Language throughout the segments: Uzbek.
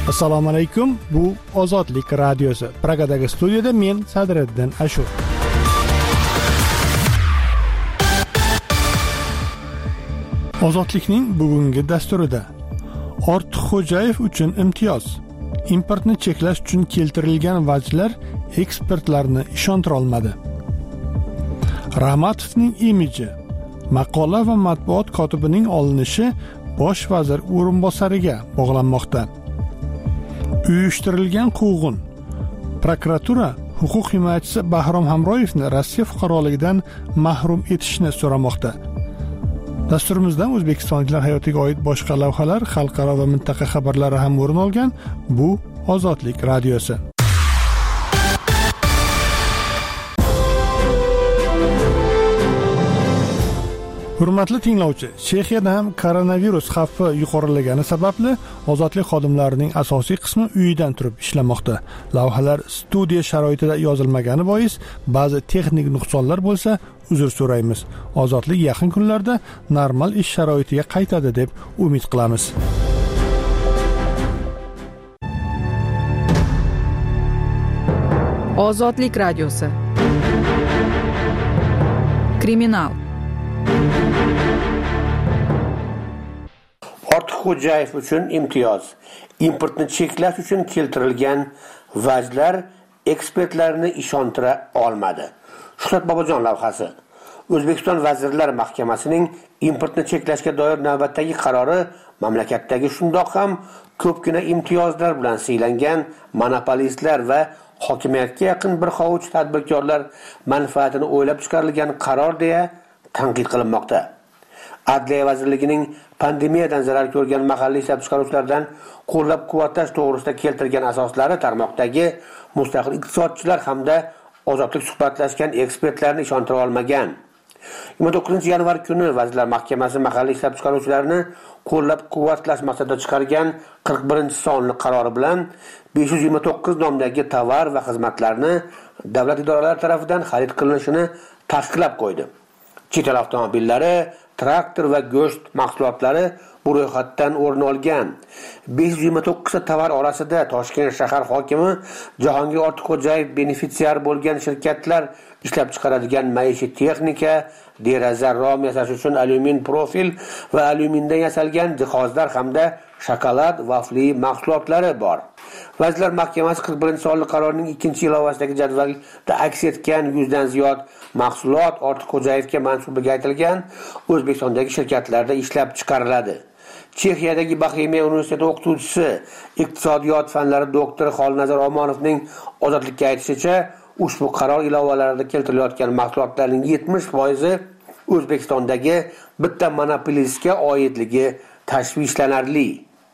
Assalomu alaykum. Bu Ozodlik radiosi. Pragadagi studiyada men Sadriddin Ashur. Ozodlikning bugungi dasturida Ortiqxo'jayev uchun imtiyoz. Importni cheklash uchun keltirilgan vajlar ekspertlarni ishontira olmadi. Rahmatovning imiji, maqola va matbuot kotibining olinishi bosh vazir o'rinbosariga bog'lanmoqda. Uyushtirilgan quvg'in. Prokuratura huquq himoyachisi Bahrom Hamroyevni Rossiya fuqaroligidan mahrum etishni so'ramoqda. Dasturimizdan o'zbekistonliklar hayotiga oid boshqa lavhalar, xalqaro va mintaqa xabarlari ham o'rin olgan. Bu Ozodlik radiosi. Hurmatli tinglovchi, Chexiyada ham koronavirus xavfi yuqorilagani sababli ozodlik xodimlarining asosiy qismi uyidan turib ishlamoqda. Lavhalar studiya sharoitida yozilmagani bois ba'zi texnik nuqsonlar bo'lsa, uzr so'raymiz. Ozodlik yaqin kunlarda normal ish sharoitiga qaytadi deb umid qilamiz. Ozodlik radiosi. Kriminal. Ortiqxo'jayev uchun imtiyoz. Importni cheklash uchun keltirilgan vajlar ekspertlarni ishontira olmadi. Shuhrat Bobojon lavhasi. O'zbekiston Vazirlar Mahkamasining importni cheklashga doir navbatdagi qarori mamlakatdagi shundoq ham ko'pgina imtiyozlar bilan siylangan monopolistlar va hokimiyatga yaqin bir hovuch tadbirkorlar manfaatini o'ylab chiqarilgan qaror deya tanqid qilinmoqda. Adliya vazirligining pandemiyadan zarar ko'rgan mahalliy ishlab chiqaruvchilardan qo'llab-quvvatlash to'g'risida keltirgan asoslari tarmoqdagi mustaqil iqtisodchilar hamda ozodlik suhbatlashgan ekspertlarni ishontira olmagan. 29-yanvar kuni Vazirlar Mahkamasi mahalliy ishlab chiqaruvchilarni qo'llab-quvvatlash maqsadida chiqargan 41-sonli qarori bilan 529 nomdagi tovar va xizmatlarni davlat idoralari tomonidan xarid qilinishini taqiqlab qo'ydi. Chet el avtomobillari, traktor va go'sht mahsulotlari bu ro'yxatdan o'rin olgan. 529 tovar orasida Toshkent shahar hokimi Jahongir Ortiqxo'jayev benefitsiar bo'lgan shirkatlar ishlab chiqaradigan maishiy texnika, deraza rom yasash uchun alyumin profil va alyumindan yasalgan jihozlar hamda shokolad, vafli mahsulotlari bor. Vazirlar Mahkamasi 41-sonli qarorning 2-ilovasidagi jadvalda aks etgan 100 dan ziyod mahsulot Ortiqxo'jayevga mansubligi aytilgan O'zbekistondagi shirkatlarda ishlab chiqariladi. Chexiyadagi Boxemiya universiteti o'qituvchisi, iqtisodiyot fanlari doktori Xolnazar Omonovning Ozodlikka aytishicha, ushbu qaror ilovalarida keltirilayotgan mahsulotlarning 70% O'zbekistondagi bitta monopolistga oidligi tashvishlanarli.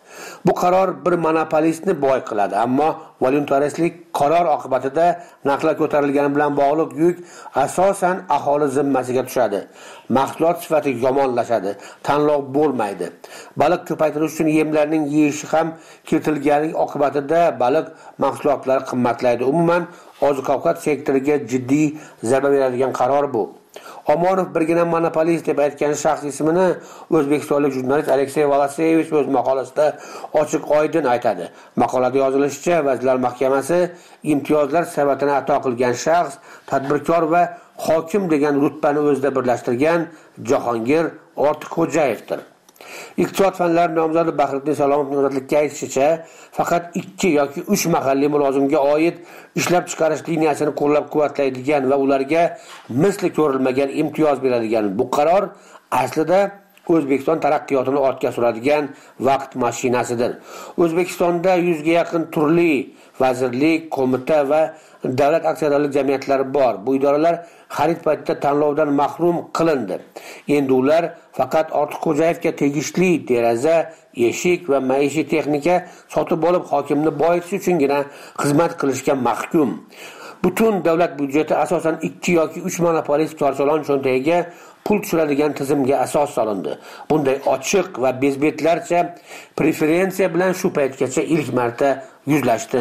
Bu qaror bir monopolistni boy qiladi, ammo voluntaristlik qaror oqibatida narxlar ko'tarilgani bilan bog'liq yuk asosan aholi zimmasiga tushadi. Mahsulot sifati yomonlashadi, tanlov bo'lmaydi. Baliq ko'paytirish uchun yemlarning yeyishi ham kiritilgani oqibatida baliq mahsulotlari qimmatlaydi. Umuman oziq-ovqat sektoriga jiddiy zarba beradigan qaror bu. Omonov birgina monopolist deb aytgan shaxs ismini o'zbekistonlik jurnalist Aleksey Volasevich o'z maqolasida ochiq-oydin aytadi. Maqolada yozilishicha, Vazirlar Mahkamasi imtiyozlar sabatini ato qilgan shaxs, tadbirkor va hokim degan rutbani o'zida birlashtirgan Jahongir Ortiqxo'jayevdir. Iqtisod fanlari nomzodi Bahriddin Salomovning Ozodlikka aytishicha, faqat 2 yoki 3 mahalliy mulozimga oid ishlab chiqarish liniyasini qo'llab-quvvatlaydigan va ularga misli ko'rilmagan imtiyoz beradigan bu qaror aslida O'zbekiston taraqqiyotini ortga suradigan vaqt mashinasidir. O'zbekistonda 100 ga yaqin turli vazirlik, qo'mita va davlat aksiyadorlik jamiyatlari bor. Bu idoralar xarid paytida tanlovdan mahrum qilindi. Endi ular faqat Ortiqxo'jayevga tegishli deraza, eshik va maishiy texnika sotib olib hokimni boyitish uchungina xizmat qilishga mahkum. Butun davlat byudjeti asosan 2 yoki 3 monopolist korchalon cho'ntagiga pul tushiradigan tizimga asos solindi. Bunday ochiq va bezbetlarcha preferensiya bilan shu paytgacha ilk marta yuzlashdim.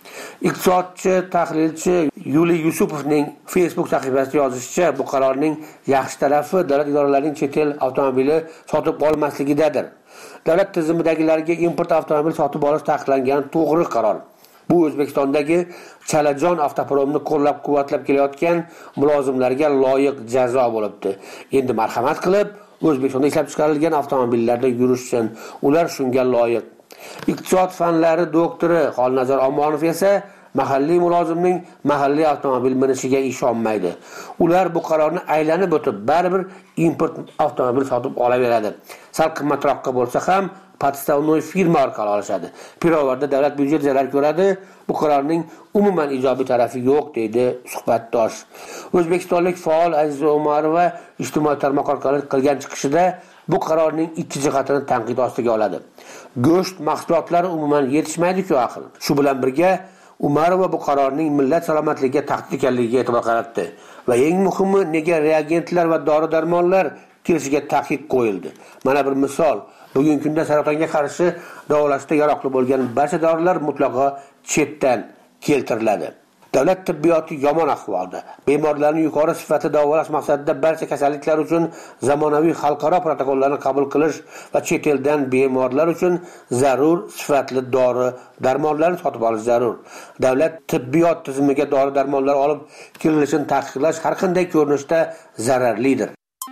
Iqtisodchi, tahlilchi Yuliy Yusupovning Facebook sahifasida yozishicha, bu qarorning yaxshi tarafi davlat idoralarining chet el avtomobili sotib olmasligidadir. Davlat tizimidagilarga import avtomobil sotib olish taqiqlangani to'g'ri qaror. Bu O'zbekistondagi Chalajon avtopromni qo'llab-quvvatlab kelayotgan mulozimlarga loyiq jazo bo'libdi. Endi marhamat qilib, O'zbekistonda ishlab chiqarilgan avtomobillarda yurishsin. Ular shunga loyiq. Iqtisod fanlari doktori Xolnazar Omonov esa mahalliy mulozimning mahalliy avtomobil minishiga ishonmaydi. Ular bu qarorni aylanib o'tib, baribir import avtomobil sotib olaveradi. Sal qimmatroqqa bo'lsa ham podstavnoy firma orqali olishadi. Pirovarda davlat byudjet zarar ko'radi. Bu qarorning umuman ijobiy tarafi yo'q, deydi suhbatdosh. O'zbekistonlik faol Aziza Umarova ijtimoiy tarmoq orqali qilgan chiqishida bu qarorning ikki jihatini tanqid ostiga oladi. Go'sht mahsulotlari umuman yetishmaydi-ku axir. Shu bilan birga Umarova bu qarorning millat salomatligiga tahdid ekanligiga e'tibor qaratdi va eng muhimi, nega reagentlar va dori-darmonlar kirishiga taqiq qo'yildi. Mana bir misol. Bugungi kunda saratonga qarshi davolashda yaroqli bo'lgan barcha dorilar mutlaqo chetdan keltiriladi. Davlat tibbiyoti yomon ahvolda. Bemorlarni yuqori sifatli davolash maqsadida barcha kasalliklar uchun zamonaviy xalqaro protokollarni qabul qilish va chet eldan bemorlar uchun zarur sifatli dori-darmonlarni sotib olish zarur. Davlat tibbiyot tizimiga dori-darmonlar olib kirilishini taqiqlash har qanday ko'rinishda zararlidir.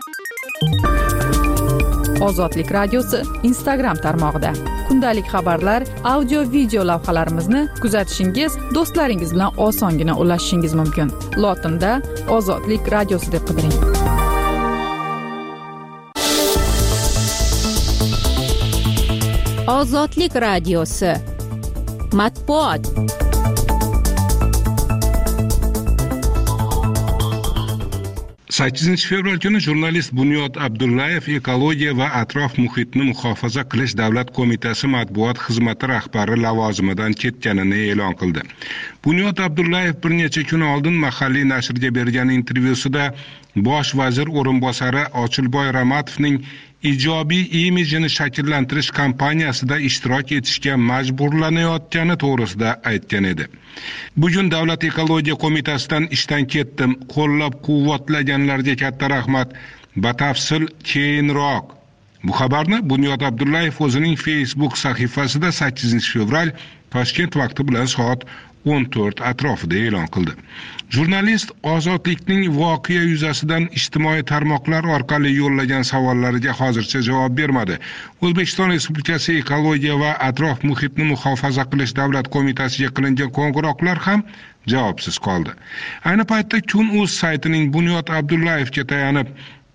Ozodlik radiosi Instagram tarmog'ida kundalik xabarlar, audio, video lavhalarimizni kuzatishingiz, do'stlaringiz bilan osongina ulashishingiz mumkin. Lotinda Ozodlik radiosi deb qidiring. Ozodlik radiosi matbuot. Fevral kuni jurnalist Bunyod Abdullayev ekologiya va atrof muhitni muhofaza qilish davlat qo'mitasi matbuot xizmati rahbari lavozimidan ketganini e'lon qildi. Bunyod Abdullayev bir necha kun oldin mahalliy nashrga bergan intervyusida bosh vazir o'rinbosari Ochilboy Ramatovning ijobiy imijini shakllantirish kampaniyasida ishtirok etishga majburlanayotgani to'g'risida aytgan edi. Bugun Davlat ekologiya qo'mitasidan ishdan ketdim. Qo'llab-quvvatlaganlarga katta rahmat. Batafsil keyinroq. Bu xabarni Bunyod Abdullayev o'zining Facebook sahifasida 8 fevral Toshkent vaqti bilan soat 14 atrofida e'lon qildi. Jurnalist Ozodlikning voqea yuzasidan ijtimoiy tarmoqlar orqali yo'llagan savollariga hozircha javob bermadi. O'zbekiston Respublikasi ekologiya va atrof muhitni muhofaza qilish davlat qo'mitasiga qilingan qo'ng'iroqlar ham javobsiz qoldi. Ayni paytda Kun.uz saytining Bunyod Abdullayevga tayanib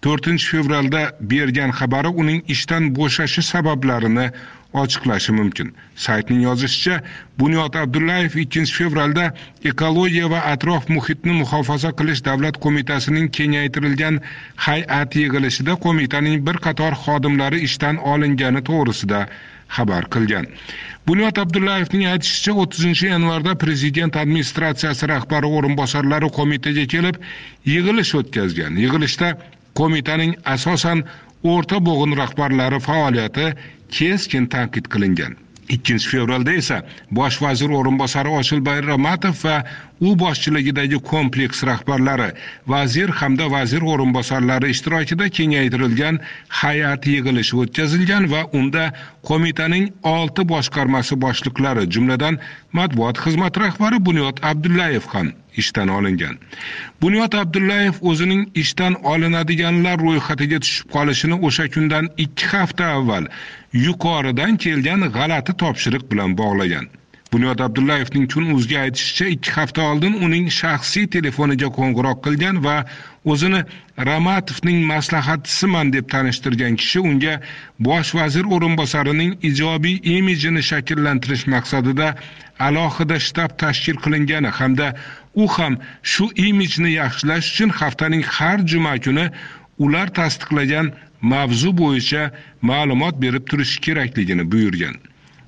4 fevralda bergan xabari uning ishdan bo'shashi sabablarini ochiqlashi mumkin. Saytning yozishicha, Bunyod Abdullayev 2 fevralda ekologiya va atrof muhitni muhofaza qilish davlat qo'mitasining kengaytirilgan hay'at yig'ilishida qo'mitaning bir qator xodimlari ishdan olingani to'g'risida xabar qilgan. Bunyod Abdullayevning aytishicha, 30 yanvarda prezident administratsiyasi rahbari o'rinbosarlari qo'mitaga kelib yig'ilish o'tkazgan. Yig'ilishda qo'mitaning asosan o'rta bo'g'in rahbarlari faoliyati keskin tanqid qilingan. 2 fevralda esa bosh vazir o'rinbosari Ochilboy Ramatov va u boshchiligidagi kompleks rahbarlari, vazir hamda vazir o'rinbosarlari ishtirokida kengaytirilgan hay'at yig'ilishi o'tkazilgan va unda qo'mitaning 6 boshqarmasi boshliqlari, jumladan matbuot xizmati rahbari Bunyod Abdullayev ham ishdan olingan. Bunyod Abdullayev o'zining ishdan olinadiganlar ro'yxatiga tushib qolishini o'sha kundan 2 hafta avval yuqoridan kelgan g'alati topshiriq bilan bog'lagan. Bunyod Abdullayevning Kun.uzga aytishicha, 2 hafta oldin uning shaxsiy telefoniga qo'ng'iroq qilgan va o'zini Ramatovning maslahatchisiman deb tanishtirgan kishi unga bosh vazir o'rinbosarining ijobiy imijini shakllantirish maqsadida alohida shtab tashkil qilingani hamda u ham shu imijni yaxshilash uchun haftaning har juma kuni ular tasdiqlagan mavzu bo'yicha ma'lumot berib turishi kerakligini buyurgan.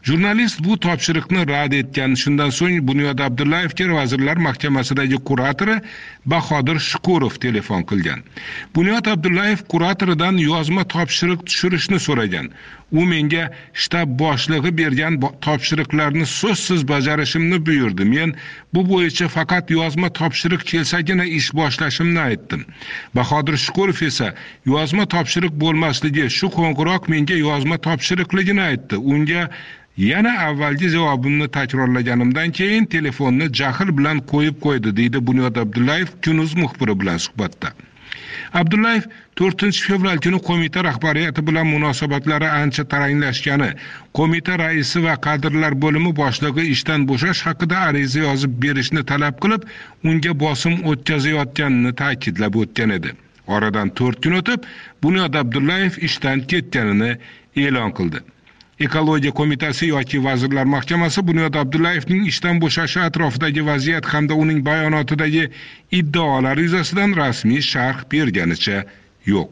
Jurnalist bu topshiriqni rad etgan. Shundan so'ng Bunyod Abdullayevga Vazirlar Mahkamasidagi kuratori Bahodir Shukurov telefon qilgan. Bunyod Abdullayev kuratoridan yozma topshiriq tushirishni so'ragan. U menga shtab boshlig'i bergan topshiriqlarni so'zsiz bajarishimni buyurdi. Men bu bo'yicha faqat yozma topshiriq kelsagina ish boshlashimni aytdim. Bahodir Shukurov esa yozma topshiriq bo'lmasligi, shu qo'ng'iroq menga yozma topshiriqligini aytdi. Unga yana avvalgi javobimni takrorlaganimdan keyin telefonni jahl bilan qo'yib qo'ydi, deydi Bunyod Abdullayev Kunuz muxbiri bilan suhbatda. Abdullayev 4-fevral kuni qo'mita rahbariyati bilan munosabatlari ancha taranglashgani, qo'mita raisi va kadrlar bo'limi boshlig'i ishdan bo'shash haqida ariza yozib berishni talab qilib, unga bosim o'tkazayotganini ta'kidlab o'tgan edi. Oradan 4 kun o'tib, Bunyod Abdullayev ishdan ketganini e'lon qildi. Ekologiya qo'mitasi yoki Vazirlar Mahkamasi Bunyod Abdullayevning ishdan bo'shashi atrofidagi vaziyat hamda uning bayonotidagi iddaolar yuzasidan rasmiy sharh berganicha yo'q.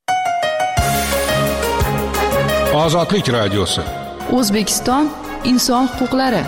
Ozodlik radiosi. O'zbekiston inson huquqlari.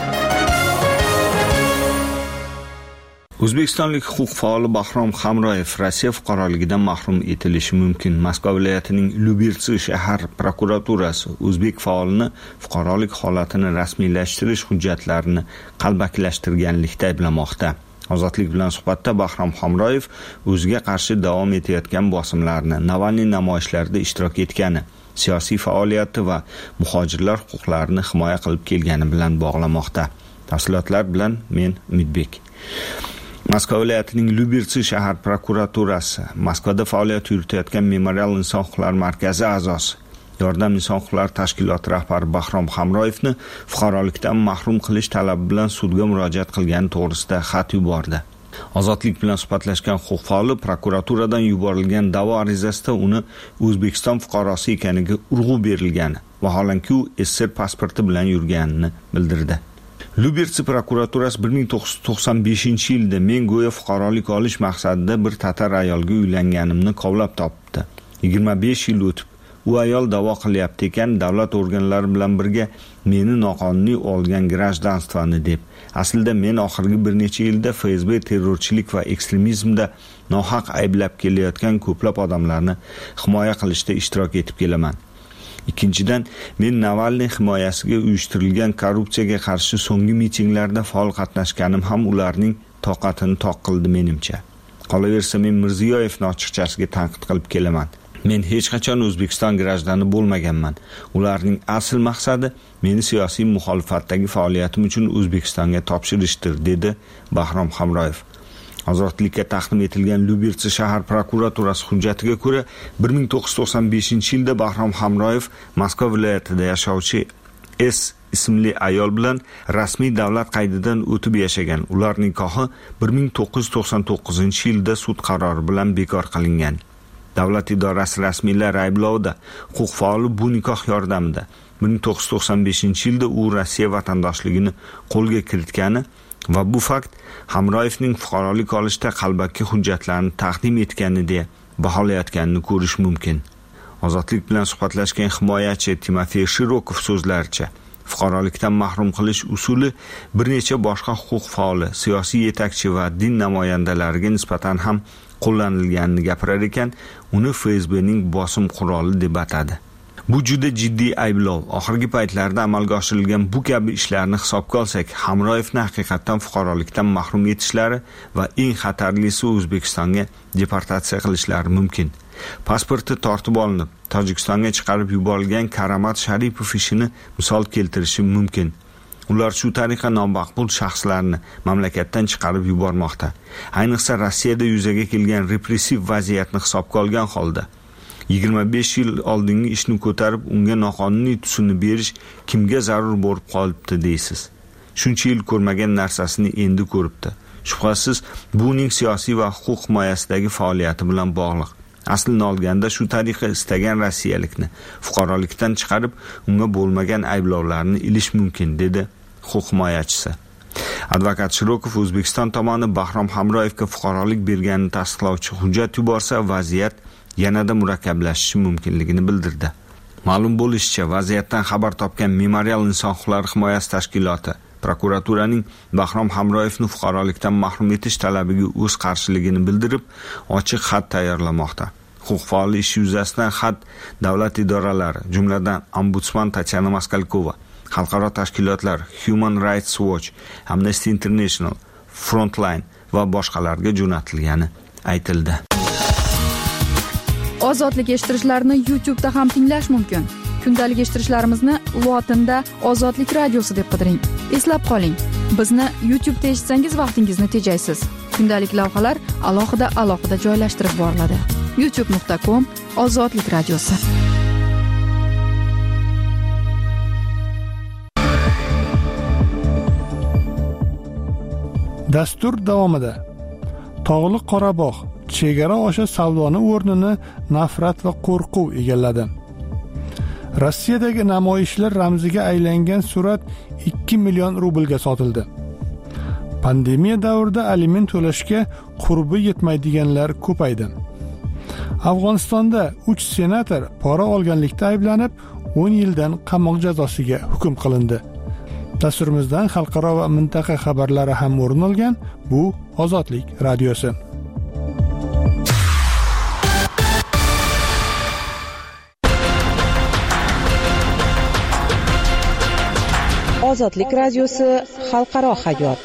O'zbekistonlik huquq faoli Bahrom Hamroyev Rossiya fuqaroligidan mahrum etilishi mumkin. Moskva viloyatining Lyubirtsi shahar prokuraturasi o'zbek faolini fuqarolik holatini rasmiylashtirish hujjatlarini qalbakilashtirganlikda ayblamoqda. Ozodlik bilan suhbatda Bahrom Hamroyev o'ziga qarshi davom etayotgan bosimlarni, Navalniy namoyishlarida ishtirok etgani, siyosiy faoliyati va muhojirlar huquqlarini himoya qilib kelgani bilan bog'lamoqda. Tafsilotlar bilan men Umidbek. Moskva viloyatining Lyubirtsi shahar prokuraturasi Moskvada faoliyat yuritayotgan Memorial inson huquqlari markazi a'zosi, Yordam inson huquqlari tashkiloti rahbari Bahrom Hamroyevni fuqarolikdan mahrum qilish talabi bilan sudga murojaat qilgani to'g'risida xat yubordi. Ozodlik bilan suhbatlashgan huquq faoli prokuraturadan yuborilgan da'vo arizasida uni O'zbekiston fuqarosi ekaniga urg'u berilgani, vaholanki u SSR pasporti bilan yurganini bildirdi. Lyubirtsi prokuraturasi 1995-yilda men go'yo fuqarolik olish maqsadida bir tatar ayolga uylanganimni qovlab topdi. 25 yil o'tib, u ayol da'vo qilyapti ekan, davlat organlari bilan birga meni noqonuniy olgan grajdanstvani deb. Aslida men oxirgi bir necha yilda FSB terrorchilik va ekstremizmda nohaq ayblab kelayotgan ko'plab odamlarni himoya qilishda ishtirok etib kelaman. Ikkinchidan, men Navalniy himoyasiga uyushtirilgan korrupsiyaga qarshi so'nggi mitinglarda faol qatnashganim ham ularning toqatini toq qildi menimcha. Qolaversa, men Mirziyoyevni ochiqchasiga tanqid qilib kelaman. Men hech qachon O'zbekiston grajdani bo'lmaganman. Ularning asl maqsadi meni siyosiy muxolifatdagi faoliyatim uchun O'zbekistonga topshirishdir, dedi Bahrom Hamroyev. Ozodlikka taqdim etilgan Lyubirtsi shahar prokuraturasi hujjatiga ko'ra 1995-yilda Bahrom Hamroyev Moskva viloyatida yashovchi S ismli ayol bilan rasmiy davlat qaydidan o'tib yashagan. Ular nikohi 1999-yilda sud qarori bilan bekor qilingan. Davlat idorasi rasmiylari ayblovda huquq faoli bu nikoh yordamida 1995-yilda u Rossiya vatandoshligini qo'lga kiritgani va bu fakt Hamroyevning fuqarolik olishda qalbaki hujjatlarni taqdim etgani deya baholayotganini ko'rish mumkin. Ozodlik bilan suhbatlashgan himoyachi Timofey Shirokov so'zlaricha, fuqarolikdan mahrum qilish usuli bir necha boshqa huquq faoli, siyosiy yetakchi va din namoyandalariga nisbatan ham qo'llanilganini gapirar ekan, uni FSBning bosim quroli deb atadi. Bu juda jiddiy ayblov. Oxirgi paytlarda amalga oshirilgan bu kabi ishlarni hisobga olsak, Hamroyevni haqiqatan fuqarolikdan mahrum etishlari va eng xatarlisi O'zbekistonga deportatsiya qilishlari mumkin. Pasporti tortib olinib, Tojikistonga chiqarib yuborilgan Karamat Sharipov ishini misol keltirishim mumkin. Ular shu tariqa nomaqbul shaxslarni mamlakatdan chiqarib yubormoqda. Ayniqsa Rossiyada yuzaga kelgan repressiv vaziyatni hisobga olgan holda 25 yil oldingi ishni ko'tarib unga noqonuniy tusini berish kimga zarur bo'lib qolibdi deysiz. Shuncha yil ko'rmagan narsasini endi ko'ribdi. Shubhasiz, bu uning siyosiy va huquq himoyasidagi faoliyati bilan bog'liq. Aslini olganda shu tariqa istagan rossiyalikni fuqarolikdan chiqarib, unga bo'lmagan ayblovlarni ilish mumkin, dedi huquq himoyachisi. Advokat Shirokov O'zbekiston tomoni Bahrom Hamroyevga fuqarolik berganini tasdiqlovchi hujjat yuborsa, vaziyat yanada murakkablashishi mumkinligini bildirdi. Ma'lum bo'lishicha, vaziyatdan xabar topgan Memorial inson huquqlari himoyasi tashkiloti prokuraturaning Bahrom Hamroyevni fuqarolikdan mahrum etish talabiga o'z qarshiligini bildirib, ochiq xat tayyorlamoqda. Huquq faoli ish yuzasidan xat davlat idoralari, jumladan Ombudsman Tatyana Maskalkova, xalqaro tashkilotlar Human Rights Watch, Amnesty International, Frontline va boshqalarga jo'natilgani aytildi. Ozodlik eshittirishlarni YouTube'da ham tinglash mumkin. Kundalik eshittirishlarimizni lotinda Ozodlik radiosi deb qidiring. Eslab qoling, bizni YouTube'da eshitsangiz vaqtingizni tejaysiz. Kundalik lavhalar alohida joylashtirib boriladi. youtube.com/Ozodlik radiosi. Dastur davomida Tog'li Qorabog' chegara osha savdoni o'rnini nafrat va qo'rquv egalladi. Rossiyadagi namoyishlar ramziga aylangan surat 2 million rublga sotildi. Pandemiya davrida aliment to'lashga qurbi yetmaydiganlar ko'paydi. Afg'onistonda 3 senator pora olganlikda ayblanib 10 yildan qamoq jazosiga hukm qilindi. Dasturimizdan xalqaro va mintaqa xabarlari ham o'rin olgan. Bu Ozodlik radiosi. Ozodlik radiosi xalqaro hayot.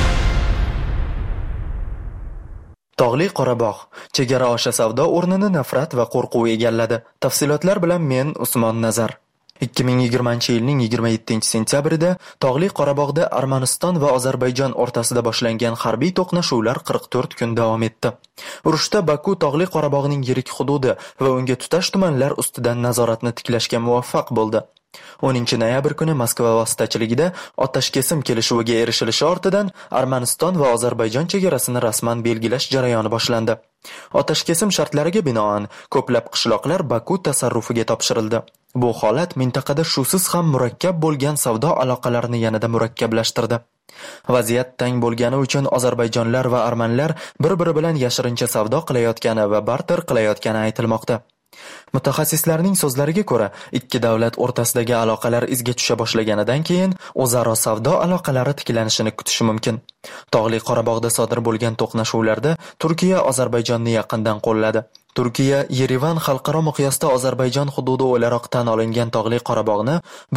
Tog'li Qorabog' chegara osha savdo o'rnini nafrat va qo'rquv egalladi. Tafsilotlar bilan men Usmon Nazar. 2020-yilning 27-sentyabrida Tog'li Qorabog'da Armaniston va Ozarbayjon o'rtasida boshlangan harbiy to'qnashuvlar 44 kun davom etdi. Urushda Baku Tog'li Qorabog'ning yirik hududi va unga tutash tumanlar ustidan nazoratni tiklashga muvaffaq bo'ldi. 10-noyabr kuni Moskva vositachiligida otashkesim kelishuviga erishilishi ortidan Armaniston va Ozarbayjon chegarasini rasman belgilash jarayoni boshlandi. Otashkesim shartlariga binoan ko'plab qishloqlar Baku tasarrufiga topshirildi. Bu holat mintaqada shusiz ham murakkab bo'lgan savdo aloqalarini yanada murakkablashtirdi. Vaziyat tang bo'lgani uchun ozarbayjonlar va armanlar bir-biri bilan yashirincha savdo qilayotgani va barter qilayotgani aytilmoqda. Mutaxassislarning so'zlariga ko'ra, ikki davlat o'rtasidagi aloqalar izga tusha boshlaganidan keyin o'zaro savdo aloqalari tiklanishini kutish mumkin. Tog'li Qorabog'da sodir bo'lgan to'qnashuvlarda Turkiya Ozarbayjonni yaqindan qo'lladi. Turkiya Yerevan xalqaro miqyosda Ozarbayjon hududi o'laroq tan olingan Tog'li Qorabog'ni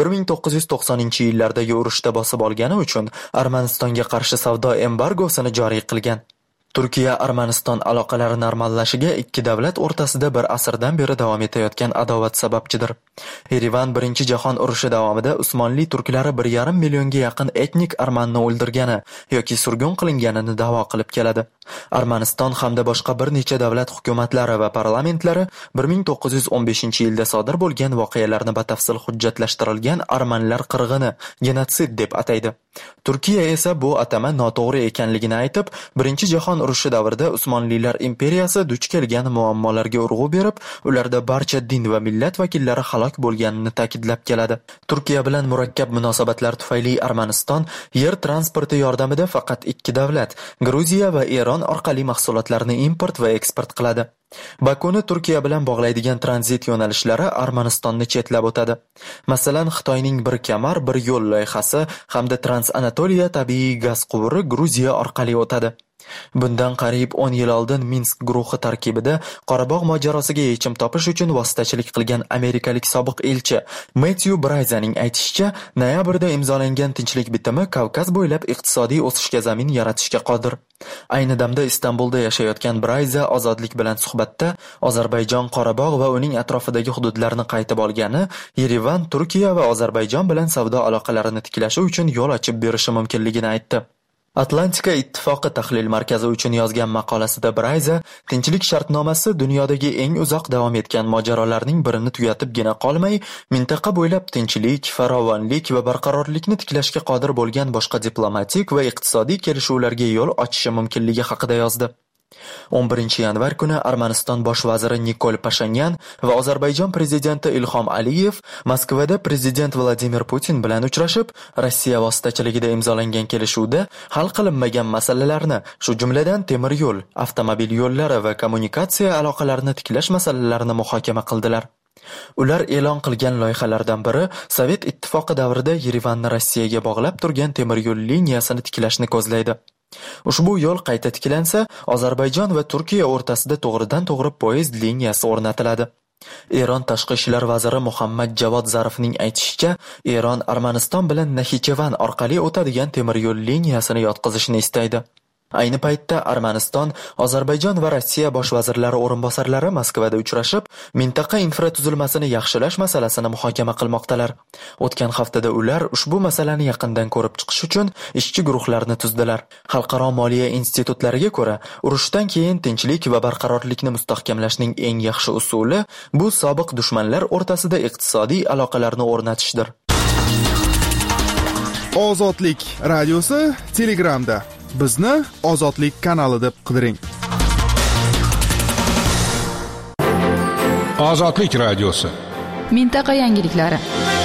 1990-yillardagi urushda bosib olgani uchun Armanistonga qarshi savdo embargosini joriy qilgan. Turkiya Armaniston aloqalari normallashiga ikki davlat o'rtasida bir asrdan beri davom etayotgan adovat sababchidir. Yerevan Birinchi jahon urushi davomida Usmonli turklari 1,5 millionga yaqin etnik armanni o'ldirgani yoki surgun qilinganini da'vo qilib keladi. Armaniston hamda boshqa bir necha davlat hukumatlari va parlamentlari 1915-yilda sodir bo'lgan voqealarni batafsil hujjatlashtirilgan armanlar qirg'ini genotsid deb ataydi. Turkiya esa bu atama noto'g'ri ekanligini aytib, Birinchi jahon urushi davrida Usmonlilar imperiyasi duch kelgan muammolarga urg'u berib, ularda barcha din va millat vakillari halok bo'lganini ta'kidlab keladi. Turkiya bilan murakkab munosabatlar tufayli Armaniston yer transporti yordamida faqat ikki davlat, Gruziya va Eron orqali mahsulotlarni import va eksport qiladi. Bakuni Turkiya bilan bog'laydigan tranzit yo'nalishlari Armanistonni chetlab o'tadi. Masalan, Xitoyning bir kamar, bir yo'l loyihasi hamda Trans-Anatoliya tabiiy gaz quvuri Gruziya orqali o'tadi. Bundan qariyb 10 yil oldin Minsk guruhi tarkibida Qorabog' mojarosiga yechim topish uchun vositachilik qilgan amerikalik sobiq elchi Matthew Brayzaning aytishicha, noyabrda imzolangan tinchlik bitimi Kavkaz bo'ylab iqtisodiy o'sishga zamin yaratishga qodir. Ayni damda Istanbulda yashayotgan Brayza ozodlik bilan suhbatda Ozarbayjon Qorabog' va uning atrofidagi hududlarni qaytib olgani Yerevan Turkiya va Ozarbayjon bilan savdo aloqalarini tiklashi uchun yo'l ochib berishi mumkinligini aytdi. Atlantika ittifoqi tahlil markazi uchun yozgan maqolasida Brayza tinchlik shartnomasi dunyodagi eng uzoq davom etgan mojarolarning birini tugatibgina qolmay, mintaqa bo'ylab tinchlik, farovonlik va barqarorlikni tiklashga qodir bo'lgan boshqa diplomatik va iqtisodiy kelishuvlarga yo'l ochishi mumkinligi haqida yozdi. 11 yanvar kuni Armaniston bosh vaziri Nikol Pashinyan va Ozarbayjon prezidenti Ilhom Aliyev Moskvada prezident Vladimir Putin bilan uchrashib, Rossiya vositachiligida imzolangan kelishuvda hal qilinmagan masalalarni, shu jumladan temir yo'l, avtomobil yo'llari va kommunikatsiya aloqalarini tiklash masalalarini muhokama qildilar. Ular e'lon qilgan loyihalardan biri Sovet ittifoqi davrida Yerevanni Rossiyaga bog'lab turgan temir yo'l liniyasini tiklashni ko'zlaydi. Ushbu yo'l qayta tiklansa, Ozarbayjon va Turkiya o'rtasida to'g'ridan-to'g'ri poyezd liniyasi o'rnatiladi. Eron tashqi ishlar vaziri Muhammad Javod Zarifning aytishicha, Eron Armaniston bilan Naxichevan orqali o'tadigan temir yo'l liniyasini yotqizishni istaydi. Ayni paytda Armaniston, Ozarbayjon va Rossiya bosh vazirlari o'rinbosarlari Moskvada uchrashib, mintaqa infratuzilmasini yaxshilash masalasini muhokama qilmoqdalar. O'tgan haftada ular ushbu masalani yaqindan ko'rib chiqish uchun ishchi guruhlarni tuzdilar. Xalqaro moliya institutlariga ko'ra, urushdan keyin tinchlik va barqarorlikni mustahkamlashning eng yaxshi usuli bu sobiq dushmanlar o'rtasida iqtisodiy aloqalarni o'rnatishdir. Ozodlik radiosi Telegramda. Bizni Ozodlik kanali deb qidiring. Ozodlik radiosi. Mintaqa yangiliklari.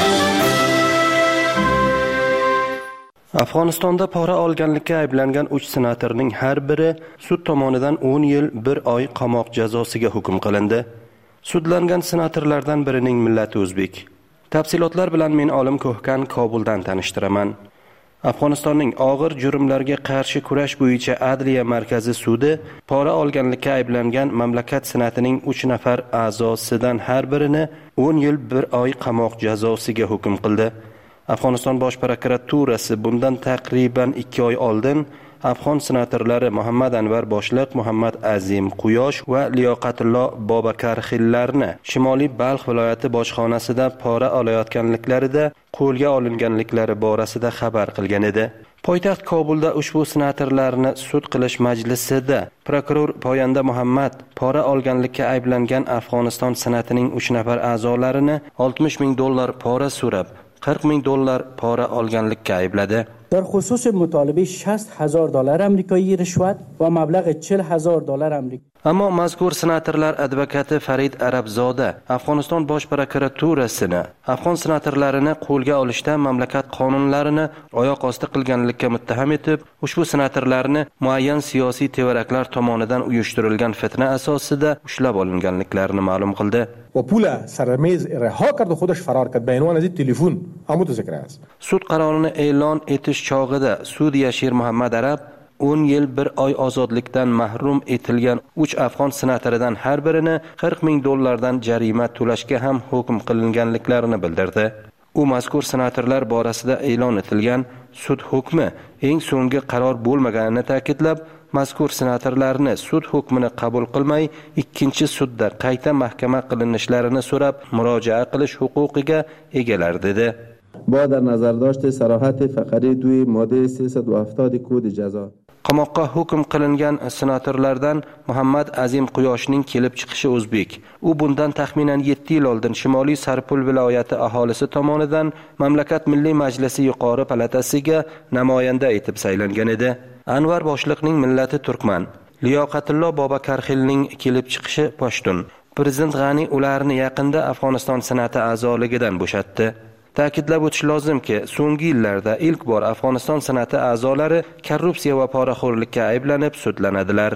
Afg'onistonda pora olganlikda ayblangan 3 senatorning har biri sud tomonidan 10 yil 1 oy qamoq jazosiga hukm qilindi. Sudlangan senatorlardan birining millati o'zbek. Tafsilotlar bilan men Olim Ko'hkan Kobuldan tanishtiraman. Afg'onistonning og'ir jurmlarga qarshi kurash bo'yicha Adliya markazi sudi pora olganlikda ayblangan mamlakat senatining 3 nafar a'zosidan har birini 10 yil 1 oy qamoq jazosiga hukm qildi. Afg'oniston bosh prokuraturasi bundan taqriban 2 oy oldin Afg'on senatorlari Muhammad Anvar boshliq, Muhammad Azim Quyosh va Liyoqatullo Bobakarxillarni Shimoliy Balx viloyati bojxonasida pora olayotganliklarida qo'lga olinganliklari borasida xabar qilgan edi. Poytaxt Kobulda ushbu senatorlarni sud qilish majlisida prokuror Poyanda Muhammad pora olganlikka ayblangan Afg'oniston senatining 3 nafar a'zolarini $60,000 pora so'rab, $40,000 pora olganlikka aybladi. در خصوص مطالبه $60,000 آمریکایی رشوت و مبلغ $40,000 آمریکایی. Ammo mazkur senatorlar advokati Farid Arabzoda Afg'oniston bosh prokuraturasini Afg'on senatorlarini qo'lga olishda mamlakat qonunlarini oyoq osti qilganlikka muttaham etib, ushbu senatorlarni muayyan siyosiy tevaraklar tomonidan uyushtirilgan fitna asosida ushlab olinganliklarini ma'lum qildi. و پول سرمیز رها کرد و خودش فرار کرد. به عنوان از تلفن عمود ذکر است. Sud qarorini e'lon etish chog'ida Sudya Shir Muhammad Arab 10 yil 1 oy ozodlikdan mahrum etilgan 3 afg'on senatoridan har birini $40,000 jarima to'lashga ham hukm qilinganliklarini bildirdi. U mazkur senatorlar borasida e'lon etilgan sud hukmi eng so'nggi qaror bo'lmaganini ta'kidlab, mazkur senatorlarni sud hukmini qabul qilmay, ikkinchi sudda qayta mahkama qilinishlarini so'rab, murojaat qilish huquqiga egalar dedi. با در نظر داشت صراحت فقره 2 ماده 370 کد جزا. Qamoqqa hukm qilingan senatorlardan Muhammad Azim Quyoshning kelib chiqishi o'zbek. U bundan taxminan 7 yil oldin Shimoliy Sarpul viloyati aholisi tomonidan mamlakat Milliy Majlisi yuqori palatasiga namoyanda etib saylangan edi. Anvar boshliqning millati turkman. Liyoqatullo Bobakarxilning kelib chiqishi pashtun. Prezident G'ani ularni yaqinda Afg'oniston senati a'zoligidan bo'shatdi. Ta'kidlab o'tish lozimki, so'nggi yillarda ilk bor Afg'oniston senati a'zolari korrupsiya va poraxo'rlikka ayblanib sudlanadilar.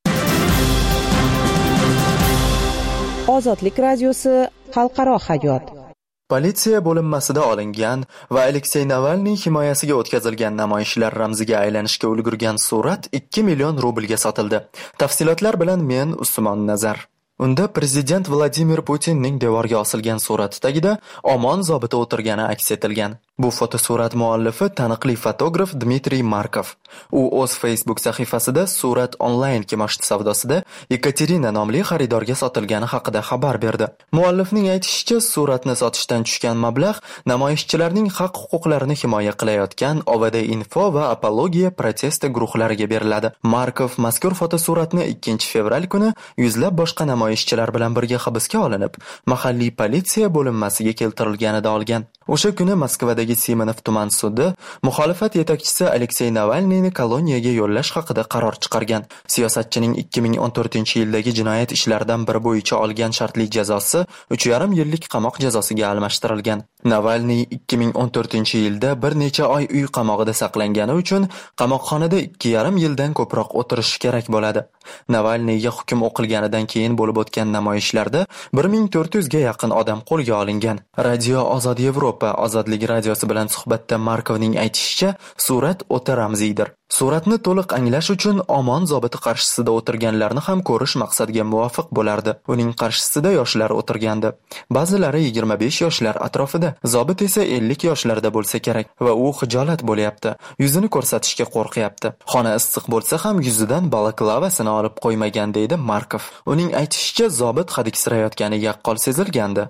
Ozodlik radiosi xalqaro hayot. Politsiya bo'linmasida olingan va Aleksey Navalniy himoyasiga o'tkazilgan namoyishlar ramziga aylanishga ulgurgan surat 2 million rublga sotildi. Tafsilotlar bilan men Usmon Nazar. Unda prezident Vladimir Putinning devorga osilgan surati tagida Omon zobiti o'tirgani aks etilgan. Bu fotosurat muallifi taniqli fotograf Dmitriy Markov. U o'z Facebook sahifasida surat onlayn kimoshdi savdosida Ekaterina nomli xaridorga sotilgani haqida xabar berdi. Muallifning aytishicha, suratni sotishdan tushgan mablag' namoyishchilarning haq-huquqlarini himoya qilayotgan OVD Info va Apologiya protesti guruhlariga beriladi. Markov mazkur fotosuratni 2 fevral kuni yuzlab boshqa namoyishchilar bilan birga hibsga olinib, mahalliy politsiya bo'linmasiga keltirilganida olgan. O'sha kuni Moskvadagi Simonov tuman sudi muxolifat yetakchisi Aleksey Navalniyni koloniyaga yo'llash haqida qaror chiqargan. Siyosatchining 2014-yildagi jinoyat ishlaridan biri bo'yicha olgan shartli jazosi 3,5 yillik qamoq jazosiga almashtirilgan. Navalniy 2014-yilda bir necha oy uy qamog'ida saqlangani uchun qamoqxonada 2,5 yildan ko'proq o'tirishi kerak bo'ladi. Navalniyga hukm o'qilganidan keyin bo'lib o'tgan namoyishlarda 1400 ga yaqin odam qo'lga olingan. Radio Ozod Yevropa Ozodlik radiosi bilan suhbatda Markovning aytishicha, surat o'ta ramziydir. Suratni to'liq anglash uchun Omon zobiti qarshisida o'tirganlarni ham ko'rish maqsadga muvofiq bo'lardi. Uning qarshisida yoshlar o'tirgandi. Ba'zilari 25 yoshlar atrofida, zobit esa 50 yoshlarda bo'lsa kerak va u xijolat bo'lyapti. Yuzini ko'rsatishga qo'rqyapti. Xona issiq bo'lsa ham yuzidan balaklavasini olib qo'ymagan deydi Markov. Uning aytishicha, zobit hadiksirayotgani yaqqol sezilgandi.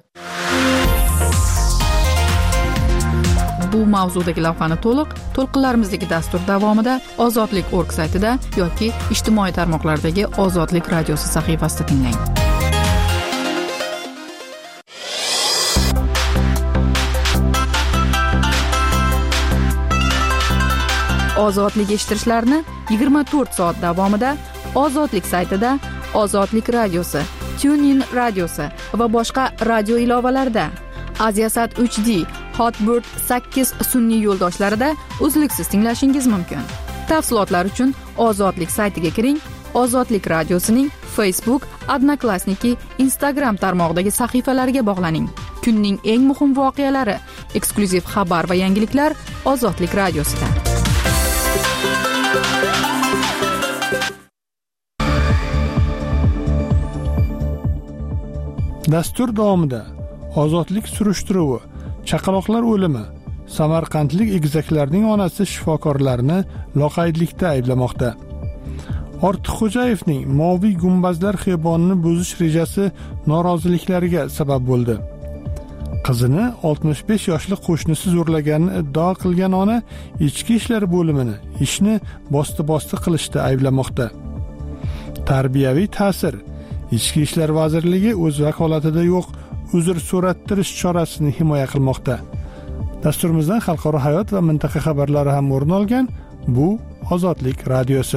Bu mavzudagi lavhani to'lqinlarimizdagi dastur davomida Ozodlik.org saytida yoki ijtimoiy tarmoqlardagi Ozodlik radiosi sahifasida tinglang. Ozodlik eshittirishlarni 24 soat davomida Ozodlik saytida, Ozodlik radiosi, TuneIn radiosi va boshqa radio ilovalarda, Aziasat 3D, Hotbird 8 sun'iy yo'ldoshlarida uzluksiz tinglashingiz mumkin. Tafsilotlar uchun Ozodlik saytiga kiring. Ozodlik radiosining Facebook, Odnoklassniki, Instagram tarmog'idagi sahifalariga bog'laning. Kunning eng muhim voqealari, eksklyuziv xabar va yangiliklar Ozodlik radiosida. Dastur davomida Ozodlik surishtiruvi, chaqaloqlar o'limi, samarqandlik egizaklarning onasi shifokorlarni loqaydlikda ayblamoqda. Ortiqxo'jayevning Moviy gumbazlar xiyobonini buzish rejasi noroziliklariga sabab bo'ldi. Qizini 65 yoshli qo'shnisi zo'rlaganini iddao qilgan ona ichki ishlar bo'limini ishni bosti qilishda ayblamoqda. Tarbiyaviy ta'sir. Ichki ishlar vazirligi o'z vakolatida yo'q uzr so'rattirish chorasini himoya qilmoqda. Dasturimizdan xalqaro hayot va mintaqa xabarlari ham o'rin olgan. Bu Ozodlik radiosi.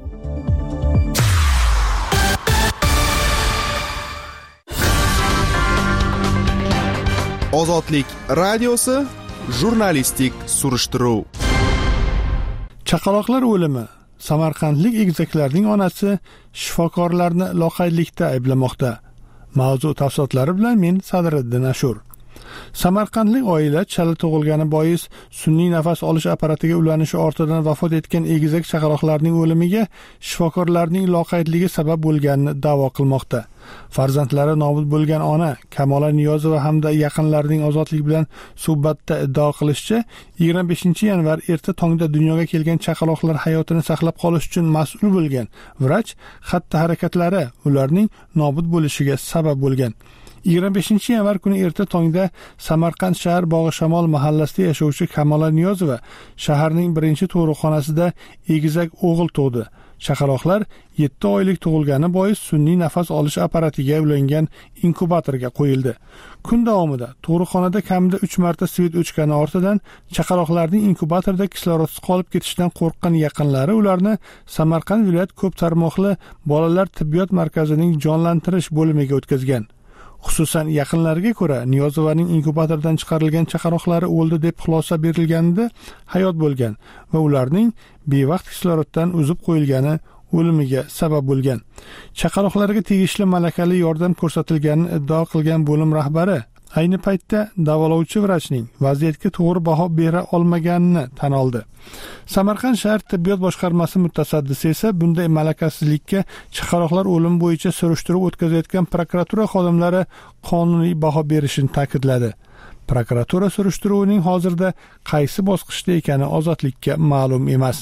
Ozodlik radiosi jurnalistik surishtiruv. Chaqaloqlar o'limi. Samarqandlik egizaklarning onasi shifokorlarni loqaydlikda ayblamoqda. Mavzu tafsilotlari bilan men Sadriddin Ashur. Samarqandlik oila chala tug'ilgani bois sun'iy nafas olish apparatiga ulanishi ortidan vafot etgan egizak chaqaloqlarning o'limiga shifokorlarning loqaydligi sabab bo'lganini da'vo qilmoqda. Farzandlari nobud bo'lgan ona Kamola Niyozova hamda yaqinlarining Ozodlik bilan suhbatda iddao qilishicha, 25 yanvar erta tongda dunyoga kelgan chaqaloqlar hayotini saqlab qolish uchun mas'ul bo'lgan vrach xatti-harakatlari ularning nobud bo'lishiga sabab bo'lgan. 25 yanvar kuni erta tongda Samarqand shahar Bog'ishamol mahallasida yashovchi Kamola Niyozova shaharning birinchi tug'ruqxonasida egizak o'g'il tug'di. Chaqaloqlar 7 oylik tug'ilgani bois sun'iy nafas olish apparatiga ulangan inkubatorga qo'yildi. Kun davomida tug'ruqxonada kamida 3 marta svet o'chgani ortidan chaqaloqlarning inkubatorda kislorodsiz qolib ketishidan qo'rqqan yaqinlari ularni Samarqand viloyat ko'p tarmoqli bolalar tibbiyot markazining jonlantirish bo'limiga o'tkazgan. Xususan yaqinlariga ko'ra Niyozovaning inkubatordan chiqarilgan chaqaloqlari o'ldi deb xulosa berilganida hayot bo'lgan va ularning bevaqt kisloroddan uzib qo'yilgani o'limiga sabab bo'lgan. Chaqaloqlarga tegishli malakali yordam ko'rsatilganini iddao qilgan bo'lim rahbari ayni paytda davolovchi vrachning vaziyatga to'g'ri baho bera olmaganini tan oldi. Samarqand shahar tibbiyot boshqarmasi mutasaddisi esa bunday malakasizlikka chaqaloqlar o'limi bo'yicha surishtiruv o'tkazayotgan prokuratura xodimlari qonuniy baho berishini ta'kidladi. Prokuratura surishtiruvining hozirda qaysi bosqichda ekani Ozodlikka ma'lum emas.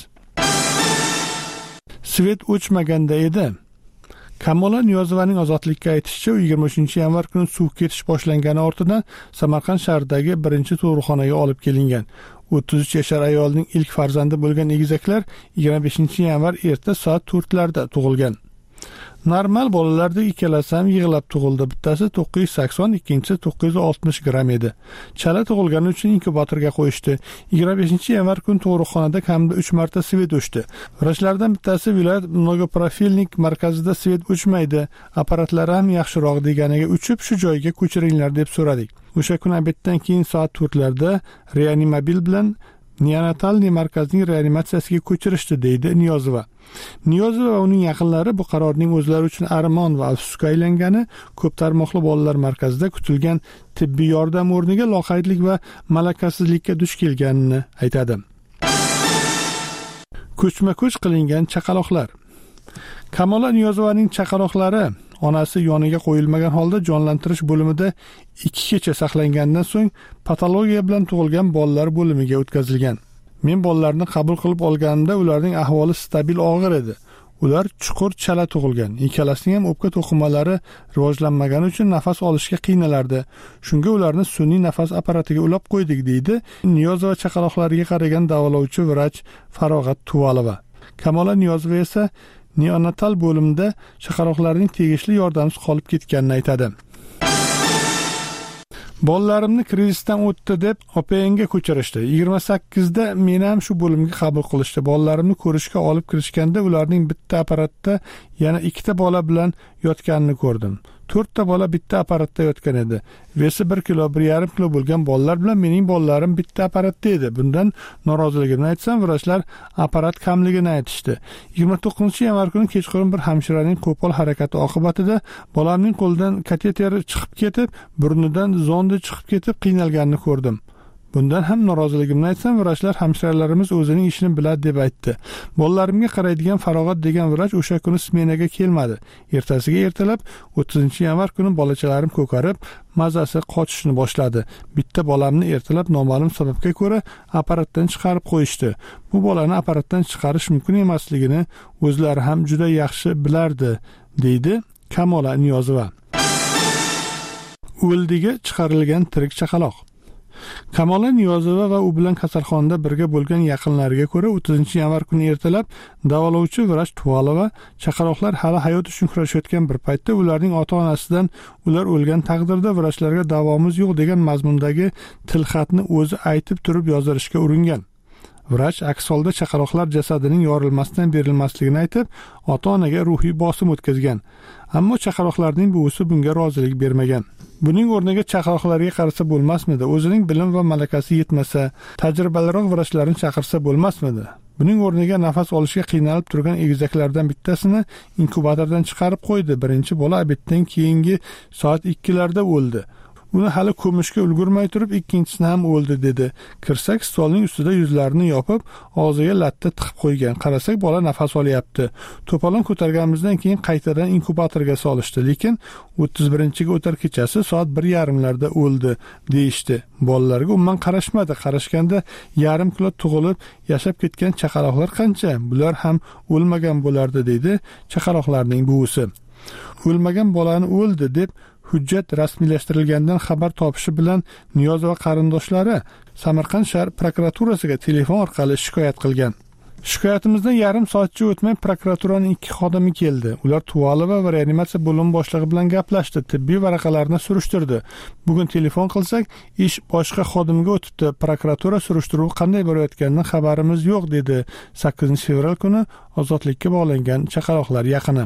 Svet o'chmaganda edi. Kamola Niyozovaning Ozodlikka aytishicha, 23 yanvar kuni suv ketish boshlangani ortidan Samarqand shahridagi birinchi tug'ruqxonaga olib kelingan. 33 yashar ayolning ilk farzandi bo'lgan egizaklar 25 yanvar erta soat 4 larda tug'ilgan. Normal bolalarda ikkalasi ham yig'lab tug'ildi. Bittasi 980, ikkinchisi 960 gram edi. Chala tug'ilgani uchun inkubatorga qo'yishdi. 25 yanvar kuni tug'ruqxonada kamida 3 marta svet o'chdi. Vrachlardan bittasi viloyat mnogoprofilnik markazida svet o'chmaydi, apparatlari ham yaxshiroq deganiga uchib shu joyga ko'chiringlar deb so'radik. O'sha kun obeddan keyin soat 4 larda reanimobil bilan neonatalniy markazining reanimatsiyasiga ko'chirishdi, deydi Niyozova. Niyozova va uning yaqinlari bu qarorning o'zlari uchun armon va afsusga aylangani, ko'p tarmoqli bolalar markazida kutilgan tibbiy yordam o'rniga loqaydlik va malakasizlikka duch kelganini aytadi. Ko'chma-ko'ch qilingan chaqaloqlar. Kamola Niyozovaning chaqaloqlari onasi yoniga qo'yilmagan holda jonlantirish bo'limida 2 kecha saqlangandan so'ng patologiya bilan tug'ilgan bolalar bo'limiga o'tkazilgan. Men bolalarni qabul qilib olganimda ularning ahvoli stabil og'ir edi. Ular chuqur chala tug'ilgan. Ikkalasining ham o'pka to'qimalari rivojlanmagani uchun nafas olishga qiynalardi. Shunga ularni sun'iy nafas apparatiga ulab qo'ydik, deydi Niyozova chaqaloqlariga qaragan davolovchi vrach Farog'at Tuvalova. Kamola Niyozova esa neonatal bo'limda chaqaloqlarning tegishli yordamsiz qolib ketganini aytadi. Bolalarimni krizisdan o'tdi deb OPNga ko'chirishdi. 28da meni ham shu bo'limga qabul qilishdi. Bolalarimni ko'rishga olib kirishganda ularning bitta apparatda yana 2 ta bola bilan yotganini ko'rdim. 4 ta bola bitta apparatda yotgan edi. Vesi 1 kilo, 1,5 kilo bo'lgan bolalar bilan mening bolalarim bitta apparatda edi. Bundan noroziligimni aytsam, vrachlar apparat kamligini aytishdi. 29-yanvar kuni kechqurun bir hamshiraning qo'pol harakati oqibatida bolamning qo'lidan kateter chiqib ketib, burnidan zondi chiqib ketib qiynalganini ko'rdim. Bundan ham noroziligimni aytsam, vrachlar hamshiralarimiz o'zining ishini biladi deb aytdi. Bolalarimga qaraydigan Farog'at degan vrach o'sha kuni smenaga kelmadi. Ertasiga ertalab 30-yanvar kuni bolachalarim ko'karib, mazasi qochishni boshladi. Bitta bolamni ertalab noma'lum sababga ko'ra apparatdan chiqarib qo'yishdi. Bu bolani apparatdan chiqarish mumkin emasligini o'zlari ham juda yaxshi bilardi, deydi Kamola Niyozova. O'ldiga chiqarilgan tirik chaqaloq. Kamola Niyozova va u bilan kasalxonada birga bo'lgan yaqinlariga ko'ra 30-yanvar kuni ertalab davolovchi vrach Tuvalova chaqaloqlar hali hayot uchun kurashayotgan bir paytda ularning ota-onasidan ular o'lgan taqdirda vrachlarga davomiz yo'q degan mazmundagi tilxatni o'zi aytib turib yozdirishga uringan. Vrach aks holda chaqaloqlar jasadining yorilmasdan berilmasligini aytib, ota-onaga ruhiy bosim o'tkazgan. Ammo chaqaloqlarning buvisi bunga rozilik bermagan. Buning o'rniga chaqaloqlarga qarasa bo'lmasmidi? O'zining bilim va malakasi yetmasa, tajribaliroq vrachlarni chaqirsa bo'lmasmidi? Buning o'rniga nafas olishga qiynalib turgan egizaklardan bittasini inkubatordan chiqarib qo'ydi. Birinchi bola obeddan keyingi soat 2larda o'ldi. Uni hali ko'mishga ulgurmay turib ikkinchisini ham o'ldi, dedi. Kirsak, stolning ustida yuzlarini yopib, og'ziga latta tiqib qo'ygan. Qarasak, bola nafas olyapti. To'polon ko'targanimizdan keyin qaytadan inkubatorga solishdi, lekin 31-ga o'tar kechasi soat 1:30larda o'ldi, deyishdi. Bolalarga umuman qarashmadi. Qarashganda yarim kilo tug'ilib, yashab ketgan chaqaloqlar qancha? Bular ham o'lmagan bo'lardi, dedi chaqaloqlarning buvisi. O'lmagan bolani o'ldi deb hujjat rasmiylashtirilgandan xabar topishi bilan Niyozova qarindoshlari Samarqand shahar prokuraturasiga telefon orqali shikoyat qilgan. Shikoyatimizdan yarim soatcha o'tmay prokuraturaning 2 xodimi keldi. Ular Tuvalova va reanimatsiya bo'limi boshlig'i bilan gaplashdi, tibbiy varaqalarni surishtirdi. Bugun telefon qilsak, ish boshqa xodimga o'tibdi. Prokuratura surishtiruvi qanday borayotganidan xabarimiz yo'q, dedi 8-fevral kuni ozodlikka bog'langan chaqaloqlar yaqini.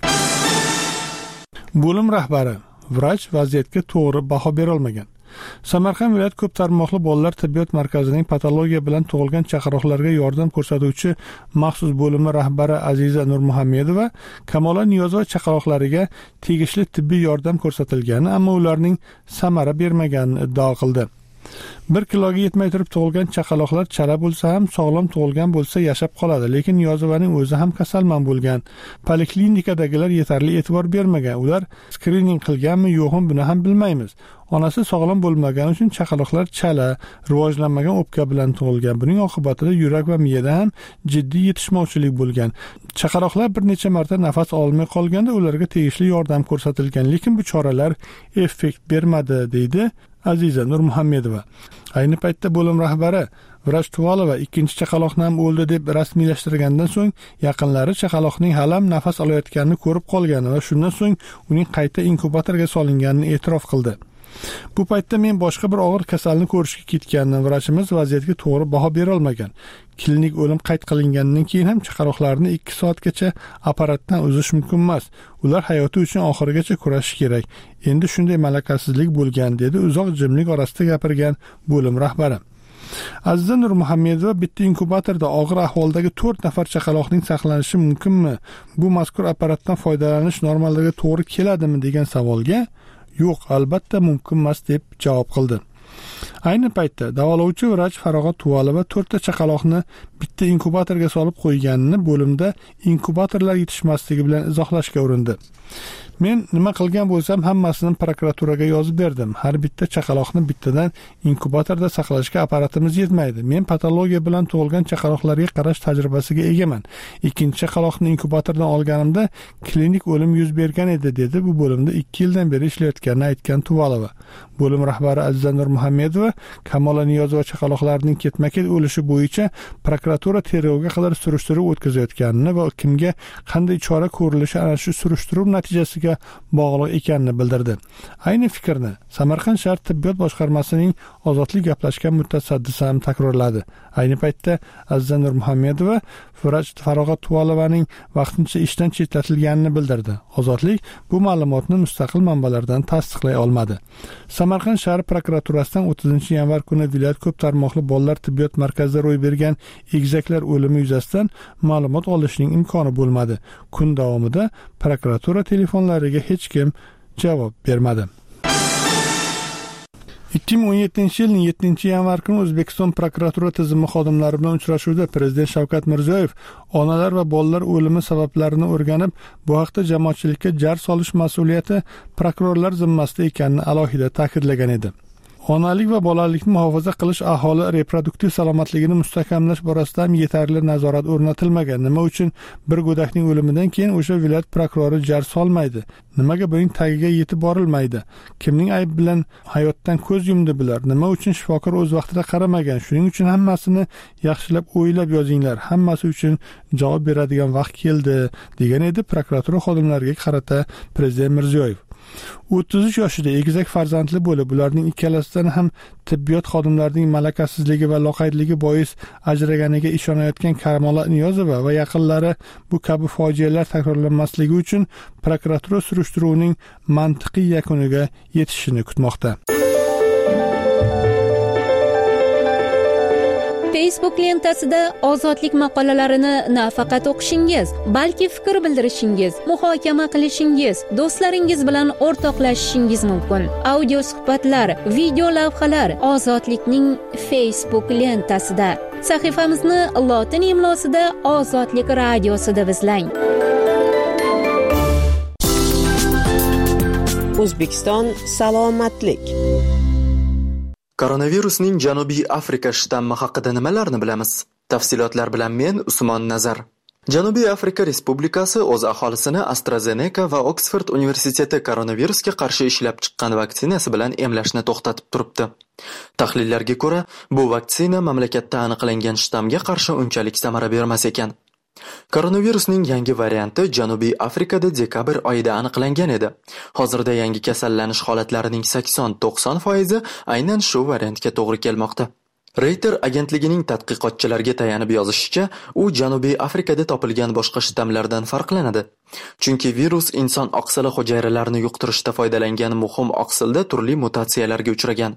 Bo'lim rahbari vrach vaziyatga to'g'ri baho bera olmagan. Samarqand viloyat ko'p tarmoqli bolalar tibbiyot markazining patologiya bilan tug'ilgan chaqaloqlarga yordam ko'rsatuvchi maxsus bo'limi rahbari Aziza Nurmuhammedova Kamola Niyozova chaqaloqlariga tegishli tibbiy yordam ko'rsatilgani, ammo ularning samara bermaganini iddao qildi. 1 kiloga yetmay turib tug'ilgan chaqaloqlar chala bo'lsa ham, sog'lom tug'ilgan bo'lsa yashab qoladi, lekin Niyozovaning o'zi ham kasalmand bo'lgan. Poliklinikadagilar yetarli e'tibor bermagan. Ular skrining qilganmi, yo'qmi, buni ham bilmaymiz. Onasi sog'lom bo'lmagani uchun chaqaloqlar chala, rivojlanmagan o'pka bilan tug'ilgan. Buning oqibatida yurak va miyada ham jiddiy yetishmovchilik bo'lgan. Chaqaloqlar bir necha marta nafas olmay qolganda ularga tegishli yordam ko'rsatilgan, lekin bu choralar effekt bermadi, deydi Aziza Nurmuhammedova. Ayni paytda bo'lim rahbari vrach Tuvalova ikkinchi chaqaloqni ham o'ldi deb rasmiylashtirgandan so'ng yaqinlari chaqaloqning halam nafas olayotganini ko'rib qolgani va shundan so'ng uning qayta inkubatorga solinganini e'tirof qildi. Bu paytda men boshqa bir og'ir kasalni ko'rishga ketgandim. Vrachimiz vaziyatga to'g'ri baho bera olmagan. Klinik o'lim qayd qilingandan keyin ham chaqaloqlarni 2 soatgacha apparatdan uzish mumkin emas. Ular hayoti uchun oxirigacha kurashish kerak. Endi shunday malakasizlik bo'lgan, dedi uzoq jimlik orasida gapirgan bo'lim rahbari. Aziza Nurmuhammedova bitta inkubatorda og'ir ahvoldagi 4 nafar chaqaloqning saqlanishi mumkinmi? Bu mazkur apparatdan foydalanish normalarga to'g'ri keladimi degan savolga yo'q, albatta mumkin emas deb javob qildi. Ayni paytda davolovchi vrach Farog'at Tuvalova 4 ta chaqaloqni bitta inkubatorga solib qo'yganini bo'limda inkubatorlar yetishmasligi bilan izohlashga urindi. Men nima qilgan bo'lsam, hammasini prokuraturaga yozib berdim. Har bitta chaqaloqni bittadan inkubatorda saqlashga apparatimiz yetmaydi. Men patologiya bilan tug'ilgan chaqaloqlarga qarash tajribasiga egaman. Ikkinchi chaqaloqni inkubatordan olganimda klinik o'lim yuz bergan edi, dedi bu bo'limda 2 yildan beri ishlayotganini aytgan Tuvalova. Bo'lim rahbari Aziza Nurmuhammedova Kamola Niyozova chaqaloqlarning ketma-ket o'lishi bo'yicha prokuratura tergovga qadar surishtiruv o'tkazayotganini va kimga qanday chora ko'rilishi ana shu surishtiruv natijasiga bog'liq ekanini bildirdi. Ayni fikrni Samarqand shahar tibbiyot boshqarmasining ozodlik gaplashgan mutasaddisi ham takrorladi. Ayni paytda Aziza Nurmuhammedova vrach Farog'at Tuvalovaning vaqtincha ishdan chetlatilganini bildirdi. Ozodlik bu ma'lumotni mustaqil manbalardan tasdiqlay olmadi. Samarqand shahar prokuraturasidan 30-yanvar kuni viloyat ko'p tarmoqli bolalar tibbiyot markazida ro'y bergan egizaklar o'limi yuzasidan ma'lumot olishning imkoni bo'lmadi. Kun davomida prokuratura telefonlariga hech kim javob bermadi. 2017-yilning 7-yanvar kuni O'zbekiston prokuratura tizimi xodimlari bilan uchrashuvda Prezident Shavkat Mirziyoyev onalar va bolalar o'limi sabablarini o'rganib, bu haqda jamoatchilikka jar solish mas'uliyati prokurorlar zimmasida ekanini alohida ta'kidlagan edi. Onalik va bolalikni muhofaza qilish, aholi reproduktiv salomatligini mustahkamlash borasida ham yetarli nazorat o'rnatilmagan. Nima uchun bir go'dakning o'limidan keyin o'sha viloyat prokurori jar solmaydi? Nimaga buning tagiga yetib borilmaydi? Kimning ayb bilan hayotdan ko'z yumdi bular? Nima uchun shifokor o'z vaqtida qaramagan? Shuning uchun hammasini yaxshilab o'ylab yozinglar. Hammasi uchun javob beradigan vaqt keldi, degan edi prokuratura xodimlariga qarata Prezident Mirziyoyev. 33 yoshida egizak farzandli bo'lib, ularning ikkalasidan ham tibbiyot xodimlarining malakasizligi va loqaydligi bois ajraganiga ishonayotgan Kamola Niyozova va yaqinlari bu kabi fojialar takrorlanmasligi uchun prokuratura surishtiruvining mantiqiy yakuniga yetishini kutmoqda. Facebook lentasida ozodlik maqolalarini nafaqat o'qishingiz, balki fikr bildirishingiz, muhokama qilishingiz, do'stlaringiz bilan o'rtoqlashishingiz mumkin. Audio suhbatlar, video lavhalar Ozodlikning Facebook lentasida. Sahifamizni lotin imlosida Ozodlik radiosida izlang. O'zbekiston salomatlik. Koronavirusning Janubiy Afrika shtammi haqida nimalarni bilamiz? Tafsilotlar bilan men Usmon Nazar. Janubiy Afrika Respublikasi o'z aholisini AstraZeneca va Oxford universiteti koronavirusga qarshi ishlab chiqqan vaksinasi bilan emlashni to'xtatib turibdi. Tahlillarga ko'ra, bu vaksina mamlakatda aniqlangan shtamga qarshi unchalik samara bermas ekan. Koronavirusning yangi varianti Janubiy Afrikada dekabr oyida aniqlangan edi. Hozirda yangi kasallanish holatlarining 80-90% aynan shu variantga to'g'ri kelmoqda. Reuters agentligining tadqiqotchilariga tayanib yozishicha, u Janubiy Afrikada topilgan boshqa shtammlardan farqlanadi. Chunki virus inson oqsili hujayralarini yuqtirishda foydalangan muhim oqsilda turli mutatsiyalarga uchragan.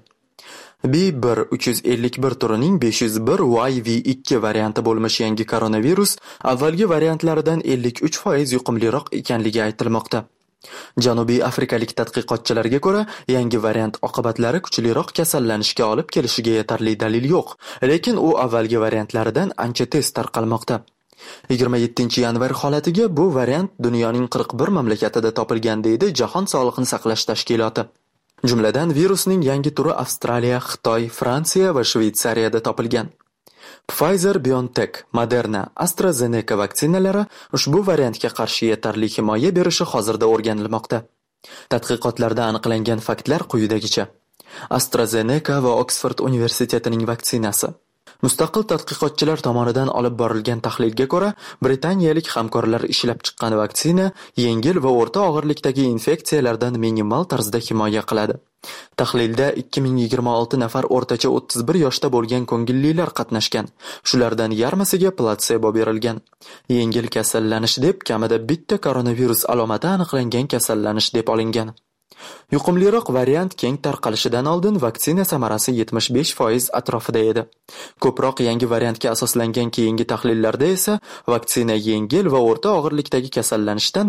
B1351 turining 501YV2 varianti bo'lmish yangi koronavirus avvalgi variantlaridan 53% yuqumliroq ekanligi aytilmoqda. Janubiy afrikalik tadqiqotchilarga ko'ra, yangi variant oqibatlari kuchliroq kasallanishga olib kelishiga yetarli dalil yo'q, lekin u avvalgi variantlaridan ancha tez tarqalmoqda. 27-yanvar holatiga bu variant dunyoning 41 mamlakatida topilgan, deydi Jahon Sog'liqni saqlash tashkiloti. Jumladan virusning yangi turi Avstraliya, Xitoy, Fransiya va Shveysariyada topilgan. Pfizer-BioNTech, Moderna, AstraZeneca vaksinalari ushbu variantga qarshi yetarli himoya berishi hozirda o'rganilmoqda. Tadqiqotlarda aniqlangan faktlar quyidagicha. AstraZeneca va Oxford universitetining vaksinasi. Mustaqil tadqiqotchilar tomonidan olib borilgan tahlilga ko'ra, britaniyalik hamkorlar ishlab chiqqan vaksina yengil va o'rta og'irlikdagi infeksiyalardan minimal tarzda himoya qiladi. Tahlilda 2026 nafar o'rtacha 31 yoshda bo'lgan ko'ngillilar qatnashgan. Shulardan yarmisiga platsebo berilgan. Yengil kasallanish deb kamida bitta koronavirus alomati aniqlangan kasallanish deb olingan. Yuqumliroq variant keng tarqalishidan oldin vaksina samarasi 75% atrofida edi. Ko'proq yangi variantga asoslangan keyingi tahlillarda esa vaksina yengil va o'rta og'irlikdagi kasallanishdan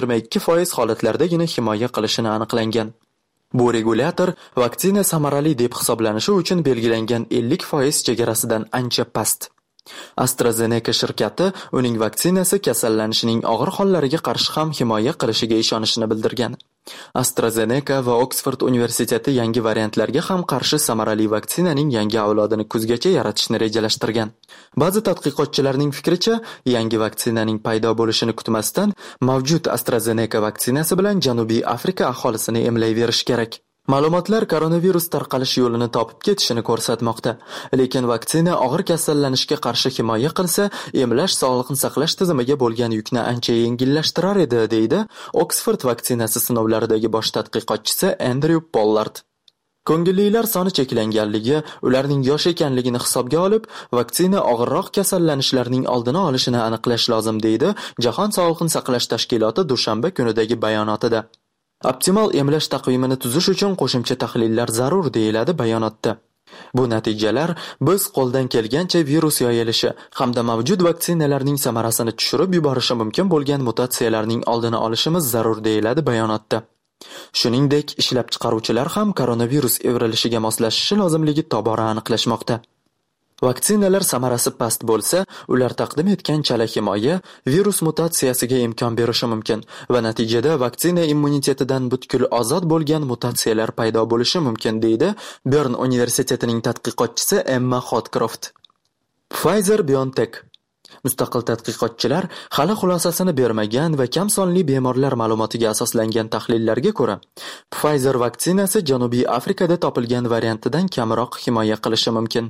22% holatlardagina himoya qilishini aniqlangan. Bu regulyator vaksina samarali deb hisoblanishi uchun belgilangan 50% chegarasidan ancha past. AstraZeneca shirkati uning vaksinasi kasallanishning og'ir hollariga qarshi ham himoya qilishiga ishonishini bildirgan. AstraZeneca va Oxford universiteti yangi variantlarga ham qarshi samarali vaksinaning yangi avlodini kuzgacha yaratishni rejalashtirgan. Ba'zi tadqiqotchilarning fikricha, yangi vaksinaning paydo bo'lishini kutmasdan mavjud AstraZeneca vaksinasi bilan Janubiy Afrika aholisini emlayverish kerak. Ma'lumotlar koronavirus tarqalish yo'lini topib ketishini ko'rsatmoqda. Lekin vaksina og'ir kasallanishga qarshi himoya qilsa, emlash sog'liqni saqlash tizimiga bo'lgan yukni ancha yengillashtirar edi, deydi Oxford vaksinasi sinovlaridagi bosh tadqiqotchisi Andrew Pollard. Ko'ngillilar soni cheklanganligi, ularning yosh ekanligini hisobga olib, vaksina og'irroq kasallanishlarning oldini olishini aniqlash lozim, deydi Jahon sog'liqni saqlash tashkiloti dushanba kunidagi bayonotida. Optimal emlash taqvimini tuzish uchun qo'shimcha tahlillar zarur, deyiladi bayonotda. Bu natijalar biz qo'ldan kelgancha virus yoyilishi hamda mavjud vaksinalarning samarasini tushirib yuborishi mumkin bo'lgan mutatsiyalarning oldini olishimiz zarur, deyiladi bayonotda. Shuningdek, ishlab chiqaruvchilar ham koronavirus evrilishiga moslashishi lozimligi tobora aniqlashmoqda. Vaksinalar samarasi past bo'lsa, ular taqdim etgan chala himoya virus mutatsiyasiga imkon berishi mumkin va natijada vaksina immunitetidan butkul ozod bo'lgan mutatsiyalar paydo bo'lishi mumkin, deydi Bern universitetining tadqiqotchisi Emma Hotcroft. Pfizer-BioNTech mustaqil tadqiqotchilar hali xulosasini bermagan va kam sonli bemorlar ma'lumotiga asoslangan tahlillarga ko'ra, Pfizer vaksinasi Janubiy Afrikada topilgan variantidan kamroq himoya qilishi mumkin.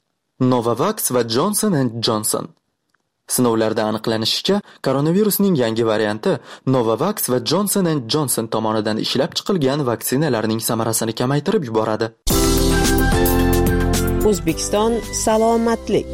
Novavax va Johnson & Johnson. Sinovlarda aniqlanishicha, koronavirusning yangi varianti Novavax va Johnson & Johnson tomonidan ishlab chiqilgan vaksinalarning samarasini kamaytirib yuboradi. O'zbekiston salomatlik.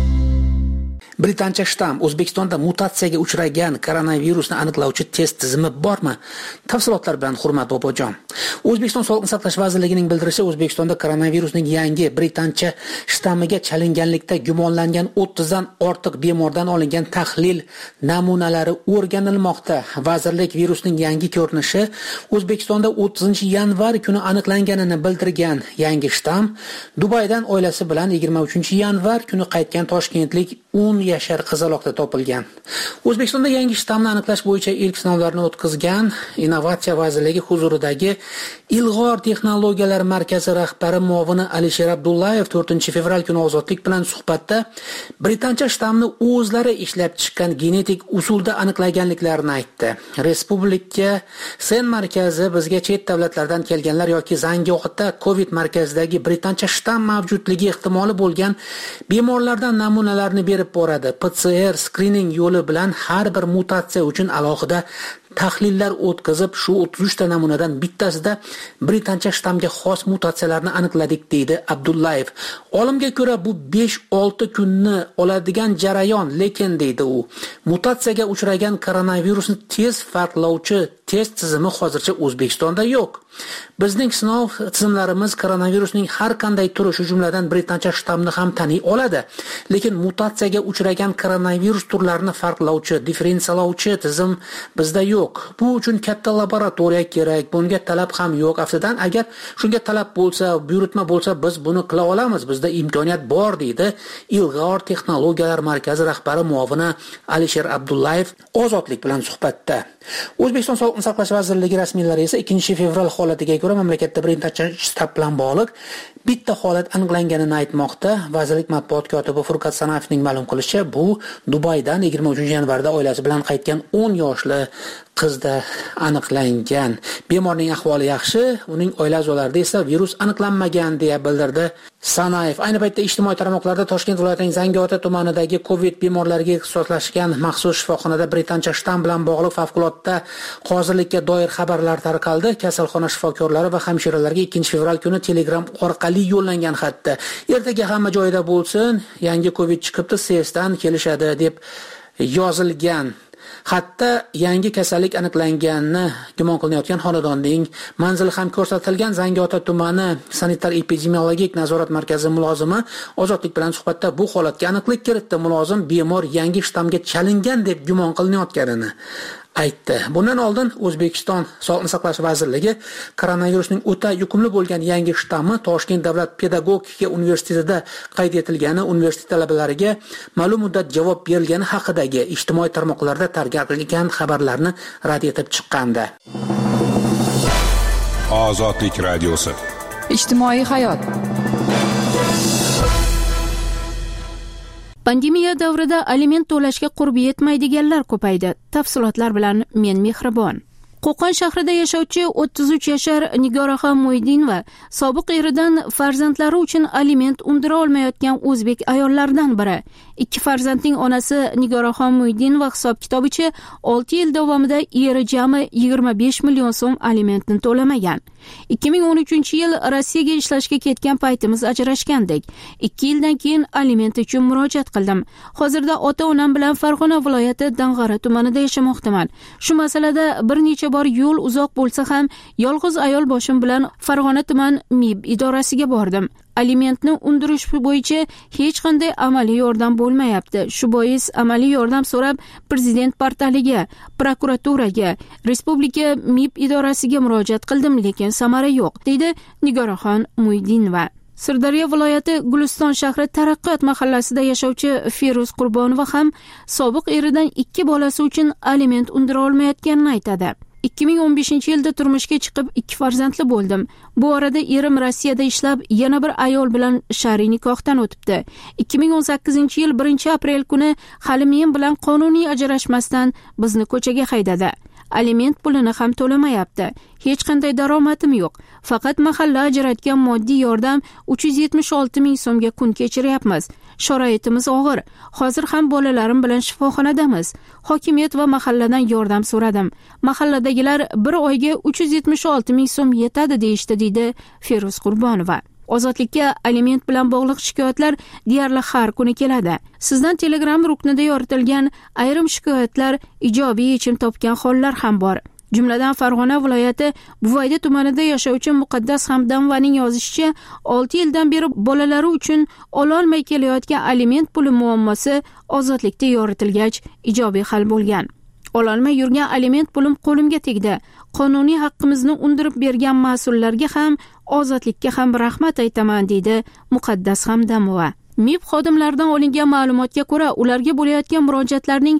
Britancha shtamm O'zbekistonda mutatsiyaga uchragan koronavirusni aniqlovchi test tizimi bormi? Tafsilotlar bilan Hurmat Bobojon. O'zbekiston Sog'liqni saqlash vazirligining bildirishicha, O'zbekistonda koronavirusning yangi Britancha shtammiga chalinganlikda gumonlangan 30 dan ortiq bemordan olingan tahlil namunalari o'rganilmoqda. Vazirlik virusning yangi ko'rinishi O'zbekistonda 30-yanvar kuni aniqlanganini bildirgan. Yangi shtamm Dubaydan oilasi bilan 23-yanvar kuni qaytgan toshkentlik 10 yashar qizaloqda topilgan. O'zbekistonda yangi shtammni aniqlash bo'yicha ilk sinovlarni o'tkazgan Innovatsiya vazirligi huzuridagi Ilg'or texnologiyalar markazi rahbari muovini Alisher Abdullayev 4-fevral kuni Ozodlik bilan suhbatda Britancha shtammni o'zlari ishlab chiqqan genetik usulda aniqlaganliklarini aytdi. Respublika Sen markazi bizga chet davlatlardan kelganlar yoki Zangiota COVID markazidagi Britancha shtamm mavjudligi ehtimoli bo'lgan bemorlardan namunalarni berib boradi. PCR screening yo'li bilan har bir mutatsiya uchun alohida tahlillar o'tkazib, shu 33 ta namunadan bittasida Britancha shtammga xos mutatsiyalarni aniqladik, deydi Abdullayev. Olimga ko'ra bu 5-6 kunni oladigan jarayon, lekin deydi u, mutatsiyaga uchragan koronavirusni tez farqlovchi test tizimi hozircha O'zbekistonda yo'q. Bizning sinov tizimlarimiz koronavirusning har qanday turi, shu jumladan Britancha shtammni ham taniy oladi, lekin mutatsiyaga uchragan koronavirus turlarini farqlovchi, differensiyalovchi tizim bizda yo'q. Bu uchun katta laboratoriya kerak, bunga talab ham yo'q. Aftidan, agar shunga talab bo'lsa, buyurtma bo'lsa, biz buni qila olamiz. Bizda imkoniyat bor, deydi Ilg'or texnologiyalar markazi rahbari muovini Alisher Abdullayev Ozodlik bilan suhbatda. O'zbekiston Sog'liqni saqlash vazirligi rasmiylari esa 2-fevral holatiga ko'ra mamlakatda Britancha shtamm bilan bog'liq bitta holat aniqlanganini aytmoqda. Vazirlik matbuot kotibi Furqat Sanayevning ma'lum qilishicha, bu Dubaydan 23-yanvarda oilasi bilan qaytgan 10 yoshli qizda aniqlangan. Bemorning ahvoli yaxshi, uning oila a'zolarida esa virus aniqlanmagan, deya bildirdi Sanayev. Ayni paytda ijtimoiy tarmoqlarda Toshkent viloyatining Zangiota tumanidagi COVID bemorlariga ixtisoslashgan maxsus shifoxonada Britancha shtamm bilan bog'liq favqulodda hozirlikka doir xabarlar tarqaldi. Kasalxona shifokorlari va hamshiralarga 2-fevral kuni Telegram orqali yo'llangan xatda ertaga hamma joyida bo'lsin, yangi COVID chiqibdi, SESdan kelishadi deb yozilgan. Hatto yangi kasallik aniqlanganini gumon qilinayotgan xonadonning manzili ham ko'rsatilgan. Zangiota tumani sanitar epidemiologik nazorat markazi mulozimi Ozodlik bilan suhbatda bu holatga aniqlik kiritdi. Mulozim bemor yangi shtammga chalingan deb gumon qilinayotganini aytdi. Bundan oldin O'zbekiston Sog'liqni saqlash vazirligi koronavirusning o'ta yuqumli bo'lgan yangi shtammi Toshkent davlat pedagogika universitetida qayd etilgani, universitet talabalariga ma'lum muddat javob berilgani haqidagi ijtimoiy tarmoqlarda tarqatilgan xabarlarni rad etib chiqqandi. Ozodlik radiosi. Ijtimoiy hayot. Pandemiya davrida aliment to'lashga qurbi yetmaydiganlar ko'paydi. Tafsilotlar bilan men Mehribon. Qo'qon shahrida yashovchi 33 yashar Nigoraxon Muidinova sobiq eridan farzandlari uchun aliment undira olmayotgan o'zbek ayollaridan biri. Ikki farzandning onasi Nigoraxon Muidinova hisob-kitobicha 6 yil davomida eri jami 25 million so'm alimentni to'lamagan. 2013-yil Rossiyaga ishlashga ketgan paytimiz ajrashgandik. 2 yildan keyin aliment uchun murojaat qildim. Hozirda ota-onam bilan Farg'ona viloyati Dang'ara tumanida yashamoqdaman. Shu masalada bir necha bor yo'l uzoq bo'lsa ham yolg'iz ayol boshim bilan Farg'ona tuman MIB idorasiga bordim. Alimentni undirish bo'yicha hech qanday amaliy yordam bo'lmayapti. Shu bois amaliy yordam so'rab prezident portaliga, prokuraturaga, respublika MIB idorasiga murojaat qildim, lekin samara yo'q, deydi Nigoraxon Muidinova. Sirdaryo viloyati Guliston shahri Taraqqiyot mahallasida yashovchi Feruz Qurbonova ham sobiq eridan 2 bolasi uchun aliment undira olmayotganini aytadi. 2015-yilda turmushga chiqib 2 farzandli bo'ldim. Bu orada erim Rossiyada ishlab, yana bir ayol bilan shar'iy nikohdan o'tibdi. 2018-yil 1-aprel kuni hali men bilan qonuniy ajrashmasdan bizni ko'chaga haydadi. Aliment pulini ham to'lamayapti. Hech qanday daromadim yo'q. Faqat mahalla ajratgan moddiy yordam 376 ming so'mga kun kechiryapmiz. Sharoitimiz og'ir. Hozir ham bolalarim bilan shifoxonadamiz. Hokimiyat va mahalladan yordam so'radim. Mahalladagilar bir oyga 376 ming so'm yetadi deyishdi, deydi Feruz Qurbonova. Ozodlikka aliment bilan bog'liq shikoyatlar deyarli har kuni keladi. Sizdan Telegram ruknida yoritilgan ayrim shikoyatlar ijobiy yechim topgan hollar ham bor. Jumladan Farg'ona viloyati Buvayda tumanida yashovchi Muqaddas Hamdamovaning yozishicha, 6 yildan beri bolalari uchun ololmay kelayotgan aliment puli muammosi Ozodlikda yoritilgach ijobiy hal bo'lgan. Ololmay yurgan aliment pulim qo'limga tegdi. Qonuniy haqqimizni undirib bergan mas'ullarga ham, Ozodlikka ham rahmat aytaman, deydi Muqaddas Hamdamova. MIB xodimlaridan olingan ma'lumotga ko'ra, ularga bo'layotgan murojaatlarning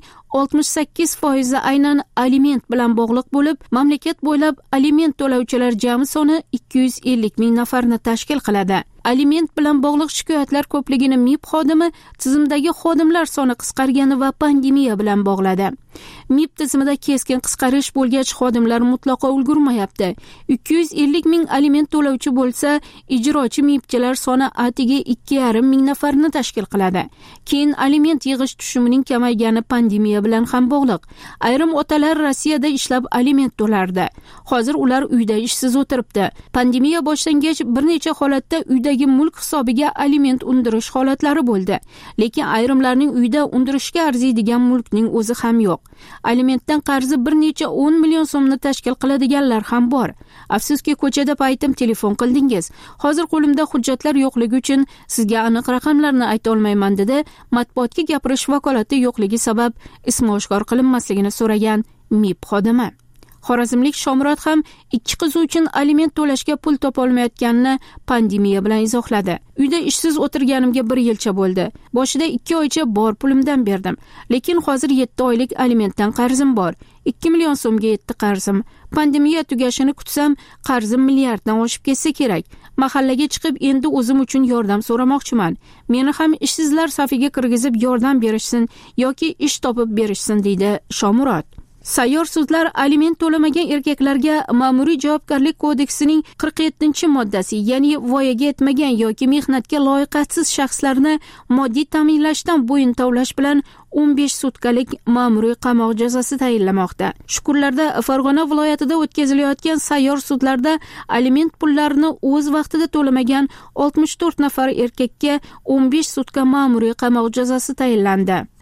68% aynan aliment bilan bog'liq bo'lib, mamlakat bo'ylab aliment to'lovchilar jami soni 250 ming nafarni tashkil qiladi. Aliment bilan bog'liq shikoyatlar ko'pligini MIB xodimi tizimdagi xodimlar soni qisqargani va pandemiya bilan bog'ladi. MIB tizimida keskin qisqarish bo'lgach, xodimlar mutlaqo ulgurmayapti. 250 ming aliment to'lovchi bo'lsa, ijrochi MIBchilar soni atiga 2,5 ming nafarni tashkil qiladi. Keyin aliment yig'ish tushumining kamaygani pandemiya bilan ham bog'liq. Ayrim otalar Rossiyada ishlab aliment to'lardi. Hozir ular uyda ishsiz o'tiribdi. Pandemiya boshlangach bir necha holatda uydagi mulk hisobiga aliment undirish holatlari bo'ldi. Lekin ayrimlarning uyda undirishga arziydigan mulkning o'zi ham yo'q. Alimentdan qarzi bir necha 10 million so'mni tashkil qiladiganlar ham bor. Afsuski ko'chada paytim telefon qildingiz. Hozir qo'limda hujjatlar yo'qligi uchun sizga aniq raqamlarni ayta olmayman, dedi. Matbuotga gapirish vakolati yo'qligi sabab ismi oshkor qilinmasligini so'ragan MIB xodimi. Xorazmlik Shomurod ham 2 qizi uchun aliment to'lashga pul topa olmayotganini pandemiya bilan izohladi. Uyda ishsiz o'tirganimga 1 yilcha bo'ldi. Boshida 2 oycha bor pulimdan berdim. Lekin hozir 7 oylik alimentdan qarzim bor. 2 million so'mga yetdi qarzim. Pandemiya tugashini kutsam, qarzim milliarddan oshib ketsa kerak. Mahallaga chiqib endi o'zim uchun yordam so'ramoqchiman. Meni ham ishsizlar safiga kirgizib yordam berishsin yoki ish topib berishsin, deydi Shomurod. Sayyor sudlar aliment to'lamagan erkaklarga ma'muriy javobgarlik kodeksining 47-moddasi, ya'ni voyaga yetmagan yoki mehnatga loyiqatsiz shaxslarni moddiy ta'minlashdan bo'yin tovlash bilan 15 sutkalik ma'muriy qamoq jazosi tayinlamoqda. Shukurlarda Farg'ona viloyatida o'tkazilayotgan sayyor sudlarda aliment pullarini o'z vaqtida to'lamagan 64 nafar erkakka 15 sutka ma'muriy qamoq jazosi tayinlandi.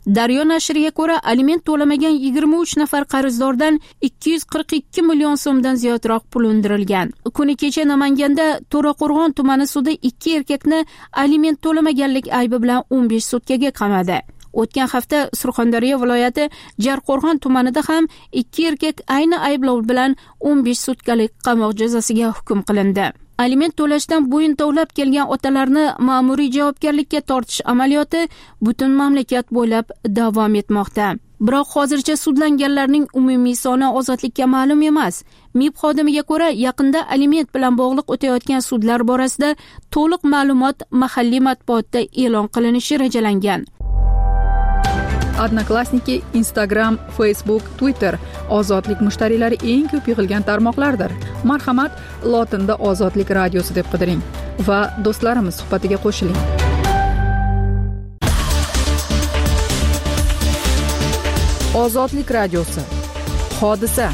Daryo nashriga ko'ra, aliment to'lamagan 23 nafar qarzdordan 242 million so'mdan ziyodroq pul undirilgan. Kuni kecha Namanganda To'raqo'rg'on tumani sudi 2 erkakni aliment to'lamaganlik aybi bilan 15 sutkaga qamadi. O'tgan hafta Surxondaryo viloyati Jarqo'rg'on tumanida ham 2 erkak ayni ayblov bilan 15 sutkalik qamoq jazosiga hukm qilindi. Aliment to'lashdan bo'yin tovlab kelgan otalarni ma'muriy javobgarlikka tortish amaliyoti butun mamlakat bo'ylab davom etmoqda. Biroq hozircha sudlanganlarning umumiy soni ozodlikka ma'lum emas. MIB xodimiga ko'ra, yaqinda aliment bilan bog'liq o'tayotgan sudlar borasida to'liq ma'lumot mahalliy matbuotda e'lon qilinishi rejalangan. Odnoklassniki, Instagram, Facebook, Twitter ozodlik mushtariylari eng ko'p yig'ilgan tarmoqlardir. Marhamat, lotinda Ozodlik radiosi deb qidiring va do'stlarimiz suhbatiga qo'shiling. Ozodlik radiosi. Hodisa.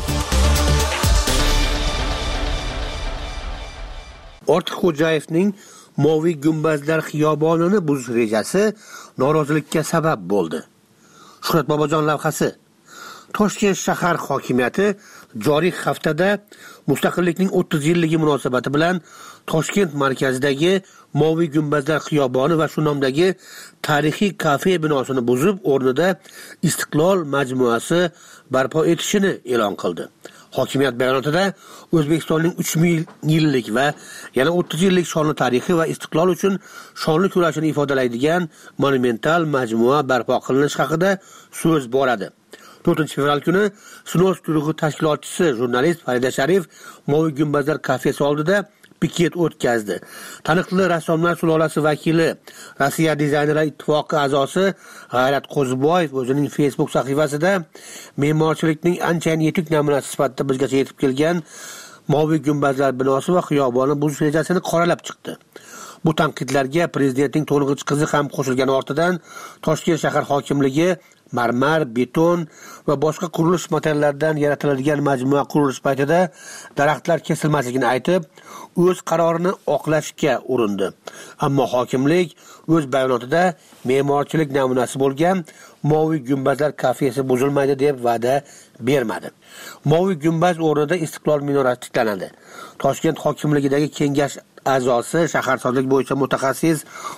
Ortiqxo'jayevning Moviy gumbazlar xiyobonini buzish rejasi norozilikka sabab bo'ldi. Shuhrat Bobojon lavhasi. Toshkent shahar hokimiyati joriy haftada mustaqillikning 30 yilligi munosabati bilan Toshkent markazidagi Moviy gumbazlar xiyoboni va shu nomdagi tarixiy kafe binosini buzib, o'rnida Istiqlol majmuasi barpo etishini e'lon qildi. Hokimiyat bayonotida O'zbekistonning 3000 yillik va yana 30 yillik shonli tarixi va istiqlol uchun shonli kurashini ifodalaydigan monumental majmua barpo qilinishi haqida so'z boradi. 4-fevral kuni Snos guruhi tashkilotchisi jurnalist Farida Sharif Moviy gumbazlar kafesi oldida piket o'tkazdi. Taniqli rassomlar sulolasi vakili, Rossiya dizaynerlar ittifoqi a'zosi G'ayrat Qo'ziboyev o'zining Facebook sahifasida me'morchilikning anchayin yetuk namunasi sifatida bizgacha yetib kelgan Moviy gumbazlar binosi va xiyoboni buzish rejasini qoralab chiqdi. Bu tanqidlarga prezidentning to'ng'ich qizi ham qo'shilgani ortidan Toshkent shahar hokimligi marmar, beton va boshqa qurilish materiallaridan yaratiladigan majmua qurilish paytida daraxtlar kesilmasligini aytib, o'z qarorini oqlashga urindi. Ammo hokimlik o'z bayonotida me'morchilik namunasi bo'lgan Moviy gumbazlar kafesi buzilmaydi deb va'da bermadi. Moviy gumbaz o'rnida Istiqlol minorasi tiklanadi. Toshkent hokimligidagi kengash a'zosi, shaharsozlik bo'yicha mutaxassis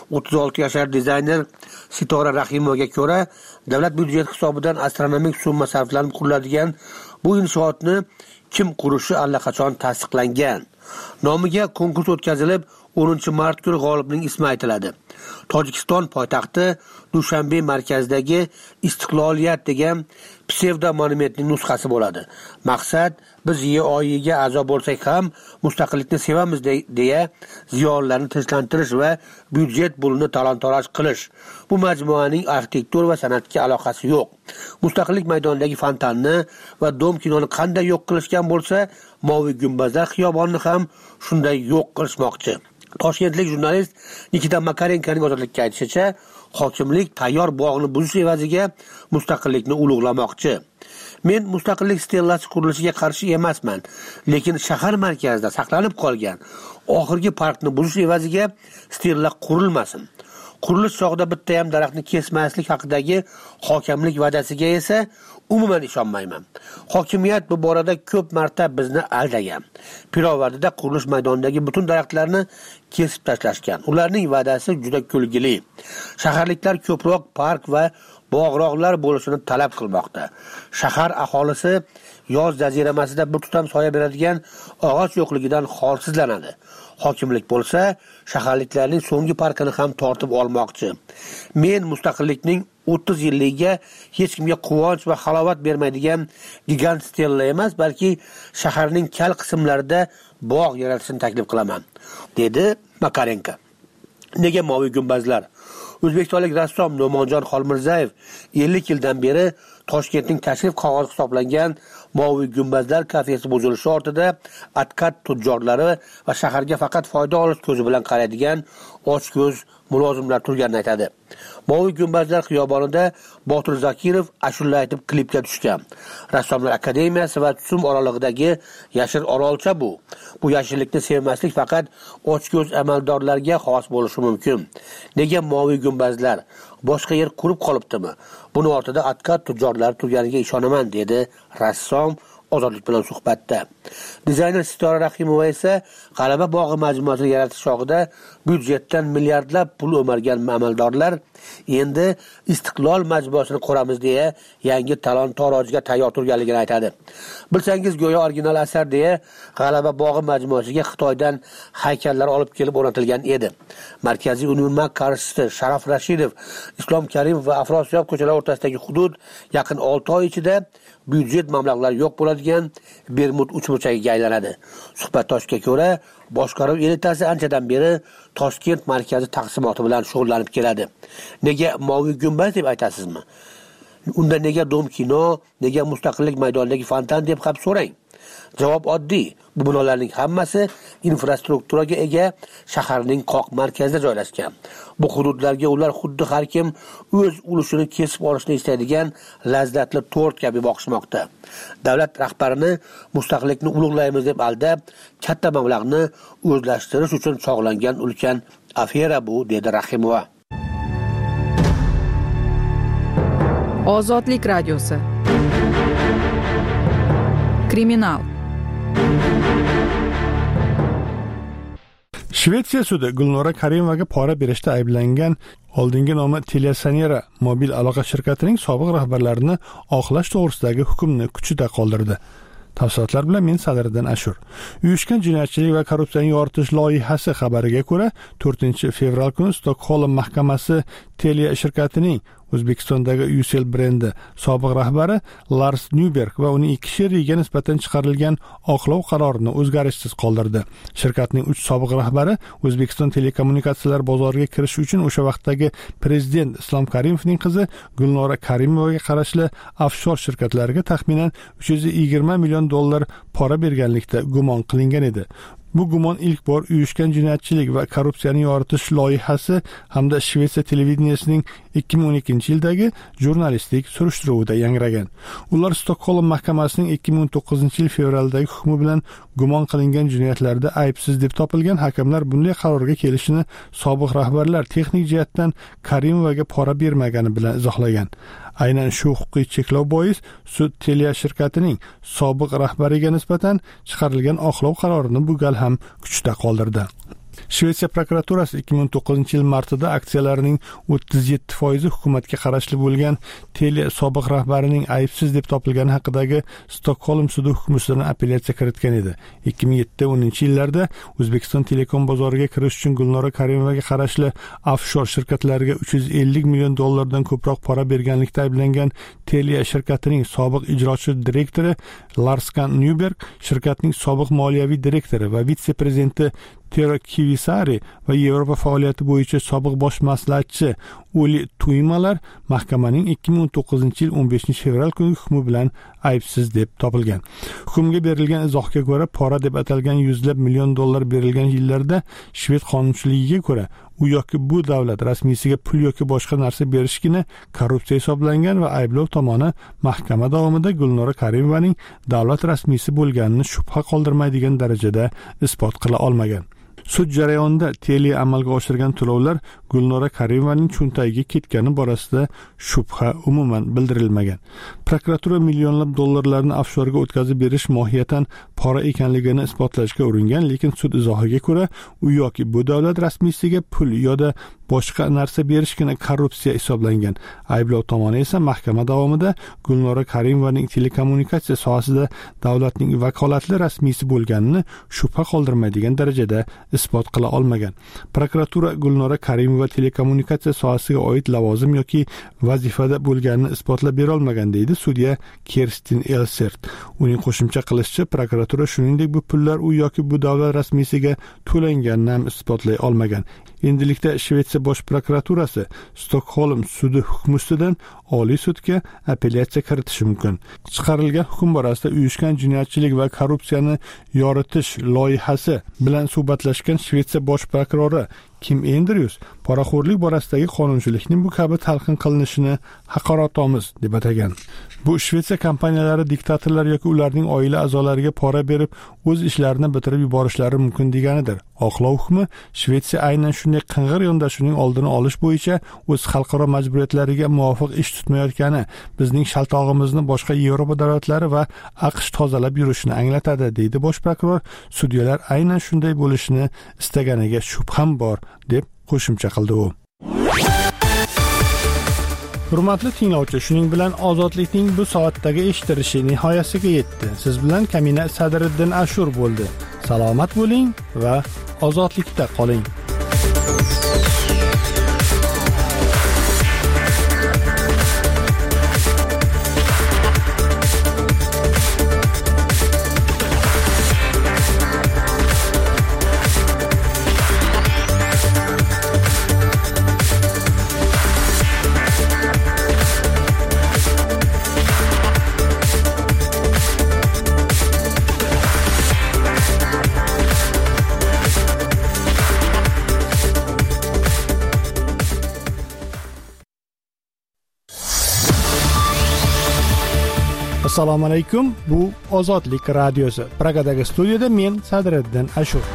36 yashar dizayner Sitora Rahimovga ko'ra, davlat byudjeti hisobidan astronomik summa sarflanib quriladigan bu inshootni kim qurishi allaqachon tasdiqlangan. Nomiga konkurs o'tkazilib, 10-mart kuni g'olibning ismi aytiladi. Tojikiston poytaxti Dushanbe markazidagi Istiqloliyat degan psevdo monumentning nusxasi bo'ladi. Maqsad biz YOIga a'zo bo'lsak ham mustaqillikni sevamiz deya ziyolilarni tinchlantirish va byudjet pulini talon-toroj qilish. Bu majmuaning arxitektura va san'atga aloqasi yo'q. Mustaqillik maydonidagi fontanni va Dom kinoni qanday yo'q qilishgan bo'lsa, Moviy gumbazlar xiyobonini ham shunday yo'q qilishmoqchi. Toshkentlik jurnalist Nikita Makarenkoning ozodlikka aytishicha, hokimlik tayyor bog'ni buzish evaziga mustaqillikni ulug'lamoqchi. Men mustaqillik stellasi qurilishiga qarshi emasman, lekin shahar markazida saqlanib qolgan oxirgi parkni buzish evaziga stella qurilmasin. Qurilish chog'ida bitta ham daraxtni kesmaslik haqidagi hokimlik va'dasiga esa umuman ishonmayman. Hokimiyat bu borada ko'p marta bizni aldagan. Pirovardida qurilish maydonidagi butun daraxtlarni kesib tashlashgan. Ularning va'dasi juda kulgili. Shaharliklar ko'proq park va bog'roqlar bo'lishini talab qilmoqda. Shahar aholisi yoz jaziramasida bir tutam soya beradigan og'och yo'qligidan holsizlanadi. Hokimlik bo'lsa, shaharliklarning so'nggi parkini ham tortib olmoqchi. Men mustaqillikning 30 yilligiga hech kimga quvonch va halovat bermaydigan gigant stella emas, balki shaharning kal qismlarida bog' yaratishni taklif qilaman, dedi Makarenko. Nega Moviy gumbazlar? O'zbekistonlik rassom No'monjon Xolmirzayev 50 yildan beri Toshkentning tashrif qog'ozi hisoblangan Moviy gumbazlar kafesi buzilishi ortida atkat tujjorlari va shaharga faqat foyda olish ko'zi bilan qaraydigan ochko'z mulozimlar turganini aytadi. Moviy gumbazlar xiyobonida Botir Zakirov ashula aytib klipga tushgan. Rassomlar akademiyasi va Tusum oralig'idagi yashil orolcha bu. Bu yashillikni sevmaslik faqat ochko'z amaldorlarga xos bo'lishi mumkin. Nega Moviy gumbazlar? boshqa yer qurib qolibdimi? Buni ortida advokat tujjorlar turganiga ishonaman, dedi rassom Ozodlik bilan suhbatda. Dizayner Sitora Rahimova esa G'alaba bog'i majmuasini yaratish chog'ida byudjetdan milliardlab pul o'margan amaldorlar endi Istiqlol majmuasini quramiz deya yangi talon-torojga tayyor turganligini aytadi. Bilsangiz, go'yo original asar deya G'alaba bog'i majmuasiga Xitoydan haykallar olib kelib o'rnatilgan edi. Markaziy Union qarshisi Sharof Rashidov, Islom Karimov va Afrosiyob ko'chalari o'rtasidagi hudud yaqin 6 oy ichida byudjet mablag'lari yo'q bo'ladigan Bermud uchburchagiga aylanadi. Suhbatdoshga ko'ra, boshqaruv elitasi anchadan beri Toshkent markazi taqsimoti bilan shug'ullanib keladi. Nega Moviy gumbaz deb aytasizmi? Unda nega Dom kino, nega Mustaqillik maydonidagi fontan deb ham so'rang. Javob oddiy. Bu binolarning hammasi infrastrukturaga ega shaharning qoq markazida joylashgan. Bu hududlarga ular xuddi har kim o'z ulushini kesib olishni istaydigan lazzatli tort kabi boqishmoqda. Davlat rahbarini mustaqillikni ulug'laymiz deb aldab, katta mablag'ni o'zlashtirish uchun chog'langan ulkan afera bu, dedi Rahimova. Ozodlik radiosi. Kriminal. Shvetsiya sudi Gulnora Karimovaga pora berishda ayblangan oldingi nomi Telesanera mobil aloqa shirkatining sobiq rahbarlarini oqlash to'g'risidagi hukmni kuchida qoldirdi. Tafsilotlar bilan men Sadriddin Ashur. Uyushgan jinoyatchilik va korrupsiyani yoritish loyihasi xabariga ko'ra, 4-fevral kuni Stockholm mahkamasi Telia shirkatining O'zbekistondagi Ucell brendi sobiq rahbari Lars Nyberg va uning 2 sherigiga nisbatan chiqarilgan oqlov qarorini o'zgarishsiz qoldirdi. Shirkatning 3 sobiq rahbari O'zbekiston telekommunikatsiyalar bozoriga kirish uchun o'sha vaqtdagi prezident Islom Karimovning qizi Gulnora Karimovaga qarashli offshor shirkatlarga taxminan $320 million pora berganlikda gumon qilingan edi. Bu gumon ilk bor uyushgan jinoyatchilik va korrupsiyani yoritish loyihasi hamda Shvetsiya televideniyasining 2012-yildagi jurnalistik surishtiruvida yangragan. Ular Stockholm mahkamasining 2009-yil fevraldagi hukmi bilan gumon qilingan jinoyatlarda aybsiz deb topilgan hakamlar bunday qarorga kelishini sobiq rahbarlar texnik jihatdan Karimovaga pora bermagani bilan izohlagan. Aynan shu huquqiy cheklov bois sud Telia shirkatining sobiq rahbariga nisbatan chiqarilgan oqlov qarorini bu gal ham kuchda qoldirdi. Shvetsiya prokuraturasi 2009-yil martida aksiyalarining 37% hukumatga qarashli bo'lgan Telia sobiq rahbarining aybsiz deb topilgani haqidagi Stockholm sudi hukmidan apellyatsiya kiritgan edi. 2007-10-yillarda O'zbekiston telekom bozoriga kirish uchun Gulnora Karimovaga qarashli offshor shirkatlarga $350 million dan ko'proq pora berganlikda ayblangan Telia shirkatining sobiq ijrochi direktori Lars Nyberg, shirkatning sobiq moliyaviy direktori va vitse-prezidenti Tero Kivisari va Yevropa faoliyati bo'yicha sobiq bosh maslahatchi Uli Tuymalar mahkamaning 2009-yil 15-fevral kungi hukmi bilan aybsiz deb topilgan. Hukmga berilgan izohga ko'ra, pora deb atalgan $100 million berilgan yillarda Shved qonunchiligiga ko'ra u yoki bu davlat rasmiysiga pul yoki boshqa narsa berishgina korrupsiya hisoblangan va ayblov tomoni mahkama davomida Gulnora Karimovaning davlat rasmiysi bo'lganini shubha qoldirmaydigan darajada isbot qila olmagan. Sud jarayonida Telia amalga oshirgan to'lovlar Gulnora Karimovaning cho'ntagiga ketgani borasida shubha umuman bildirilmagan. Prokuratura millionlab dollarlarni offshorga o'tkazib berish mohiyatan pora ekanligini isbotlashga uringan, lekin sud izohiga ko'ra u yoki bu davlat rasmiysiga pul yoda boshqa narsa berishgina korrupsiya hisoblangan. Ayblov tomoni esa mahkama davomida Gulnora Karimovaning telekommunikatsiya sohasida davlatning vakolatli rasmiysi bo'lganini shubha qoldirmaydigan darajada isbot qila olmagan. Prokuratura Gulnora Karimova telekommunikatsiya sohasiga oid lavozim yoki vazifada bo'lganini isbotlab bera olmagan, deydi sudya Kerstin Elsert. Uning qo'shimcha qilishicha, prokuratura shuningdek bu pullar u yoki bu davlat rasmiysiga to'langanini ham isbotlay olmagan. Endilikda Shvetsiya bosh prokuraturasi Stockholm sudi hukmi ustidan Oliy sudga apellyatsiya kiritishi mumkin. Chiqarilgan hukm borasida uyushgan jinoyatchilik va korrupsiyani yoritish loyihasi bilan suhbatlashgan Shvetsiya bosh prokurori Kim Endrius poraxo'rlik borasidagi qonunchilikning bu kabi talqin qilinishini haqoratomuz deb atagan. Bu Shvetsiya kompaniyalari diktatorlar yoki ularning oila a'zolariga pora berib o'z ishlarini bitirib yuborishlari mumkin deganidir. Oqlov hukmi Shvetsiya aynan shunday shunday qing'ir yondashuvning oldini olish bo'yicha o'z xalqaro majburiyatlariga muvofiq ish tutmayotgani bizning shaltog'imizni boshqa Yevropa davlatlari va AQSh tozalab yurishini anglatadi, deydi bosh prokuror. Sudyalar aynan shunday bo'lishini istaganiga shubham bor, deb qo'shimcha qildi u. Hurmatli tinglovchi, shuning bilan ozodlikning bu soatdagi eshittirishi nihoyasiga yetdi. Siz bilan Kamina Sadriddin Ashur bo'ldi. Salomat bo'ling va ozodlikda qoling. Assalomu alaykum. Bu Ozodlik radiosi. Pragadagi studiyada men Sadriddin Ashur.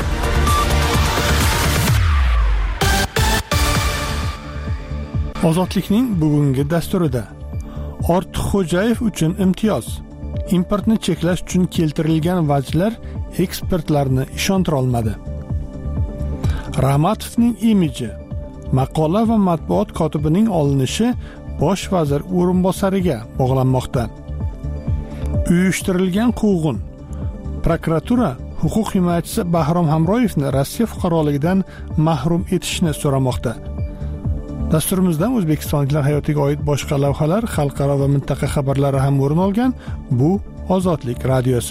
Ozodlikning bugungi dasturida Ortiqxo'jayev uchun imtiyoz. Importni cheklash uchun keltirilgan vajlar ekspertlarni ishontira olmadi. Rahmatovning imiji. Maqola va matbuot kotibining olinishi bosh vazir o'rinbosariga bog'lanmoqda. Uyushtirilgan quvg'in. Prokuratura huquq himoyachisi Bahrom Hamroyevni Rossiya fuqaroligidan mahrum etishni so'ramoqda. Dasturimizdan o'zbekistonliklar hayotiga oid boshqa lavhalar, xalqaro va mintaqa xabarlari ham o'rin olgan. Bu Ozodlik radiosi.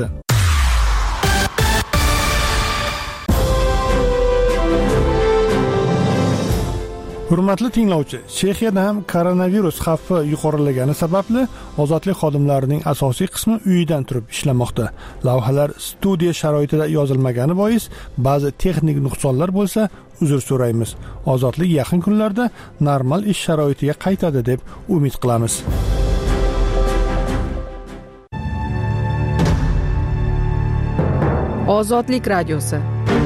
Hurmatli tinglovchi, Chexiyada ham koronavirus xavfi yuqorilagani sababli ozodlik xodimlarining asosiy qismi uyidan turib ishlamoqda. Lavhalar studiya sharoitida yozilmagani bois ba'zi texnik nuqsonlar bo'lsa, uzr so'raymiz. Ozodlik yaqin kunlarda normal ish sharoitiga qaytadi deb umid qilamiz. Ozodlik radiosi.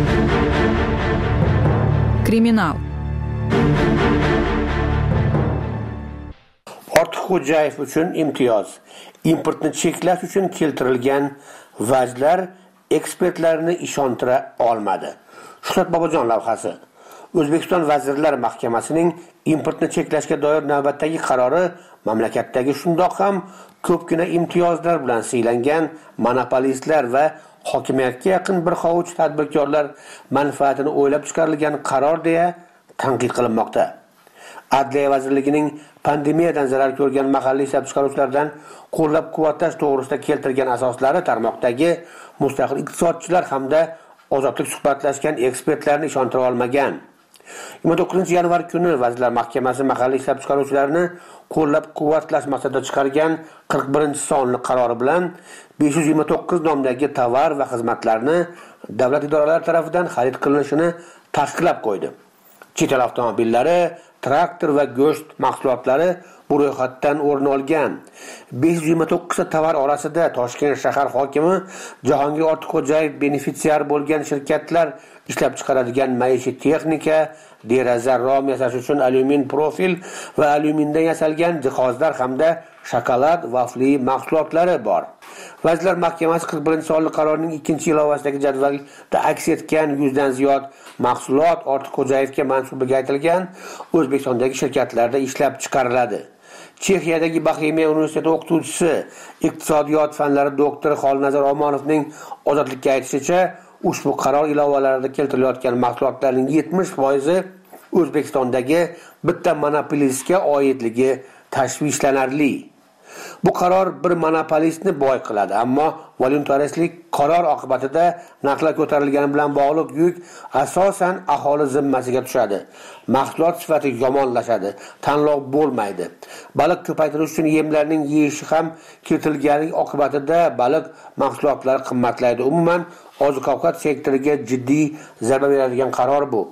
Kriminal. Ortiqxo'jayev uchun imtiyoz. Importni cheklash uchun keltirilgan vajlar ekspertlarni ishontira olmadi. Shuhrat Bobojon lavhasi. O'zbekiston Vazirlar Mahkamasining importni cheklashga doir navbatdagi qarori mamlakatdagi shundoq ham ko'pgina imtiyozlar bilan siylangan monopolistlar va hokimiyatga yaqin bir hovuch tadbirkorlar manfaatini o'ylab chiqarilgan qaror deya tanqid qilinmoqda. Adliya vazirligining pandemiyadan zarar ko'rgan mahalliy ishlab chiqaruvchilardan qo'llab-quvvatlash to'g'risida keltirgan asoslari tarmoqdagi mustaqil iqtisodchilar hamda ozodlik suhbatlashgan ekspertlarni ishontira olmagan. 29-yanvar kuni Vazirlar Mahkamasi mahalliy ishlab chiqaruvchilarni qo'llab-quvvatlash maqsadida chiqargan 41-sonli qarori bilan 529 nomdagi tovar va xizmatlarni davlat idoralari tomonidan xarid qilinishini tasdiqlab qo'ydi. Chet el avtomobillari, traktor va go'sht mahsulotlari bu ro'yxatdan o'rin olgan. 529 tovar orasida Toshkent shahar hokimi Jahongir Ortiqxo'jayev benefitsiar bo'lgan shirkatlar ishlab chiqaradigan maishiy texnika, deraza rom yasash uchun alyumin profil va alyumindan yasalgan jihozlar hamda shokolad, vafli mahsulotlari bor. Vazirlar Mahkamasi 41-sonli qarorining 2-ilovasidagi jadvalda aks etgan 100 dan ziyod mahsulot Ortiqxo'jayevga mansubligi aytilgan O'zbekistondagi shirkatlarda ishlab chiqariladi. Chexiyadagi Boxemiya universiteti o'qituvchisi, iqtisodiyot fanlari doktori Xolnazar Omonovning ozodlikka aytishicha, ushbu qaror ilovalarida keltirilayotgan mahsulotlarning 70% O'zbekistondagi bitta monopolistga oidligi tashvishlanarli. Bu qaror bir monopolistni boy qiladi, ammo voluntaristlik qaror oqibatida narxlar ko'tarilgani bilan bog'liq yuk asosan aholi zimmasiga tushadi. Mahsulot sifati yomonlashadi, tanlov bo'lmaydi. Baliq ko'paytirish uchun yemlarning yeyishi ham kiritilgani oqibatida baliq mahsulotlari qimmatlaydi. Umuman oziq-ovqat sektoriga jiddiy zarba beradigan qaror bu.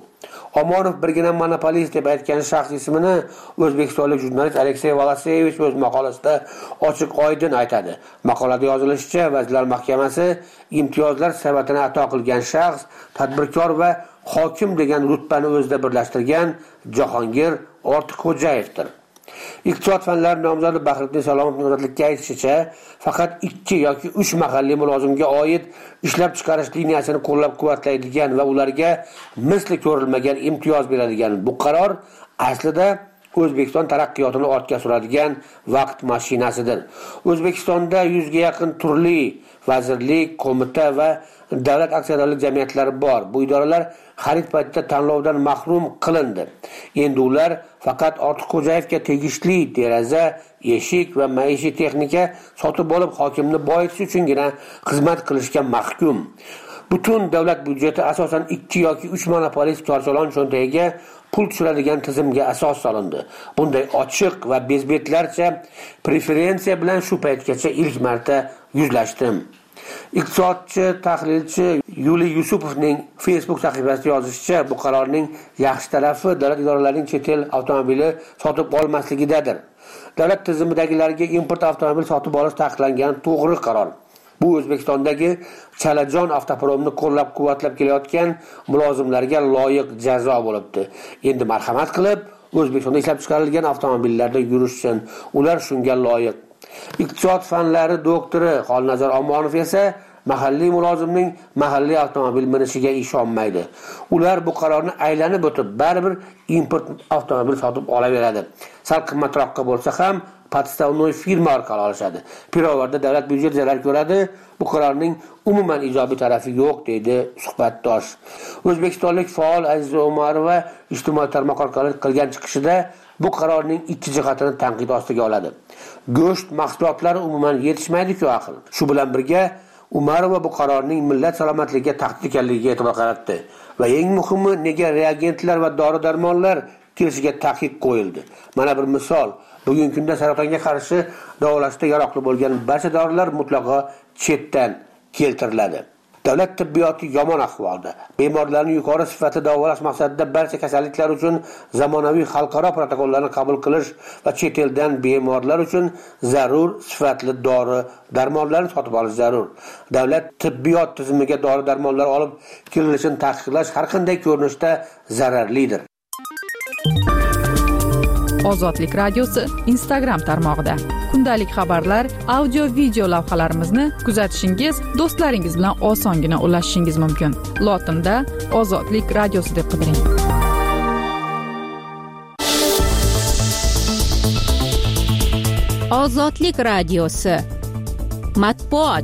Omonov birgina monopolist deb aytgan shaxs ismini o'zbekistonlik jurnalist Aleksey Volasevich o'z maqolasida ochiq-oydin aytadi. Maqolada yozilishicha, Vazirlar Mahkamasi imtiyozlar sifatini ato qilgan shaxs tadbirkor va hokim degan rutbani o'zida birlashtirgan Jahongir Ortiqxo'jayevdir. Iqtisod fanlari nomzodi Bahriddin Salomovning ozodlikka aytishicha, faqat 2 yoki 3 mahalliy mulozimga oid ishlab chiqarish liniyasini qo'llab-quvvatlaydigan va ularga misli ko'rilmagan imtiyoz beradigan bu qaror aslida O'zbekiston taraqqiyotini ortga suradigan vaqt mashinasidir. O'zbekistonda 100 ga yaqin turli vazirlik, qo'mita va davlat aksiyadorlik jamiyatlari bor. Bu idoralar xarid paytida tanlovdan mahrum qilindi. Endi ular faqat Ortiqxo'jayevga tegishli deraza, eshik va maishiy texnika sotib olib hokimni boyitish uchungina xizmat qilishga mahkum. Butun davlat byudjeti asosan 2 yoki 3 monopolist korchalon cho'ntagiga pul tushiradigan tizimga asos solindi. Bunday ochiq va bezbetlarcha preferensiya bilan shu paytgacha ilk marta yuzlashdim. Iqtisodchi, tahlilchi Yuliy Yusupovning Facebook sahifasida yozishicha, bu qarorning yaxshi tarafi davlat idoralarining chet el avtomobili sotib olmasligidadir. Davlat tizimidagilarga import avtomobil sotib olish taqiqlangani to'g'ri qaror. Bu O'zbekistondagi Chalajon avtopromni qo'llab-quvvatlab kelayotgan mulozimlarga loyiq jazo bo'libdi. Endi marhamat qilib, O'zbekistonda ishlab chiqarilgan avtomobillarda yurishsin. Ular shunga loyiq. Iqtisod fanlari doktori Xolnazar Omonov esa mahalliy mulozimning mahalliy avtomobil minishiga ishonmaydi. Ular bu qarorni aylanib o'tib, baribir import avtomobil sotib olaveradi. Sal qimmatroqqa bo'lsa ham podstavnoy firma orqali olishadi. Pirovarda davlat byudjeti zarar ko'radi. Bu qarorning umuman ijobiy tarafi yo'q, deydi suhbatdosh. O'zbekistonlik faol Aziza Umarova ijtimoiy tarmoq orqali qilgan chiqishida bu qarorning ikki jihatini tanqid ostiga oladi. Go'sht mahsulotlari umuman yetishmaydi-ku axir. Shu bilan birga Umarova bu qarorning millat salomatligiga tahdid ekanligiga e'tibor qaratdi va eng muhimi, nega reagentlar va dori-darmonlar kelishiga taqiq qo'yildi. Mana bir misol, bugungi kunda saratonga qarshi davolashda yaroqli bo'lgan barcha dorilar mutlaqo chetdan keltiriladi. Davlat tibbiyoti yomon ahvolda. Bemorlarni yuqori sifatli davolash maqsadida barcha kasalliklar uchun zamonaviy xalqaro protokollarni qabul qilish va chet eldan bemorlar uchun zarur sifatli dori-darmonlarni sotib olish zarur. Davlat tibbiyot tizimiga dori-darmonlar olib kirilishini taqiqlash har qanday ko'rinishda zararlidir. Ozodlik radiosi Instagram tarmog'ida kundalik xabarlar, audio video lavhalarimizni kuzatishingiz, do'stlaringiz bilan osongina ulashishingiz mumkin. Lotinda Ozodlik radiosi deb qidiring. Ozodlik radiosi matbuot.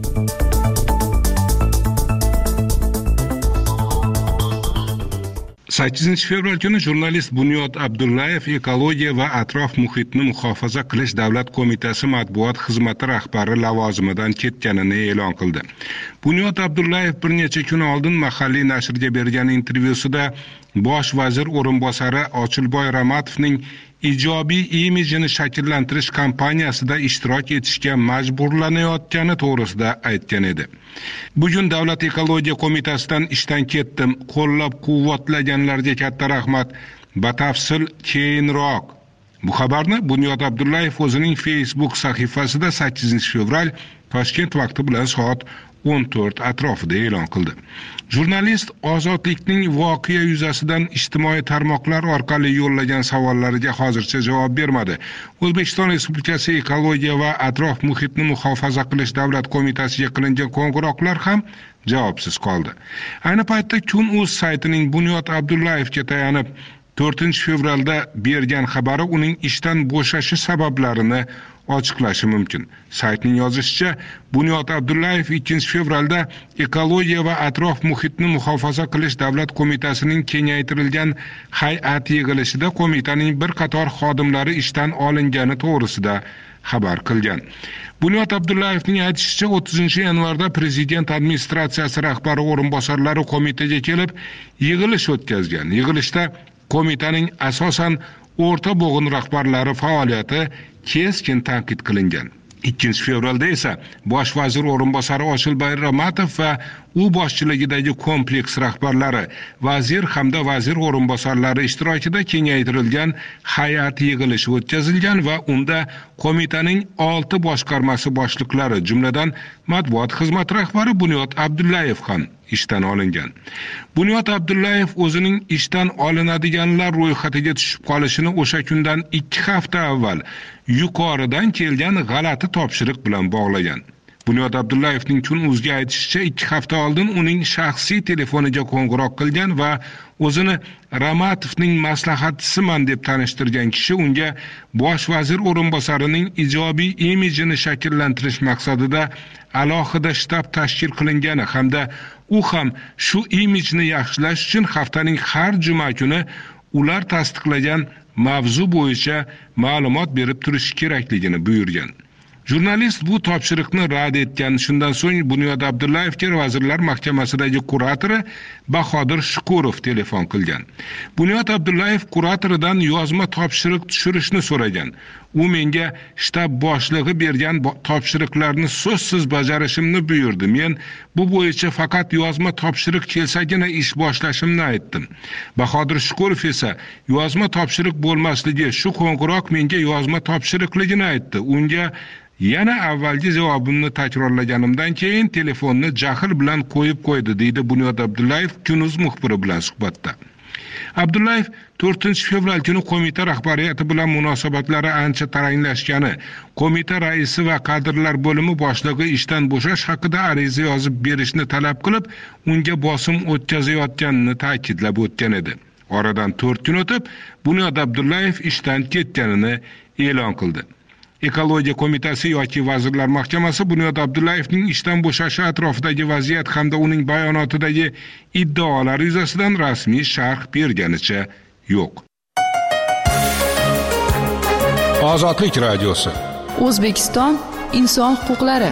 Fevral kuni jurnalist Bunyod Abdullayev Ekologiya va atrof muhitni muhofaza qilish davlat qo'mitasi matbuot xizmati rahbari lavozimidan ketganini e'lon qildi. Bunyod Abdullayev bir necha kun oldin mahalliy nashrga bergan intervyusida bosh vazir o'rinbosari Ochilboy Ramatovning ijobiy imijini shakllantirish kampaniyasida ishtirok etishga majburlanayotgani to'g'risida aytgan edi. Bugun Davlat ekologiya qo'mitasidan ishdan ketdim. Qo'llab-quvvatlaganlarga katta rahmat. Batafsil keyinroq. Bu xabarni Bunyod Abdullayev o'zining Facebook sahifasida 8 fevral Toshkent vaqti bilan soat 14 atrofida e'lon qildi. Jurnalist Ozodlikning voqea yuzasidan ijtimoiy tarmoqlar orqali yo'llagan savollariga hozircha javob bermadi. O'zbekiston Respublikasi Ekologiya va atrof muhitni muhofaza qilish davlat qo'mitasiga qilingan qo'ng'iroqlar ham javobsiz qoldi. Ayni paytda Kun.uz saytining Bunyod Abdullayevga tayanib 4 fevralda bergan xabari uning ishdan bo'shashi sabablarini ochiqlashi mumkin. Saytning yozishicha, Bunyod Abdullayev 2 fevralda Ekologiya va atrof muhitni muhofaza qilish davlat qo'mitasining kengaytirilgan hay'at yig'ilishida qo'mitaning bir qator xodimlari ishdan olingani to'g'risida xabar qilgan. Bunyod Abdullayevning aytishicha, 30 yanvarda prezident administratsiyasi rahbari o'rinbosarlari qo'mitaga kelib yig'ilish o'tkazgan. Yig'ilishda qo'mitaning asosan o'rta bo'g'in rahbarlari faoliyati keskin tanqid qilingan. 2 fevralda esa bosh vazir o'rinbosari Ochilboy Ramatov va u boshchiligidagi kompleks rahbarlari, vazir hamda vazir o'rinbosarlari ishtirokida kengaytirilgan hay'at yig'ilishi o'tkazilgan va unda qo'mitaning 6 boshqarmasi boshliqlari, jumladan matbuot xizmati rahbari Bunyod Abdullayev ham ishdan olingan. Bunyod Abdullayev o'zining ishdan olinadiganlar ro'yxatiga tushib qolishini o'sha kundan 2 hafta avval yuqoridan kelgan g'alati topshiriq bilan bog'lagan. Bunyod Abdullayevning Kun.uzga aytishicha, 2 hafta oldin uning shaxsiy telefoniga qo'ng'iroq qilgan va o'zini Ramatovning maslahatchisiman deb tanishtirgan kishi unga bosh vazir o'rinbosarining ijobiy imijini shakllantirish maqsadida alohida shtab tashkil qilingani hamda u ham shu imijni yaxshilash uchun haftaning har juma kuni ular tasdiqlagan mavzu bo'yicha ma'lumot berib turishi kerakligini buyurgan. Jurnalist bu topshiriqni rad etgan. Shundan so'ng Bunyod Abdullayevga Vazirlar Mahkamasidagi kuratori Bahodir Shukurov telefon qilgan. Bunyod Abdullayev kuratoridan yozma topshiriq tushirishni so'ragan. U menga shtab boshlig'i bergan topshiriqlarni so'zsiz bajarishimni buyurdi. Men bu bo'yicha faqat yozma topshiriq kelsagina ish boshlashimni aytdim. Bahodir Shukurov esa yozma topshiriq bo'lmasligi, shu qo'ng'iroq menga yozma topshiriqligini aytdi. Unga yana avvalgi javobimni takrorlaganimdan keyin telefonni jahl bilan qo'yib qo'ydi, deydi Bunyod Abdullayev Kun.uz muxbiri bilan suhbatda. Abdullayev 4 fevral kuni qo'mita rahbariyati bilan munosabatlari ancha taranglashgani, qo'mita raisi va kadrlar bo'limi boshlig'i ishdan bo'shash haqida ariza yozib berishni talab qilib, unga bosim o'tkazayotganini ta'kidlab o'tgan edi. Oradan 4 kun o'tib, Bunyod Abdullayev ishdan ketganini e'lon qildi. Ekologiya qo'mitasi yoki Vazirlar Mahkamasi Bunyod Abdullayevning ishdan bo'shashi atrofidagi vaziyat hamda uning bayonotidagi iddaolar yuzasidan rasmiy sharh berganicha yo'q. Ozodlik radiosi. O'zbekiston inson huquqlari.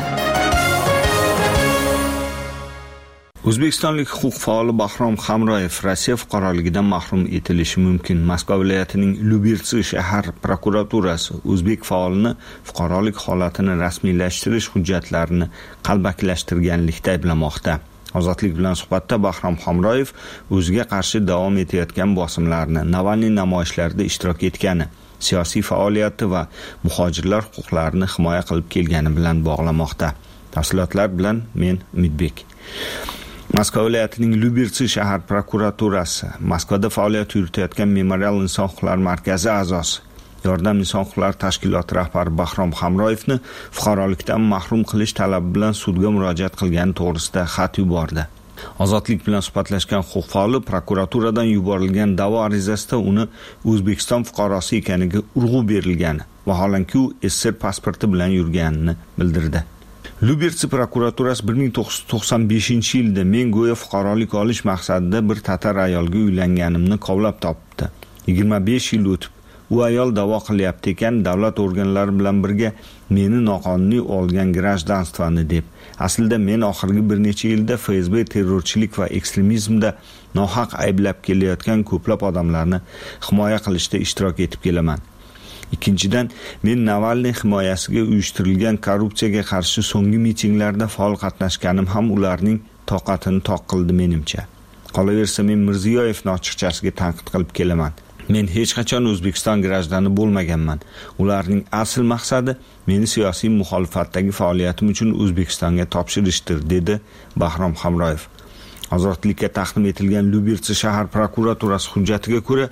O'zbekistonlik huquq faoli Bahrom Hamroyev Rossiya fuqaroligidan mahrum etilishi mumkin. Moskva viloyatining Lyubirtsi shahar prokuraturasi o'zbek faolini fuqarolik holatini rasmiylashtirish hujjatlarini qalbakilashtirganlikda ayblamoqda. Ozodlik bilan suhbatda Bahrom Hamroyev o'ziga qarshi davom etayotgan bosimlarni, Navalniy namoyishlarida ishtirok etgani, siyosiy faoliyati va muhojirlar huquqlarini himoya qilib kelgani bilan bog'lamoqda. Tafsilotlar bilan men Umidbek. Moskva viloyatining Lyubirtsi shahar prokuraturasi Moskvada faoliyat yuritayotgan Memorial inson huquqlari markazi a'zosi, Yordam inson huquqlari tashkiloti rahbari Bahrom Hamroyevni fuqarolikdan mahrum qilish talabi bilan sudga murojaat qilgani to'g'risida xat yubordi. Ozodlik bilan suhbatlashgan huquq faoli prokuraturadan yuborilgan da'vo arizasida uni O'zbekiston fuqarosi ekaniga urg'u berilgani, vaholanki u SSR pasporti bilan yurganini bildirdi. Lyubirtsi prokuraturasi 1995-yilda men go'yo fuqarolik olish maqsadida bir tatar ayolga uylanganimni qovlab topdi. 25 yil o'tib, u ayol da'vo qilyapti ekan, davlat organlari bilan birga meni noqonuniy olgan grajdanstvani deb. Aslida men oxirgi bir necha yilda FSB terrorchilik va ekstremizmda nohaq ayblab kelayotgan ko'plab odamlarni himoya qilishda ishtirok etib kelaman. Ikkinchidan, men Navalniy himoyasiga uyushtirilgan korrupsiyaga qarshi so'nggi mitinglarda faol qatnashganim ham ularning toqatini toq qildi menimcha. Qolaversa, men Mirziyoyevni ochiqchasiga tanqid qilib kelaman. Men hech qachon O'zbekiston grajdani bo'lmaganman. Ularning asl maqsadi meni siyosiy muxolifatdagi faoliyatim uchun O'zbekistonga topshirishdir, dedi Bahrom Hamroyev. Ozodlikka taqdim etilgan Lyubirtsi shahar prokuraturasi hujjatiga ko'ra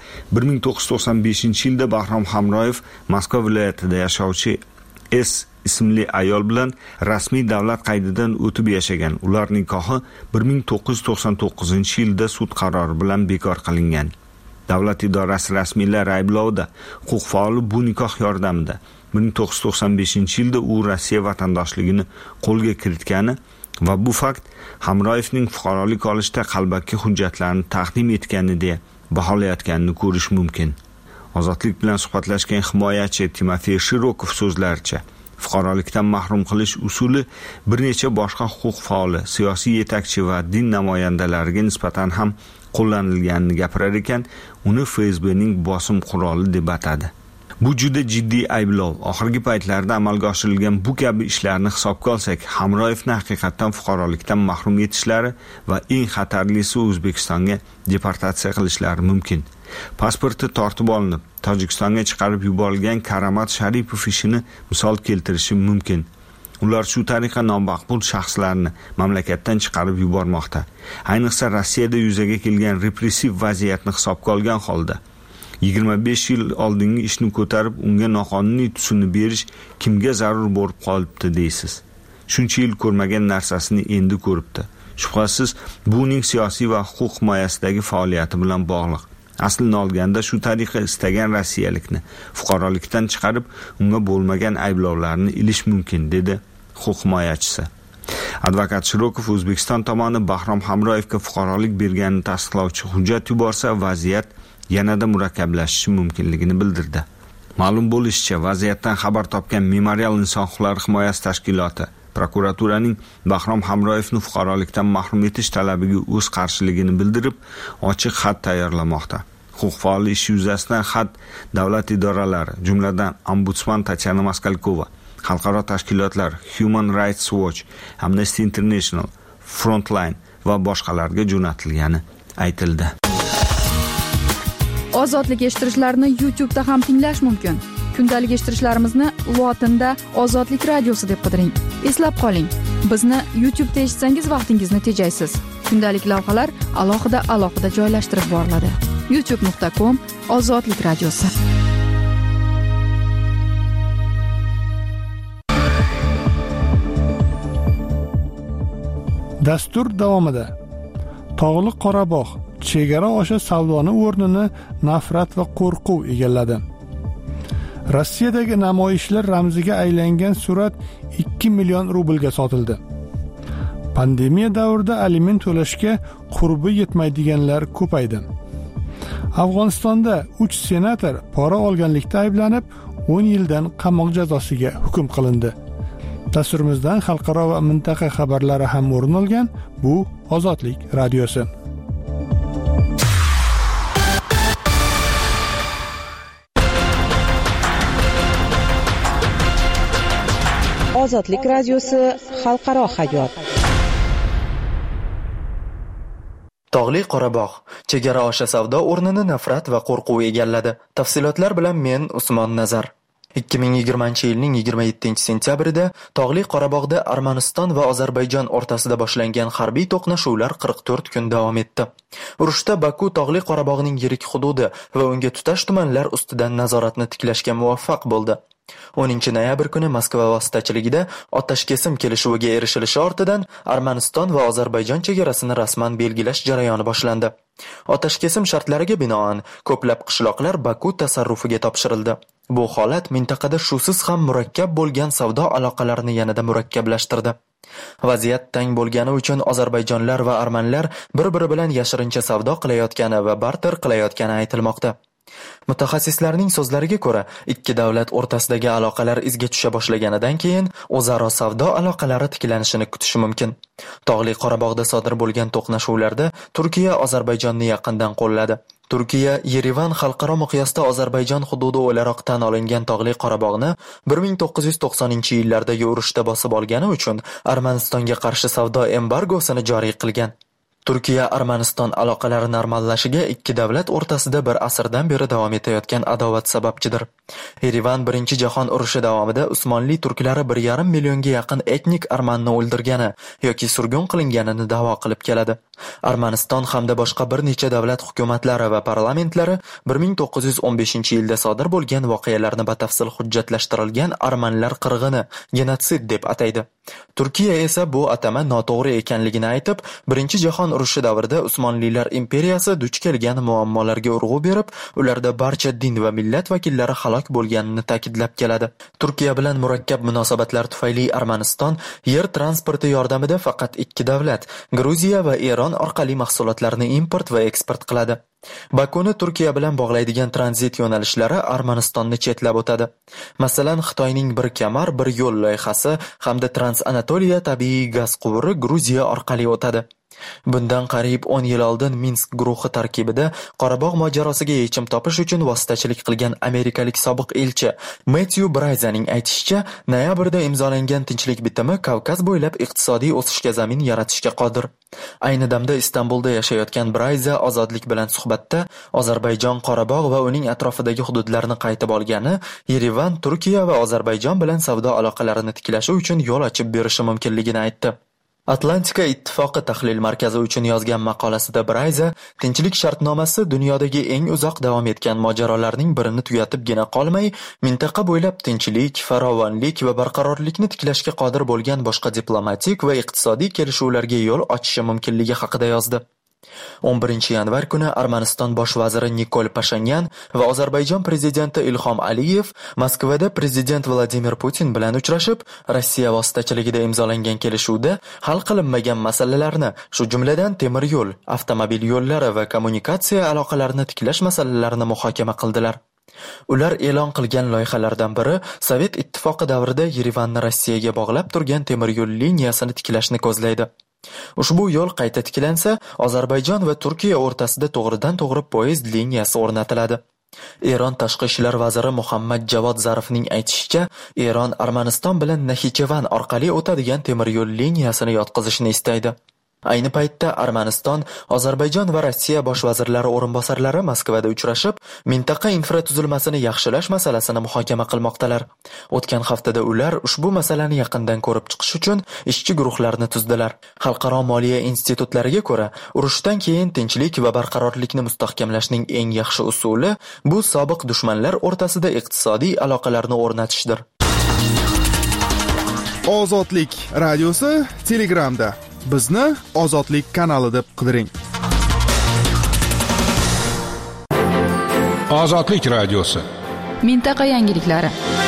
1995-yilda Bahrom Hamroyev Moskva viloyatida yashovchi S ismli ayol bilan rasmiy davlat qaydidan o'tib yashagan. Ular nikohi 1999-yilda sud qarori bilan bekor qilingan. Davlat idorasi rasmiylari ayblovda huquq faoli bu nikoh yordamida 1995-yilda u Rossiya vatandoshligini qo'lga kiritgani va bu fakt Hamroyevning fuqarolik olishda qalbaki hujjatlarni taqdim etgani deya baholayotganini ko'rish mumkin. Ozodlik bilan suhbatlashgan himoyachi Timofey Shirokov so'zlaricha, fuqarolikdan mahrum qilish usuli bir necha boshqa huquq faoli, siyosiy yetakchi va din namoyandalariga nisbatan ham qo'llanilganini gapirar ekan, uni FSBning bosim quroli deb atadi. Bu juda jiddiy ayblov. Oxirgi paytlarda amalga oshirilgan bu kabi ishlarni hisobga olsak, Hamroyevni haqiqatan fuqarolikdan mahrum etishlari va eng xatarlisi O'zbekistonga deportatsiya qilishlari mumkin. Pasporti tortib olinib, Tojikistonga chiqarib yuborilgan Karamat Sharipov ishini misol keltirishim mumkin. Ular shu tariqa nomaqbul shaxslarni mamlakatdan chiqarib yubormoqda. Ayniqsa Rossiyada yuzaga kelgan repressiv vaziyatni hisobga olgan holda 25 yil oldingi ishni ko'tarib, unga noqonuniy tusini berish kimga zarur bo'lib qolibdi deysiz. Shuncha yil ko'rmagan narsasini endi ko'ribdi. Shubhasiz, bu uning siyosiy va huquq himoyasidagi faoliyati bilan bog'liq. Aslini olganda shu tariqa istagan rossiyalikni fuqarolikdan chiqarib, unga bo'lmagan ayblovlarni ilish mumkin, dedi huquq himoyachisi. Advokat Shirokov O'zbekiston tomoni Bahrom Hamroyevga fuqarolik berganini tasdiqlovchi hujjat yuborsa, vaziyat yanada murakkablashishi mumkinligini bildirdi. Ma'lum bo'lishicha, vaziyatdan xabar topgan Memorial inson huquqlari himoyasi tashkiloti prokuraturaning Bahrom Hamroyevni fuqarolikdan mahrum etish talabiga o'z qarshiligini bildirib, ochiq xat tayyorlamoqda. Huquq faoli ish yuzasidan xat davlat idoralari, jumladan Ombudsman Tatyana Maskalkova, xalqaro tashkilotlar Human Rights Watch, Amnesty International, Frontline va boshqalarga jo'natilgani aytildi. Ozodlik eshittirishlarni YouTube'da ham tinglash mumkin. Kundalik eshittirishlarimizni lotinda Ozodlik radiosi deb qidiring. Eslab qoling, bizni YouTube'da eshitsangiz vaqtingizni tejaysiz. Kundalik lavhalar alohida joylashtirib boriladi. youtube.com/Ozodlik radiosi. Dastur davomida Tog'li Qorabog' chegara oshi savdoni o'rnini nafrat va qo'rquv egalladi. Rossiyadagi namoyishlar ramziga aylangan surat 2 million rublga sotildi. Pandemiya davrida aliment to'lashga qurbi yetmaydiganlar ko'paydi. Afg'onistonda 3 senator pora olganlikda ayblanib 10 yildan qamoq jazosiga hukm qilindi. Dasturimizdan xalqaro va mintaqa xabarlari ham o'rin olgan. Bu Ozodlik radiosi. Ozodlik radiosi xalqaro hayot. Tog'li Qorabog' chegara oshi savdo o'rnini nafrat va qo'rquv egalladi. Tafsilotlar bilan men Usmon Nazar. 2020-yilning 27-sentyabrida Tog'li Qorabog'da Armaniston va Ozarbayjon o'rtasida boshlangan harbiy to'qnashuvlar 44 kun davom etdi. Urushda Baku Tog'li Qorabog'ning yirik hududi va unga tutash tumanlar ustidan nazoratni tiklashga muvaffaq bo'ldi. 10-noyabr kuni Moskva vositachiligida otashkesim kelishuviga erishilishi ortidan Armaniston va Ozarbayjon chegarasini rasman belgilash jarayoni boshlandi. Otashkesim shartlariga binoan ko'plab qishloqlar Baku tasarrufiga topshirildi. Bu holat mintaqada shusiz ham murakkab bo'lgan savdo aloqalarini yanada murakkablashtirdi. Vaziyat tang bo'lgani uchun Ozarbayjonlar va armanlar bir-biri bilan yashirincha savdo qilayotgani va barter qilayotgani aytilmoqda. Mutaxassislarning so'zlariga ko'ra, ikki davlat o'rtasidagi aloqalar izga tusha boshlaganidan keyin o'zaro savdo aloqalari tiklanishini kutish mumkin. Tog'li Qorabog'da sodir bo'lgan to'qnashuvlarda Turkiya Ozarbayjonni yaqindan qo'lladi. Turkiya Yerevan xalqaro miqyosda Ozarbayjon hududi o'laroq tan olingan Tog'li Qorabog'ni 1990-yillardagi urushda bosib olgani uchun Armanistonga qarshi savdo embargosini joriy qilgan. Turkiya Armaniston aloqalari normallashiga ikki davlat o'rtasida bir asrdan beri davom etayotgan adovat sababchidir. Yerevan Birinchi jahon urushi davomida Usmonli turklari 1,5 millionga yaqin etnik armanni o'ldirgani yoki surgun qilinganini da'vo qilib keladi. Armaniston hamda boshqa bir necha davlat hukumatlari va parlamentlari 1915-yilda sodir bo'lgan voqealarni batafsil hujjatlashtirilgan armanlar qirg'ini genotsid deb ataydi. Turkiya esa bu atama noto'g'ri ekanligini aytib, Birinchi jahon urushi davrida Usmonlilar imperiyasi duch kelgan muammolarga urg'u berib, ularda barcha din va millat vakillari halok bo'lganini ta'kidlab keladi. Turkiya bilan murakkab munosabatlar tufayli Armaniston yer transporti yordamida faqat ikki davlat, Gruziya va Eron orqali mahsulotlarni import va eksport qiladi. Bakuni Turkiya bilan bog'laydigan tranzit yo'nalishlari Armanistonni chetlab o'tadi. Masalan, Xitoyning bir kamar, bir yo'l loyihasi hamda Trans-Anatoliya tabiiy gaz quvuri Gruziya orqali o'tadi. Bundan qariyb 10 yil oldin Minsk guruhi tarkibida Qorabog' mojarosiga yechim topish uchun vositachilik qilgan amerikalik sobiq elchi Matthew Brayzaning aytishicha, noyabrda imzolangan tinchlik bitimi Kavkaz bo'ylab iqtisodiy o'sishga zamin yaratishga qodir. Ayni damda Istanbulda yashayotgan Brayza ozodlik bilan suhbatda Ozarbayjon Qorabog' va uning atrofidagi hududlarni qaytib olgani Yerevan Turkiya va Ozarbayjon bilan savdo aloqalarini tiklashi uchun yo'l ochib berishi mumkinligini aytdi. Atlantika ittifoqi tahlil markazi uchun yozgan maqolasida Brayza tinchlik shartnomasi dunyodagi eng uzoq davom etgan mojarolarning birini tugatibgina qolmay, mintaqa bo'ylab tinchlik, farovonlik va barqarorlikni tiklashga qodir bo'lgan boshqa diplomatik va iqtisodiy kelishuvlarga yo'l ochishi mumkinligi haqida yozdi. 11 yanvar kuni Armaniston bosh vaziri Nikol Pashinyan va Ozarbayjon prezidenti Ilhom Aliyev Moskvada prezident Vladimir Putin bilan uchrashib, Rossiya vositachiligida imzolangan kelishuvda hal qilinmagan masalalarni, shu jumladan temir yo'l, avtomobil yo'llari va kommunikatsiya aloqalarini tiklash masalalarini muhokama qildilar. Ular e'lon qilgan loyihalardan biri Sovet ittifoqi davrida Yerevanni Rossiyaga bog'lab turgan temir yo'l liniyasini tiklashni ko'zlaydi. Ushbu yo'l qayta tiklansa, Ozarbayjon va Turkiya o'rtasida to'g'ridan-to'g'ri poyezd liniyasi o'rnatiladi. Eron tashqi ishlar vaziri Muhammad Javod Zarifning aytishicha, Eron Armaniston bilan Naxichevan orqali o'tadigan temir yo'l liniyasini yotqizishni istaydi. Ayni paytda Armaniston, Ozarbayjon va Rossiya bosh vazirlari o'rinbosarlari Moskvada uchrashib, mintaqa infratuzilmasini yaxshilash masalasini muhokama qilmoqdalar. O'tgan haftada ular ushbu masalani yaqindan ko'rib chiqish uchun ishchi guruhlarni tuzdilar. Xalqaro moliya institutlariga ko'ra, urushdan keyin tinchlik va barqarorlikni mustahkamlashning eng yaxshi usuli bu sobiq dushmanlar o'rtasida iqtisodiy aloqalarni o'rnatishdir. Ozodlik radiosi Telegramda. Bizni Ozodlik kanali deb qidiring. Ozodlik radiosi. Mintaqa yangiliklari.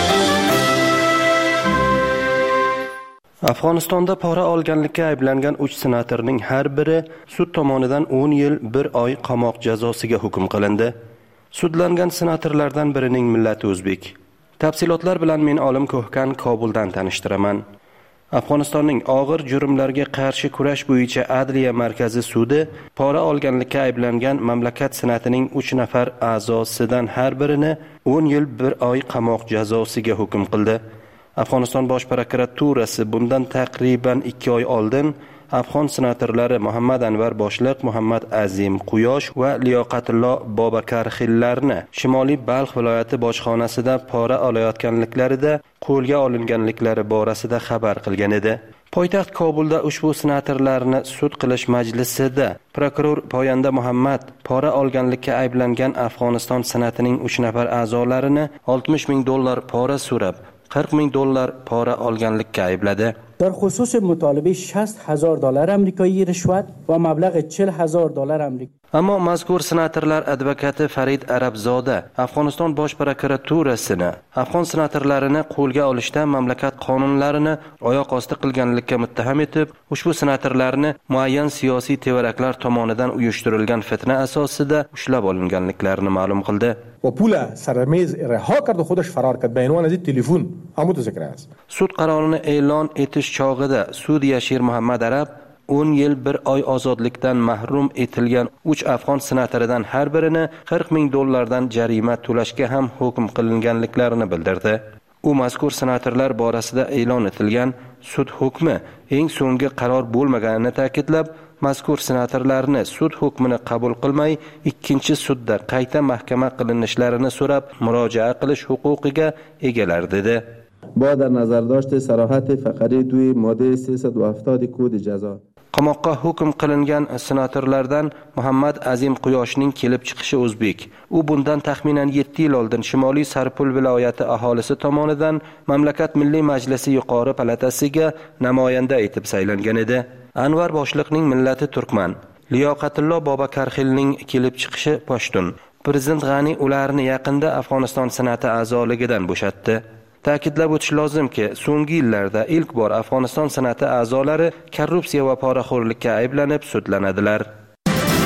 Afg'onistonda pora olganlikda ayblangan 3 senatorning har biri sud tomonidan 10 yil 1 oy qamoq jazosiga hukm qilindi. Sudlangan senatorlardan birining millati o'zbek. Tafsilotlar bilan men Olim Ko'hkan Kobuldan tanishtiraman. Afg'onistonning og'ir jurmlarga qarshi kurash bo'yicha Adliya markazi sudi pora olganlikda ayblangan mamlakat senatining 3 nafar a'zosidan har birini 10 yil 1 oy qamoq jazosiga hukm qildi. Afg'oniston bosh prokuraturasi bundan taqriban 2 oy oldin Afg'on senatorlari Muhammad Anvar Boshliq, Muhammad Azim Quyosh va Liyoqatullo Bobakarxillarni Shimoliy Balx viloyati bojxonasida pora olayotganliklarida qo'lga olinganliklari borasida xabar qilgan edi. Poytaxt Kobulda ushbu senatorlarni sud qilish majlisida prokuror Poyanda Muhammad pora olganlikda ayblangan Afg'oniston senatining 3 nafar a'zolarini $60,000 pora so'rab, $40,000 pora olganlikka aybladi. در خصوص مطالبه $60,000 آمریکایی رشوت و مبلغ $40,000 آمریکایی. Ammo mazkur senatorlar advokati Farid Arabzoda Afg'oniston bosh prokuraturasini Afg'on senatorlarini qo'lga olishda mamlakat qonunlarini oyoq osti qilganlikka muttaham etib, ushbu senatorlarni muayyan siyosiy tevaraklar tomonidan uyushtirilgan fitna asosida ushlab olinganliklarini ma'lum qildi. و پول سر میز رها کرد و خودش فرار کرد به عنوان از تلفن عمود ذکر است. Sud qarorini e'lon etish chog'ida Sudiyashir Muhammad Arab 10 yil 1 oy ozodlikdan mahrum etilgan 3 afg'on senatoridan har birini $40,000 jarima to'lashga ham hukm qilinganliklarini bildirdi. U mazkur senatorlar borasida e'lon etilgan sud hukmi eng so'nggi qaror bo'lmaganini ta'kidlab, mazkur senatorlarni sud hukmini qabul qilmay, ikkinchi sudda qayta mahkama qilinishlarini so'rab, murojaat qilish huquqiga egalar dedi. با در نظر داشت صراحت فقره 2 ماده 370 کد جزا. Qamoqqa hukm qilingan senatorlardan Muhammad Azim Quyoshning kelib chiqishi o'zbek. U bundan taxminan 7 yil oldin Shimoliy Sarpul viloyati aholisi tomonidan mamlakat Milliy Majlisi yuqori palatasiga namoyanda etib saylangan edi. Anvar Boshliqning millati turkman. Liyoqatullo Bobakarxilning kelib chiqishi pashtun. Prezident G'ani ularni yaqinda Afg'oniston senati a'zoligidan bo'shatdi. Ta'kidlab o'tish lozimki, so'nggi yillarda ilk bor Afg'oniston senati a'zolari korrupsiya va poraxo'rlikka ayblanib sudlanadilar.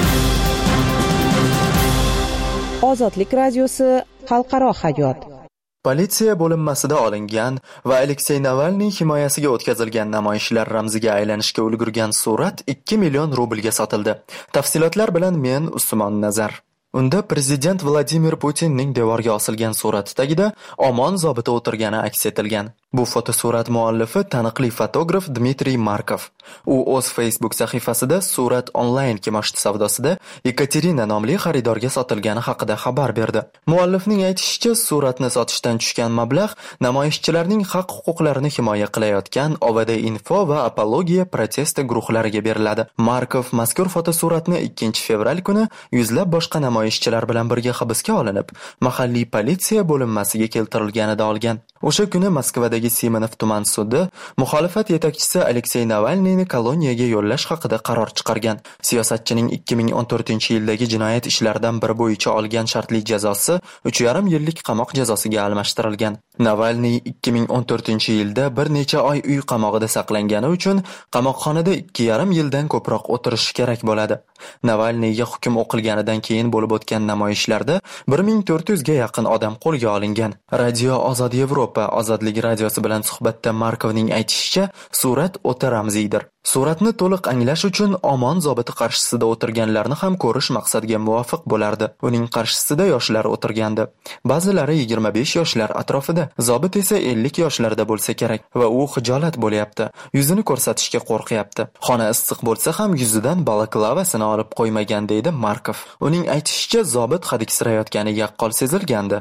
Ozodlik radiosi xalqaro hayot. Politsiya bo'linmasida olingan va Aleksey Navalniy himoyasiga o'tkazilgan namoyishlar ramziga aylanishga ulgurgan surat 2 million rublga sotildi. Tafsilotlar bilan men Usmon Nazar. Unda prezident Vladimir Putinning devorga osilgan surati tagida Omon zobiti o'tirgani aks etilgan. Bu fotosurat muallifi taniqli fotograf Dmitriy Markov. U o'z Facebook sahifasida surat onlayn kimoshdi savdosida Ekaterina nomli xaridorga sotilgani haqida xabar berdi. Muallifning aytishicha, suratni sotishdan tushgan mablag' namoyishchilarning haq-huquqlarini himoya qilayotgan OVD Info va Apologiya protesti guruhlariga beriladi. Markov mazkur fotosuratni 2 fevral kuni yuzlab boshqa namoyishchilar bilan birga hibsga olinib, mahalliy politsiya bo'linmasiga keltirilganida olgan. O'sha kuni Moskvadagi Simonov tuman sudi muxolifat yetakchisi Aleksey Navalniyni koloniyaga yo'llash haqida qaror chiqargan. Siyosatchining 2014-yildagi jinoyat ishlaridan biri bo'yicha olgan shartli jazosi 3,5 yillik qamoq jazosiga almashtirilgan. Navalniy 2014-yilda bir necha oy uy qamog'ida saqlangani uchun qamoqxonada 2,5 yildan ko'proq o'tirishi kerak bo'ladi. Navalniyga hukm o'qilganidan keyin bo'lib o'tgan namoyishlarda 1400 ga yaqin odam qo'lga olingan. Radio Ozod Yevropa Ozodlik radiosi bilan suhbatda Markovning aytishicha, surat o'ta ramziydir. Suratni to'liq anglash uchun Omon zobiti qarshisida o'tirganlarni ham ko'rish maqsadga muvofiq bo'lardi. Uning qarshisida yoshlar o'tirgandi. Ba'zilari 25 yoshlar atrofida, zobit esa 50 yoshlarda bo'lsa kerak va u xijolat bo'lyapti. Yuzini ko'rsatishga qo'rqyapti. Xona issiq bo'lsa ham yuzidan balaklavasini olib qo'ymagan deydi Markov. Uning aytishicha, zobit hadiksirayotgani yaqqol sezilgandi.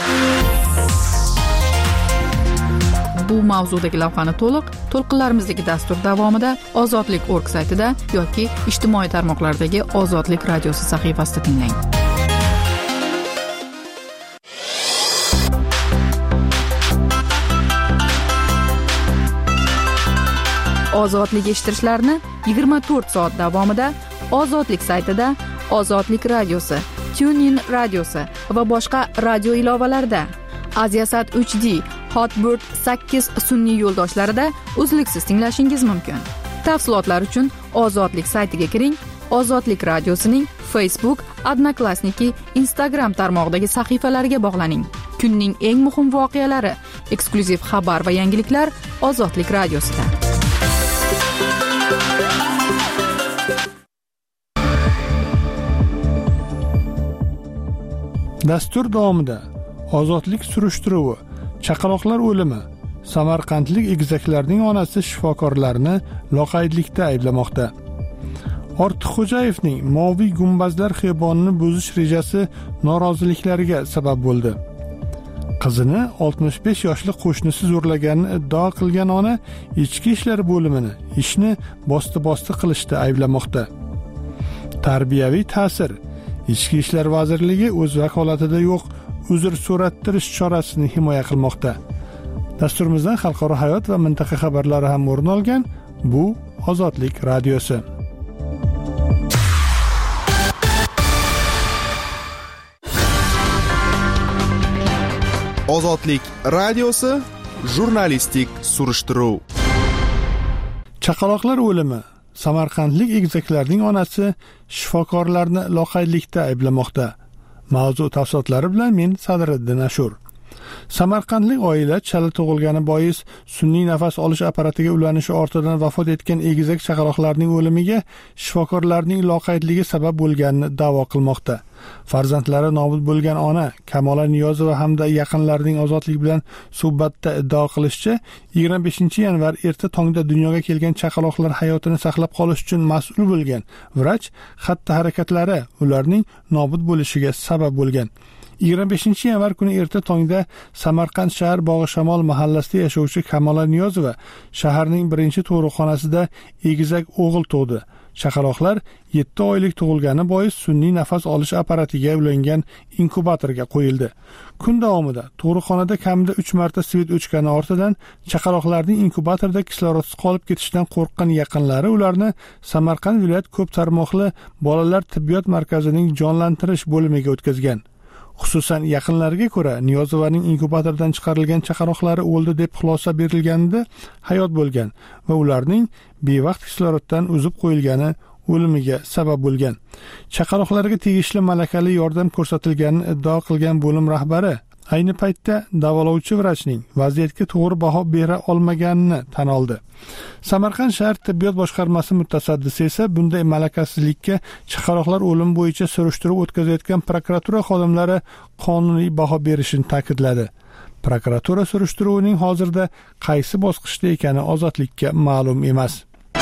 Bu mavzudagi lavhani to'lqinlarimizdagi dastur davomida Ozodlik.org saytida yoki ijtimoiy tarmoqlardagi Ozodlik radiosi sahifasida tinglang. Ozodlik eshittirishlarni 24 soat davomida Ozodlik saytida, Ozodlik radiosi, TuneIn radiosi va boshqa radio ilovalarida, Aziasat 3D, Hotbird 8 sun'iy yo'ldoshlarida uzluksiz tinglashingiz mumkin. Tafsilotlar uchun Ozodlik saytiga kiring. Ozodlik radiosining Facebook, Odnoklassniki, Instagram tarmog'idagi sahifalariga bog'laning. Kunning eng muhim voqealari, eksklyuziv xabar va yangiliklar Ozodlik radiosida. Dastur davomida Ozodlik surishtiruvi, chaqaloqlar o'limi, samarqandlik egizaklarning onasi shifokorlarni loqaydlikda ayblamoqda. Ortiqxo'jayevning Moviy gumbazlar xiyobonini buzish rejasi noroziliklariga sabab bo'ldi. Qizini 65 yoshli qo'shnisi zo'rlaganini iddao qilgan ona ichki ishlar bo'limini ishni bosti qilishda ayblamoqda. Tarbiyaviy ta'sir. Ichki ishlar vazirligi o'z vakolatida yo'q uzr so'rattirish chorasini himoya qilmoqda. Dasturimizdan xalqaro hayot va mintaqa xabarlari ham o'rin olgan. Bu Ozodlik radiosi. Ozodlik radiosi jurnalistik surishtiruv. Chaqaloqlar o'limi. Samarqandlik egizaklarning onasi shifokorlarni loqaydlikda ayblamoqda. Mavzu tafsilotlari bilan men Sadriddin Ashur. Samarqandlik oila chala tug'ilgani bois sun'iy nafas olish apparatiga ulanishi ortidan vafot etgan egizak chaqaloqlarning o'limiga shifokorlarning loqaydligi sabab bo'lganini da'vo qilmoqda. Farzandlari nobud bo'lgan ona Kamola Niyozova hamda yaqinlarining Ozodlik bilan suhbatda iddao qilishicha, 25-yanvar erta tongda dunyoga kelgan chaqaloqlar hayotini saqlab qolish uchun mas'ul bo'lgan vrach xatti-harakatlari ularning nobud bo'lishiga sabab bo'lgan. 25-yanvar kuni erta tongda Samarqand shahar Bog'ishamol mahallasida yashovchi Kamola Niyozova shaharning birinchi tug'ruqxonasida egizak o'g'il tug'di. Chaqaloqlar 7 oylik tug'ilgani bois sun'iy nafas olish apparatiga ulangan inkubatorga qo'yildi. Kun davomida tug'ruqxonada kamida 3 marta svet o'chgani ortidan chaqaloqlarning inkubatorda kislorodsiz qolib ketishidan qo'rqqan yaqinlari ularni Samarqand viloyat ko'p tarmoqli bolalar tibbiyot markazining jonlantirish bo'limiga o'tkazgan. Xususan yaqinlariga ko'ra Niyozovaning inkubatordan chiqarilgan chaqaloqlari o'ldi deb xulosa berilganida hayot bo'lgan va ularning bevaqt kisloroddan uzib qo'yilgani o'limiga sabab bo'lgan. Chaqaloqlarga tegishli malakali yordam ko'rsatilganini iddao qilgan bo'lim rahbari Ayni paytda davolovchi vrachning vaziyatga to'g'ri baho bera olmaganini tan oldi. Samarqand shahar tibbiyot boshqarmasi mutasaddisi esa bunday malakasizlikka chaqaloqlar o'limi bo'yicha surishtiruv o'tkazayotgan prokuratura xodimlari qonuniy baho berishini ta'kidladi. Prokuratura surishtiruvining hozirda qaysi bosqichda ekani Ozodlikka ma'lum emas.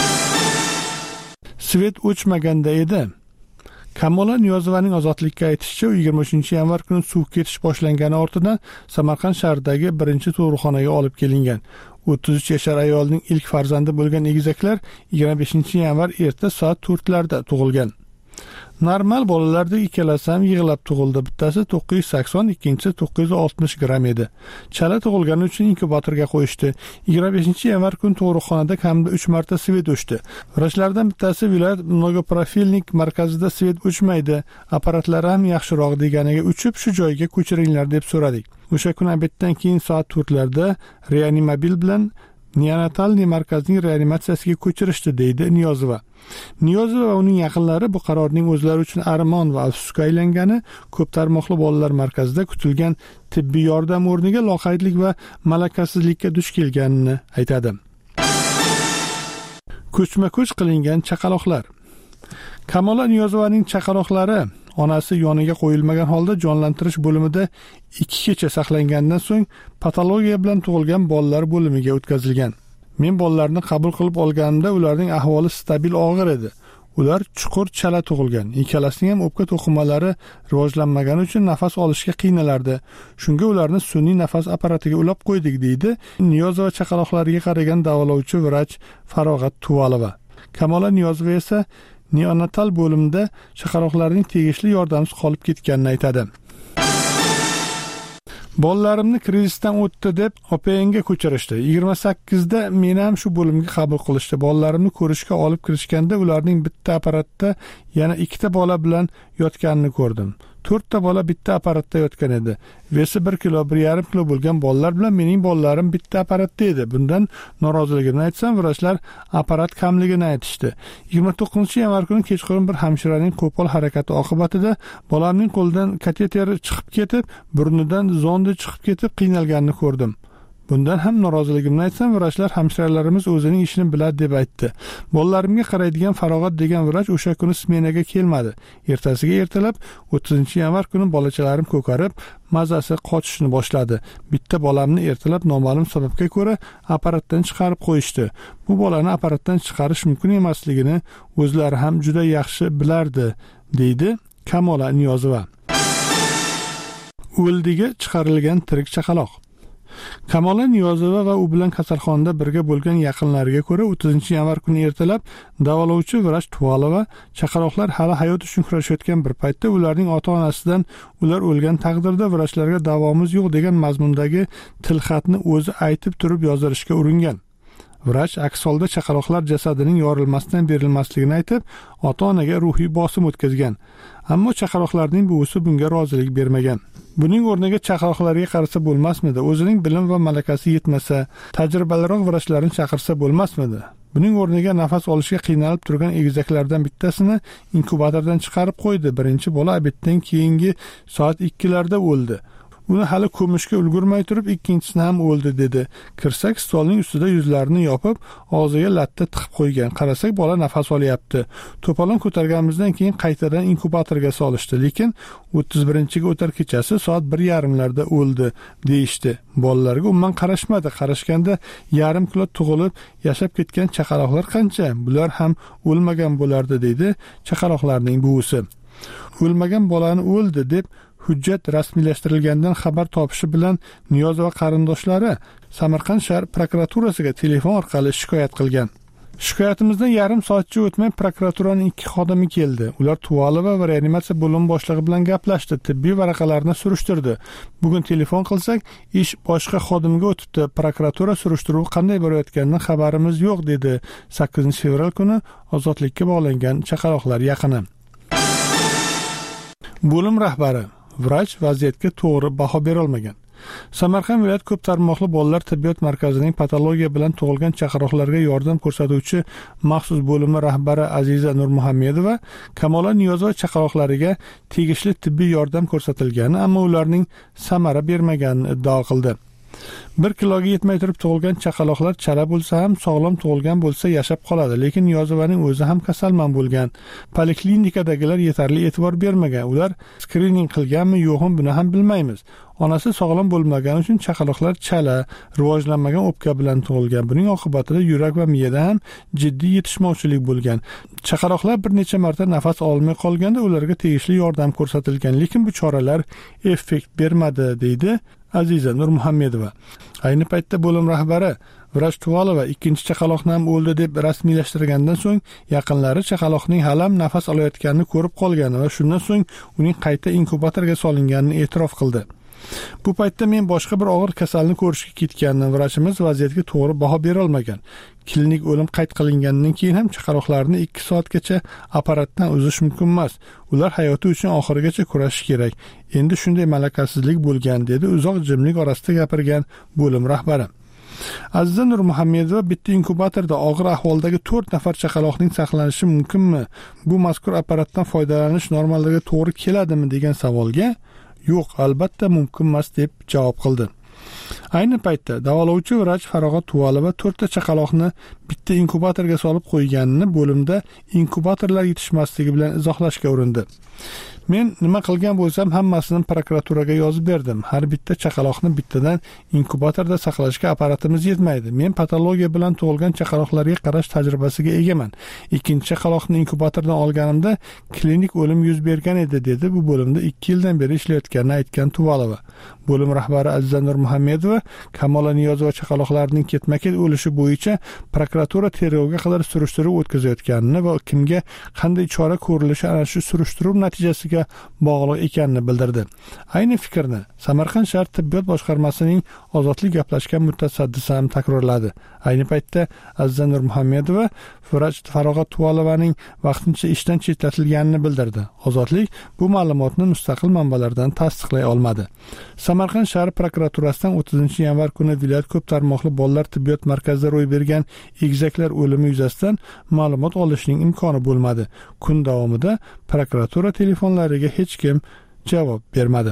Svet o'chmaganda edi. Kamola Niyozovaning Ozodlikka aytishicha, 23-yanvar kuni suv ketish boshlangani ortidan Samarqand shahridagi birinchi tug'ruqxonaga olib kelingan. 33 yashar ayolning ilk farzandi bo'lgan egizaklar 25-yanvar erta soat 4larda tug'ilgan. Normal bolalardek ikkalasi ham yig'lab tug'ildi. Bittasi 980, ikkinchisi 960 gram edi. Chala tug'ilgani uchun inkubatorga qo'yishdi. 25-yanvar kuni tug'ruqxonada kamida 3 marta svet o'chdi. Vrachlardan bittasi viloyat mnogoprofilnik markazida svet o'chmaydi, apparatlari ham yaxshiroq deganiga uchib shu joyga ko'chiringlar deb so'radik. O'sha kun obeddan keyin soat 4larda reanimobil bilan neonatalniy markazning reanimatsiyasiga ko'chirishdi, deydi Niyozova. Niyozova va uning yaqinlari bu qarorning o'zlari uchun armon va afsusga aylangani, ko'p tarmoqli bolalar markazida kutilgan tibbiy yordam o'rniga loqaydlik va malakasizlikka duch kelganini aytadi. Ko'chma-ko'ch qilingan chaqaloqlar. Kamola Niyozovaning chaqaloqlari onasi yoniga qo'yilmagan holda jonlantirish bo'limida 2 kecha saqlangandan so'ng patologiya bilan tug'ilgan bolalar bo'limiga o'tkazilgan. Men bolalarni qabul qilib olganimda ularning ahvoli stabil og'ir edi. Ular chuqur chala tug'ilgan. Ikkalasining ham o'pka to'qimalari rivojlanmagani uchun nafas olishga qiynalardi. Shunga ularni sun'iy nafas apparatiga ulab qo'ydik, deydi Niyozova chaqaloqlariga qaragan davolovchi vrach Farog'at Tuvalova. Kamola Niyozova esa neonatal bo'limda chaqaloqlarning tegishli yordamsiz qolib ketganini aytadi. Bolalarimni krizisdan o'tdi deb OPNga ko'chirishdi. 28da meni ham shu bo'limga qabul qilishdi. Bolalarimni ko'rishga olib kirishganda ularning bitta apparatda yana 2 ta bola bilan yotganini ko'rdim. 4 ta bola bitta apparatda yotgan edi. Vesi 1 kilo, 1,5 kilo bo'lgan bolalar bilan mening bolalarim bitta apparatda edi. Bundan noroziligimni aytsam, vrachlar apparat kamligini aytishdi. 29-yanvar kuni kechqurun bir hamshiraning qo'pol harakati oqibatida bolamning qo'lidan kateter chiqib ketib, burnidan zondi chiqib ketib qiynalganini ko'rdim. Bundan ham noroziligimni aytsam, vrachlar hamshiralarimiz o'zining ishini biladi deb aytdi. Bolalarimga qaraydigan Farog'at degan vrach o'sha kuni smenaga kelmadi. Ertasiga ertalab 30-yanvar kuni bolachalarim ko'karib, mazasi qochishni boshladi. Bitta bolamni ertalab noma'lum sababga ko'ra apparatdan chiqarib qo'yishdi. Bu bolani apparatdan chiqarish mumkin emasligini o'zlari ham juda yaxshi bilardi, deydi Kamola Niyozova. O'ldiga chiqarilgan tirik chaqaloq. Kamola Niyozova va u bilan kasalxonada birga bo'lgan yaqinlariga ko'ra 30-yanvar kuni ertalab davolovchi vrach Tuvalova chaqaloqlar hali hayot uchun kurashayotgan bir paytda ularning ota-onasidan ular o'lgan taqdirda vrachlarga davomiz yo'q degan mazmundagi tilxatni o'zi aytib turib yozdirishga uringan. Vrach aks holda chaqaloqlar jasadining yorilmasdan berilmasligini aytib, ota-onaga ruhiy bosim o'tkazgan. Ammo chaqaloqlarning buvisi bunga rozilik bermagan. Buning o'rniga chaqaloqlarga qarasa bo'lmasmidi? O'zining bilim va malakasi yetmasa, tajribaliroq vrachlarni chaqirsa bo'lmasmidi? Buning o'rniga nafas olishga qiynalib turgan egizaklardan bittasini inkubatordan chiqarib qo'ydi. Birinchi bola obeddan keyingi soat 2larda o'ldi. Uni hali ko'mishga ulgurmay turib ikkinchisini ham o'ldi, dedi. Kirsak stolning ustida yuzlarini yopib, og'ziga latta tiqib qo'ygan. Qarasak bola nafas olyapti. To'polon ko'targanimizdan keyin qaytadan inkubatorga solishdi, lekin 31-ga o'tar kechasi soat 1:30larda o'ldi, deyishdi. Bolalarga umuman qarashmadi. Qarashganda 1,5 kilo tug'ilib, yashab ketgan chaqaloqlar qancha? Bular ham o'lmagan bo'lardi, dedi chaqaloqlarning buvisi. O'lmagan bolani o'ldi deb hujjat rasmiylashtirilgandan xabar topishi bilan Niyozova qarindoshlari Samarqand shahar prokuraturasiga telefon orqali shikoyat qilgan. Shikoyatimizdan yarim soatcha o'tmay prokuraturaning 2 xodimi keldi. Ular Tuvalova va reanimatsiya bo'limi boshlig'i bilan gaplashdi, tibbiy varaqalarni surishtirdi. Bugun telefon qilsak, ish boshqa xodimga o'tibdi. Prokuratura surishtiruvi qanday borayotganidan xabarimiz yo'q, dedi 8-fevral kuni Ozodlikka bog'langan chaqaloqlar yaqini. Bo'lim rahbari vrach vaziyatga to'g'ri baho bera olmagan. Samarqand viloyat ko'p tarmoqli bolalar tibbiyot markazining patologiya bilan tug'ilgan chaqaloqlarga yordam ko'rsatuvchi maxsus bo'limi rahbari Aziza Nurmuhammedova Kamola Niyozova chaqaloqlariga tegishli tibbiy yordam ko'rsatilgani, ammo ularning samara bermaganini iddao qildi. 1 kiloga yetmay turib tug'ilgan chaqaloqlar chala bo'lsa ham, sog'lom tug'ilgan bo'lsa yashab qoladi, lekin Niyozovaning o'zi ham kasalmand bo'lgan. Poliklinikadagilar yetarli e'tibor bermagan. Ular skrining qilganmi, yo'qmi, buni ham bilmaymiz. Onasi sog'lom bo'lmagani uchun chaqaloqlar chala, rivojlanmagan o'pka bilan tug'ilgan. Buning oqibatida yurak va miyada ham jiddiy yetishmovchilik bo'lgan. Chaqaloqlar bir necha marta nafas olmay qolganda ularga tegishli yordam ko'rsatilgan, lekin bu choralar effekt bermadi, deydi Aziza Nurmuhammedova. Ayni paytda bo'lim rahbari Vrach Tuvalova ikkinchi chaqaloqni ham o'ldi deb rasmiylashtirgandan so'ng yaqinlari chaqaloqning halam nafas olayotganini ko'rib qolgan va shundan so'ng uning qayta inkubatorga solinganini e'tirof qildi. Bu paytda men boshqa bir og'ir kasalni ko'rishga ketgandim. Vrachimiz vaziyatga to'g'ri baho bera olmagan. Klinik o'lim qayd qilingandan keyin ham chaqaloqlarni 2 soatgacha apparatdan uzish mumkin emas. Ular hayoti uchun oxirigacha kurashish kerak. Endi shunday malakasizlik bo'lgan, dedi uzoq jimlik orasida gapirgan bo'lim rahbari. Aziza Nurmuhammedova bitta inkubatorda og'ir ahvoldagi 4 nafar chaqaloqning saqlanishi mumkinmi? Bu mazkur apparatdan foydalanish normaldagi to'g'ri keladimi degan savolga yo'q, albatta mumkin emas deb javob qildi. Ayni paytda davolovchi vrach Farog'at Tuvalova 4 ta chaqaloqni bitta inkubatorga solib qo'yganini bo'limda inkubatorlar yetishmasligi bilan izohlashga urindi. Men nima qilgan bo'lsam hammasini prokuraturaga yozib berdim. Har bitta chaqaloqni bittadan inkubatorda saqlashga apparatimiz yetmaydi. Men patologiya bilan tug'ilgan chaqaloqlarga qarash tajribasiga egaman. Ikkinchi chaqaloqni inkubatordan olganimda klinik o'lim yuz bergan edi, dedi bu bo'limda 2 yildan beri ishlayotganini aytgan Tuvalova. Bo'lim rahbari Aziza Nurmuhammedova Kamola Niyozova chaqaloqlarining ketma-ket o'lishi bo'yicha prokuratura tergovga qadar surishtiruv o'tkazayotganini va kimga qanday chora ko'rilishi ana shu surishtiruv natijasiga bog'liq ekanini bildirdi. Ayni fikrni Samarqand shahar tibbiyot boshqarmasining Ozodlik gaplashgan mutasaddisi ham takrorladi. Ayni paytda Aziza Nurmuhammedova vrach Farog'at Tuvalovaning vaqtincha ishdan chetlatilganini bildirdi. Ozodlik bu ma'lumotni mustaqil manbalardan tasdiqlay olmadi. Samarqand shahar prokuraturasidan 30-yanvar kuni viloyat ko'p tarmoqli bolalar tibbiyot markazida ro'y bergan egizaklar o'limi yuzasidan ma'lumot olishning imkoni bo'lmadi. Kun davomida prokuratura telefonlariga hech kim javob bermadi.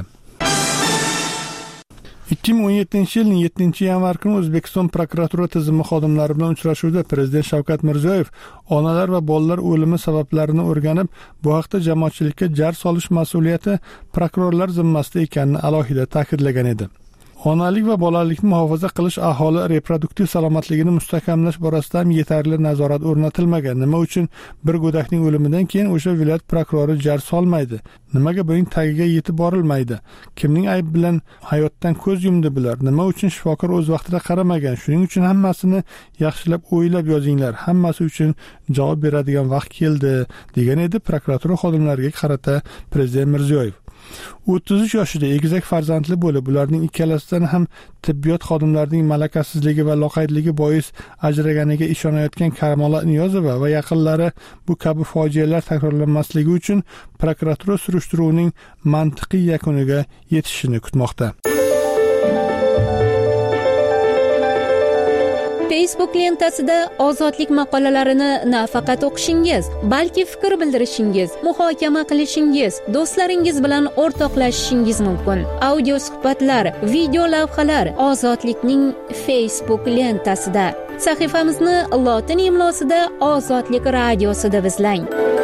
2017-yilning 7-yanvar kuni O'zbekiston prokuratura tizimi xodimlari bilan uchrashuvda Prezident Shavkat Mirziyoyev onalar va bolalar o'limi sabablarini o'rganib, bu haqda jamoatchilikka jar solish mas'uliyati prokurorlar zimmasida ekanini alohida ta'kidlagan edi. Onalik va bolalikni muhofaza qilish, aholi reproduktiv salomatligini mustahkamlash borasida ham yetarli nazorat o'rnatilmagan. Nima uchun bir go'dakning o'limidan keyin o'sha viloyat prokurori jar solmaydi? Nimaga buning tagiga yetib borilmaydi? Kimning ayb bilan hayotdan ko'z yumdi bular? Nima uchun shifokor o'z vaqtida qaramagan? Shuning uchun hammasini yaxshilab o'ylab yozinglar. Hammasi uchun javob beradigan vaqt keldi, degan edi prokuratura xodimlariga qarata Prezident Mirziyoyev. 33 yoshida egizak farzandli bo'lib, ularning ikkalasidan ham tibbiyot xodimlarining malakasizligi va loqaydligi bois ajraganiga ishonayotgan Kamola Niyozova va yaqinlari bu kabi fojialar takrorlanmasligi uchun prokuratura surishtiruvining mantiqiy yakuniga yetishini kutmoqda. Facebook lentasida ozodlik maqolalarini nafaqat o'qishingiz, balki fikr bildirishingiz, muhokama qilishingiz, do'stlaringiz bilan o'rtoqlashishingiz mumkin. Audio suhbatlar, video lavhalar Ozodlikning Facebook lentasida. Sahifamizni lotin imlosida Ozodlik radiosida izlang.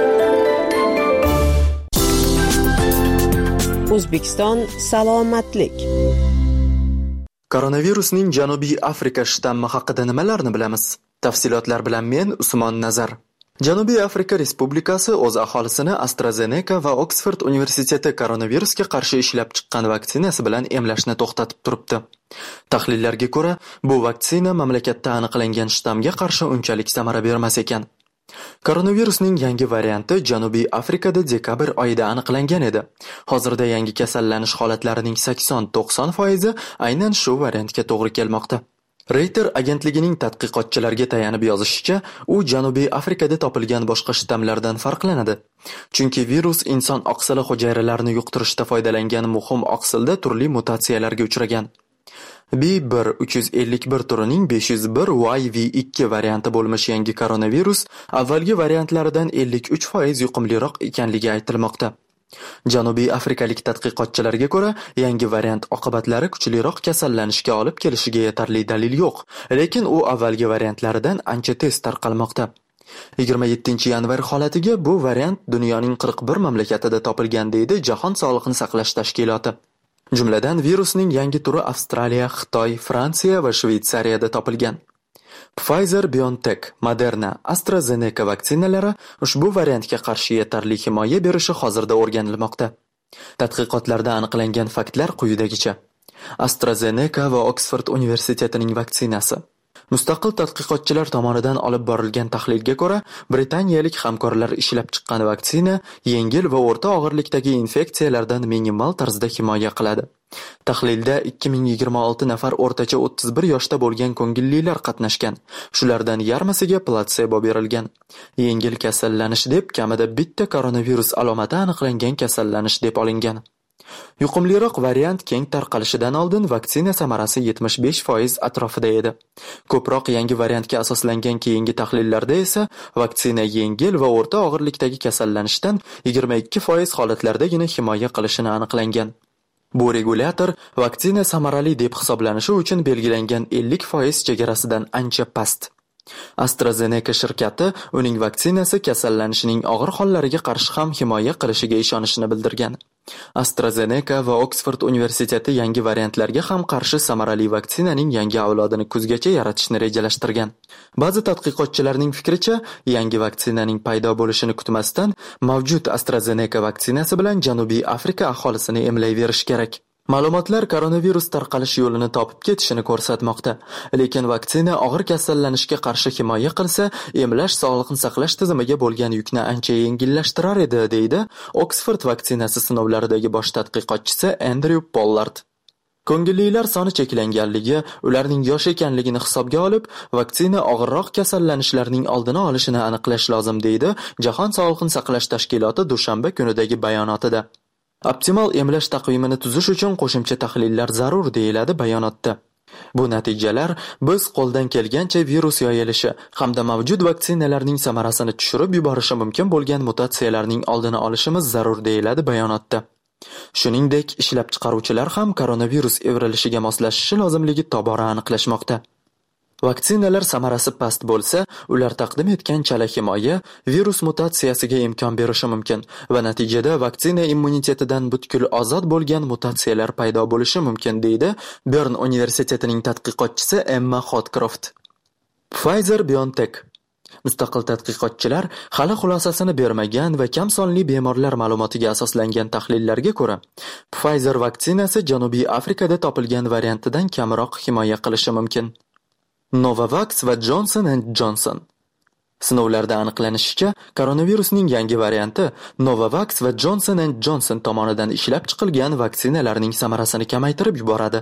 O'zbekiston salomatlik. Koronavirusning Janubiy Afrika shtammi haqida nimalarni bilamiz? Tafsilotlar bilan men Usmon Nazar. Janubiy Afrika Respublikasi o'z aholisini AstraZeneca va Oxford universiteti koronavirusga qarshi ishlab chiqqan vaksinasi bilan emlashni to'xtatib turibdi. Tahlillarga ko'ra, bu vaksina mamlakatda aniqlangan shtamga qarshi unchalik samara bermas ekan. Koronavirusning yangi varianti Janubiy Afrikada dekabr oyida aniqlangan edi. Hozirda yangi kasallanish holatlarining 80-90% aynan shu variantga to'g'ri kelmoqda. Reuters agentligining tadqiqotchilariga tayanib yozishicha, u Janubiy Afrikada topilgan boshqa shtammlardan farqlanadi. Chunki virus inson oqsili hujayralarini yuqtirishda foydalangan muhim oqsilda turli mutatsiyalarga uchragan. B1351 turining 501YV2 varianti bo'lmish yangi koronavirus avvalgi variantlaridan 53% yuqumliroq ekanligi aytilmoqda. Janubiy afrikalik tadqiqotchilarga ko'ra, yangi variant oqibatlari kuchliroq kasallanishga olib kelishiga yetarli dalil yo'q, lekin u avvalgi variantlaridan ancha tez tarqalmoqda. 27-yanvar holatiga bu variant dunyoning 41 mamlakatida topilgan deydi Jahon sog'liqni saqlash tashkiloti. Jumladan virusning yangi turi Avstraliya, Xitoy, Fransiya va Shveysariyada topilgan. Pfizer-BioNTech, Moderna, AstraZeneca vaksinalari ushbu variantga qarshi yetarli himoya berishi hozirda o'rganilmoqda. Tadqiqotlarda aniqlangan faktlar quyidagicha. AstraZeneca va Oxford universitetining vaksinasi. Mustaqil tadqiqotchilar tomonidan olib borilgan tahlilga ko'ra, britaniyalik hamkorlar ishlab chiqqan vaksina yengil va o'rta og'irlikdagi infeksiyalardan minimal tarzda himoya qiladi. Tahlilda 2026 nafar o'rtacha 31 yoshda bo'lgan ko'ngillilar qatnashgan. Shulardan yarmisiga platsebo berilgan. Yengil kasallanish deb kamida bitta koronavirus alomati aniqlangan kasallanish deb olingan. Yuqumliroq variant keng tarqalishidan oldin vaksina samarasi 75% atrofida edi. Ko'proq yangi variantga asoslangan keyingi tahlillarda esa vaksina yengil va o'rta og'irlikdagi kasallanishdan 22% holatlardagina himoya qilishini aniqlangan. Bu regulyator vaksina samarali deb hisoblanishi uchun belgilangan 50% chegarasidan ancha past. AstraZeneca shirkati uning vaksinasi kasallanishning og'ir hollariga qarshi ham himoya qilishiga ishonishini bildirgan. AstraZeneca va Oxford universiteti yangi variantlarga ham qarshi samarali vaksinaning yangi avlodini kuzgacha yaratishni rejalashtirgan. Ba'zi tadqiqotchilarning fikricha, yangi vaksinaning paydo bo'lishini kutmasdan mavjud AstraZeneca vaksinasi bilan Janubiy Afrika aholisini emlayverish kerak. Ma'lumotlar koronavirus tarqalish yo'lini topib ketishini ko'rsatmoqda, lekin vaksina og'ir kasallanishga qarshi himoya qilsa, emlash sog'liqni saqlash tizimiga bo'lgan yukni ancha yengillashtirar edi, deydi Oxford vaksinasi sinovlaridagi bosh tadqiqotchisi Andrew Pollard. Ko'ngillilar soni cheklanganligi, ularning yosh ekanligini hisobga olib, vaksina og'irroq kasallanishlarning oldini olishini aniqlash lozim, deydi Jahon sog'liqni saqlash tashkiloti dushanba kunidagi bayonotida. Optimal emlash taqvimini tuzish uchun qo'shimcha tahlillar zarur deyiladi bayonotda. Bu natijalar biz qo'ldan kelgancha virus yoyilishi hamda mavjud vaksinalarning samarasini tushirib yuborishi mumkin bo'lgan mutatsiyalarning oldini olishimiz zarur deyiladi bayonotda. Shuningdek, ishlab chiqaruvchilar ham koronavirus evrilishiga moslashishi lozimligi tobora aniqlashmoqda. Vaksinalar samarasi past bo'lsa, ular taqdim etgan chala himoya virus mutatsiyasiga imkon berishi mumkin va natijada vaksina immunitetidan butkul ozod bo'lgan mutatsiyalar paydo bo'lishi mumkin, deydi Bern universitetining tadqiqotchisi Emma Hotcroft. Pfizer-BioNTech mustaqil tadqiqotchilar hali xulosasini bermagan va kam sonli bemorlar ma'lumotiga asoslangan tahlillarga ko'ra, Pfizer vaksinasi Janubiy Afrikada topilgan variantidan kamroq himoya qilishi mumkin. Novavax va Johnson & Johnson. Sinovlarda aniqlanishicha, koronavirusning yangi varianti Novavax va Johnson & Johnson tomonidan ishlab chiqilgan vaksinalarning samarasini kamaytirib yuboradi.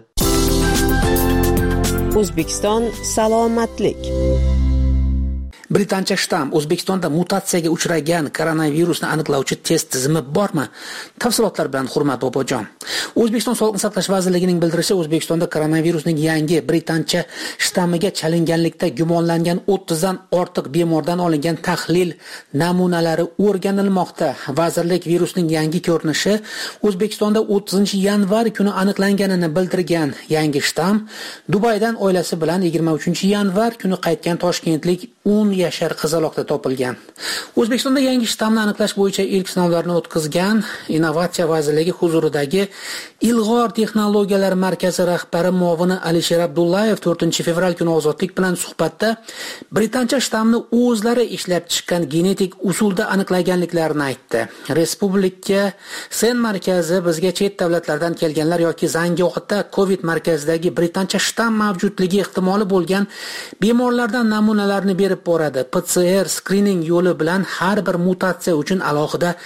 O'zbekiston salomatlik. Britancha shtamm O'zbekistonda mutatsiyaga uchragan koronavirusni aniqlovchi test tizimi bormi? Tafsilotlar bilan Hurmat Bobojon. O'zbekiston Sog'liqni saqlash vazirligining bildirishicha, O'zbekistonda koronavirusning yangi britancha shtammiga chalinganlikda gumonlangan 30 dan ortiq bemordan olingan tahlil namunalari o'rganilmoqda. Vazirlik virusning yangi ko'rinishi O'zbekistonda 30-yanvar kuni aniqlanganini bildirgan. Yangi shtamm Dubaydan oilasi bilan 23-yanvar kuni qaytgan toshkentlik 10 yashar qizaloqda topilgan. O'zbekistonda yangi shtammni aniqlash bo'yicha ilk sinovlarni o'tkazgan Innovatsiya vazirligi huzuridagi Ilg'or texnologiyalar markazi rahbari muovini Alisher Abdullayev 4-fevral kuni Ozodlik bilan suhbatda britancha shtammni o'zlari ishlab chiqqan genetik usulda aniqlaganliklarini aytdi. Respublika Sen markazi bizga chet davlatlardan kelganlar yoki Zangiota COVID markazidagi britancha shtamm mavjudligi ehtimoli bo'lgan bemorlardan namunalarni berib boradi. PCR screening yo'li bilan har bir mutatsiya uchun alohida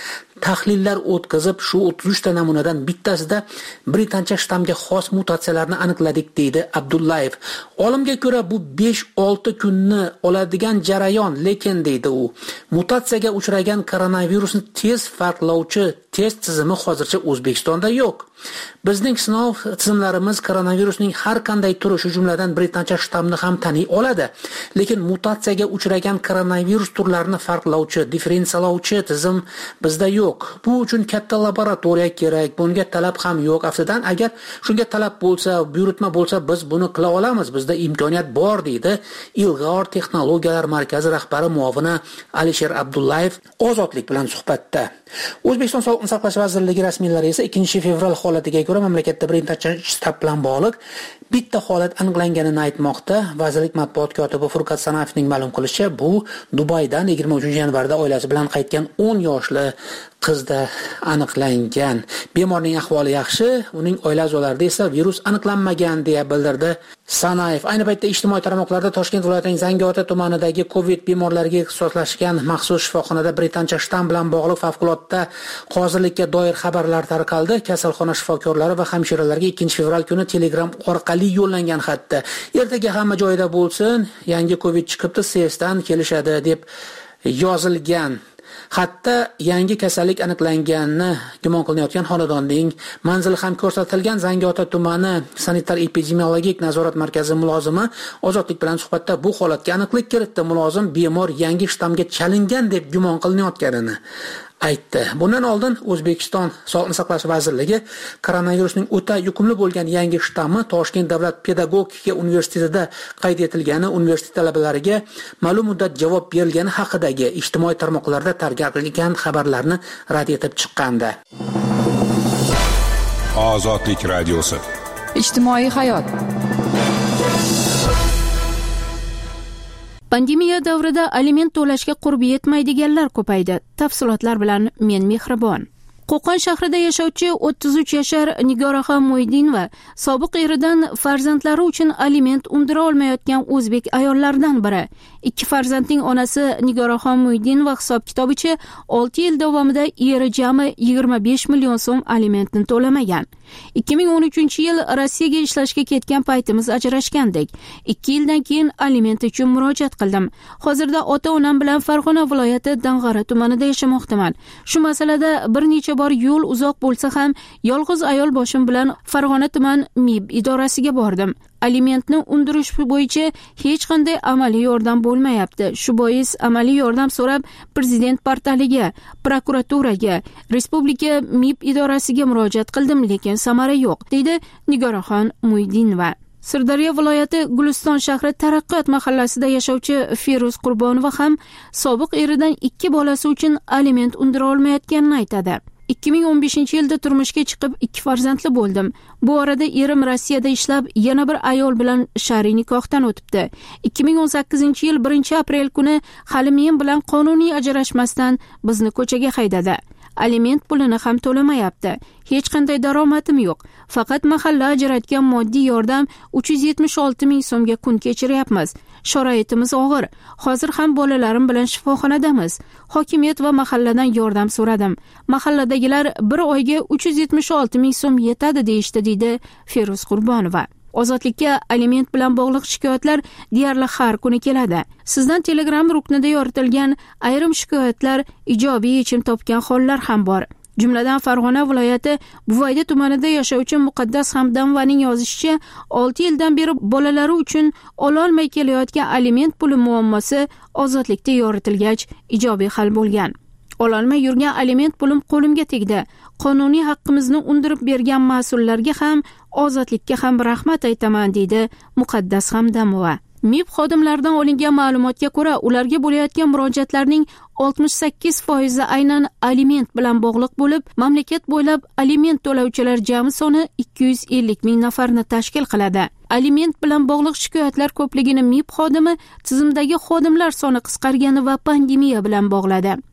tahlillar o'tkazib, shu 33 ta namunadan bittasida britancha shtammga xos mutatsiyalarni aniqladik, deydi Abdullayev. Olimga ko'ra bu 5-6 kunni oladigan jarayon, lekin deydi u, mutatsiyaga uchragan koronavirusni tez farqlovchi test tizimi hozircha O'zbekistonda yo'q. Bizning sinov tizimlarimiz koronavirusning har qanday turi, shu jumladan britancha shtammni ham taniy oladi, lekin mutatsiyaga uchragan koronavirus turlarini farqlovchi, differensiyalovchi tizim bizda yo'q. Bu uchun katta laboratoriya kerak, bunga talab ham yo'q. Aftidan, agar shunga talab bo'lsa, buyurtma bo'lsa, biz buni qila olamiz. Bizda imkoniyat bor, deydi Ilg'or texnologiyalar markazi rahbari muovini Alisher Abdullayev Ozodlik bilan suhbatda. O'zbekiston Sog'liqni saqlash vazirligi rasmiylari esa 2-fevral holatiga ko'ra mamlakatda birinchi shtab bilan bog'liq bitta holat aniqlanganini aytmoqda. Vazirlik matbuot kotibi Furqat Sanafning ma'lum qilishicha, bu Dubaydan 23 yanvarda oilasi bilan qaytgan 10 yoshli qizda aniqlangan. Bemorning ahvoli yaxshi, uning oila a'zolarida esa virus aniqlanmagan, deya bildirdi Sanayev. Ayni paytda ijtimoiy tarmoqlarda Toshkent viloyatining Zangiota tumanidagi COVID bemorlariga ixtisoslashgan maxsus shifoxonada britancha shtamm bilan bog'liq favqulodda hozirlikka doir xabarlar tarqaldi. Kasalxona shifokorlari va hamshiralarga 2-fevral kuni Telegram orqali yo'llangan xatda ertaga hamma joyida bo'lsin, yangi COVID chiqibdi, SESdan kelishadi deb yozilgan. Hatto yangi kasallik aniqlanganini gumon qilinayotgan xonadonning manzili ham ko'rsatilgan. Zangiota tumani sanitar epidemiologik nazorat markazi mulozimi Ozodlik bilan suhbatda bu holatga aniqlik kiritdi. Mulozim bemor yangi shtammga chalingan deb gumon qilinayotganini aytdi. Bundan oldin O'zbekiston Sog'liqni saqlash vazirligi koronavirusning o'ta yuqumli bo'lgan yangi shtammi Toshkent davlat pedagogika universitetida qayd etilgani, universitet talabalariga ma'lum muddat javob berilgani haqidagi ijtimoiy tarmoqlarda tarqatilgan xabarlarni rad etib chiqqandi. Ozodlik radiosi. Ijtimoiy hayot. Pandemiya davrida aliment to'lashga qurbi yetmaydiganlar ko'paydi. Tafsilotlar bilan men Mehribon. Qo'qon shahrida yashovchi 33 yashar Nigoraxon Muydinova sobiq eridan farzandlari uchun aliment undira olmayotgan o'zbek ayollaridan biri. 2 farzandning onasi Nigoraxon Muydinova hisob-kitobicha 6 yil davomida eri jami 25 million so'm alimentni to'lamagan. 2013-yil Rossiyaga ishlashga ketgan paytimiz ajrashgandik. 2 yildan keyin aliment uchun murojaat qildim. Hozirda ota-onam bilan Farg'ona viloyati Dang'ara tumanida yashamoqdaman. Shu masalada bir necha bor yo'l uzoq bo'lsa ham yolg'iz ayol boshim bilan Farg'ona tuman MIB idorasiga bordim. Alimentni undirish bo'yicha hech qanday amaliy yordam bo'lmayapti. Shu bois amaliy yordam so'rab prezident portaliga, prokuraturaga, respublika MIB idorasiga murojaat qildim, lekin samara yo'q, deydi Nigoraxon Muydinova. Sirdaryo viloyati Guliston shahri Taraqqiyot mahallasida yashovchi Feruz Qurbonova ham sobiq eridan 2 bolasi uchun aliment undira olmayotganini aytadi. 2015-yilda turmushga chiqib 2 farzandli bo'ldim. Bu orada erim Rossiyada ishlab, yana bir ayol bilan shar'iy nikohdan o'tibdi. 2018-yil 1-aprel kuni hali men bilan qonuniy ajrashmasdan bizni ko'chaga haydadi. Aliment pulini ham to'lamayapti. Hech qanday daromadim yo'q. Faqat mahalla ajratgan moddiy yordam 376 ming so'mga kun kechiryapmiz. Sharoitimiz og'ir. Hozir ham bolalarim bilan shifoxonadamiz. Hokimiyat va mahalladan yordam so'radim. Mahalladagilar bir oyga 376 ming so'm yetadi deyishdi, deydi Feruz Qurbonova. Ozodlikka aliment bilan bog'liq shikoyatlar deyarli har kuni keladi. Sizdan Telegram ruknida yoritilgan ayrim shikoyatlar ijobiy yechim topgan hollar ham bor. Jumladan Farg'ona viloyati Buvayda tumanida yashovchi Muqaddas Hamdamovaning yozishicha, 6 yildan beri bolalari uchun ololmay kelayotgan aliment puli muammosi Ozodlikda yoritilgach ijobiy hal bo'lgan. Ololmay yurgan aliment pulim qo'limga tegdi. Qonuniy haqqimizni undirib bergan mas'ullarga ham, Ozodlikka ham rahmat aytaman, deydi Muqaddas Hamdamova. MIB xodimlaridan olingan ma'lumotga ko'ra, ularga bo'layotgan murojaatlarning 68% aynan aliment bilan bog'liq bo'lib, mamlakat bo'ylab aliment to'lovchilar jami soni 250 ming nafarni tashkil qiladi. Aliment bilan bog'liq shikoyatlar ko'pligini MIB xodimi tizimdagi xodimlar soni qisqargani va pandemiya bilan bog'ladi.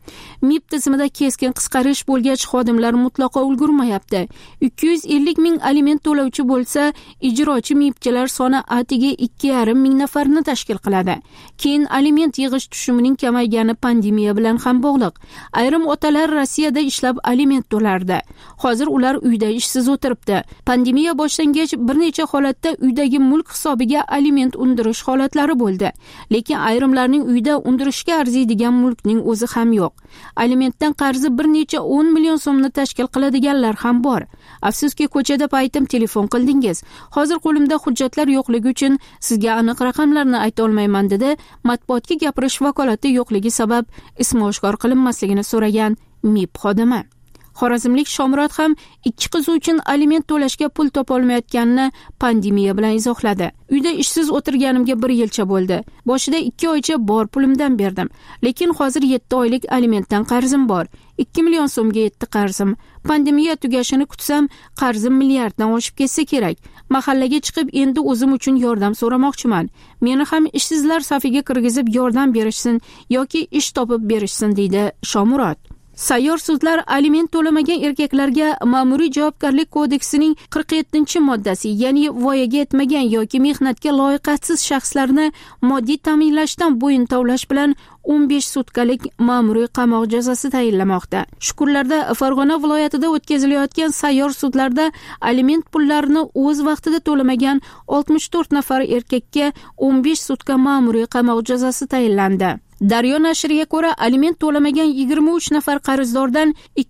MIB tizimida keskin qisqarish bo'lgach, xodimlar mutlaqo ulgurmayapti. 250 ming aliment to'lovchi bo'lsa, ijrochi MIBchilar soni atiga 2,5 ming nafarni tashkil qiladi. Keyin aliment yig'ish tushumining kamaygani pandemiya bilan ham bog'liq. Ayrim otalar Rossiyada ishlab aliment to'lardi. Hozir ular uyda ishsiz o'tiribdi. Pandemiya boshlangach bir necha holatda uydagi mulk hisobiga aliment undirish holatlari bo'ldi. Lekin ayrimlarning uyda undirishga arziydigan mulkning o'zi ham yo'q. Alimentdan qarzi bir necha 10 million so'mni tashkil qiladiganlar ham bor. Afsuski, ko'chada paytim telefon qildingiz. Hozir qo'limda hujjatlar yo'qligi uchun sizga aniq raqamlarni ayta olmayman dedi. Matbuotga gapirish vakolati yo'qligi sabab ismi oshkor qilinmasligini so'ragan MIB xodimi. Xorazmlik Shomurod ham 2 qizi uchun aliment to'lashga pul topa olmayotganini pandemiya bilan izohladi. Uyda ishsiz o'tirganimga 1 yilcha bo'ldi. Boshida 2 oycha bor pulimdan berdim. Lekin hozir 7 oylik alimentdan qarzim bor. 2 million so'mga yetdi qarzim. Pandemiya tugashini kutsam, qarzim milliarddan oshib ketsa kerak. Mahallaga chiqib endi o'zim uchun yordam so'ramoqchiman. Meni ham ishsizlar safiga kirgizib yordam berishsin yoki ish topib berishsin, deydi Shomurod. Sayyor sudlar aliment to'lamagan erkaklarga Ma'muriy javobgarlik kodeksining 47-moddasi, ya'ni voyaga yetmagan yoki mehnatga loyiqatsiz shaxslarni moddiy ta'minlashdan bo'yin tovlash bilan 15 sutkalik ma'muriy qamoq jazosi tayinlamoqda. Shukurlarda Farg'ona viloyatida o'tkazilayotgan sayyor sudlarda aliment pullarini o'z vaqtida to'lamagan 64 nafar erkakka 15 sutka ma'muriy qamoq jazosi tayinlandi. Daryo nashriga ko'ra, aliment to'lamagan 23 nafar qarzdordan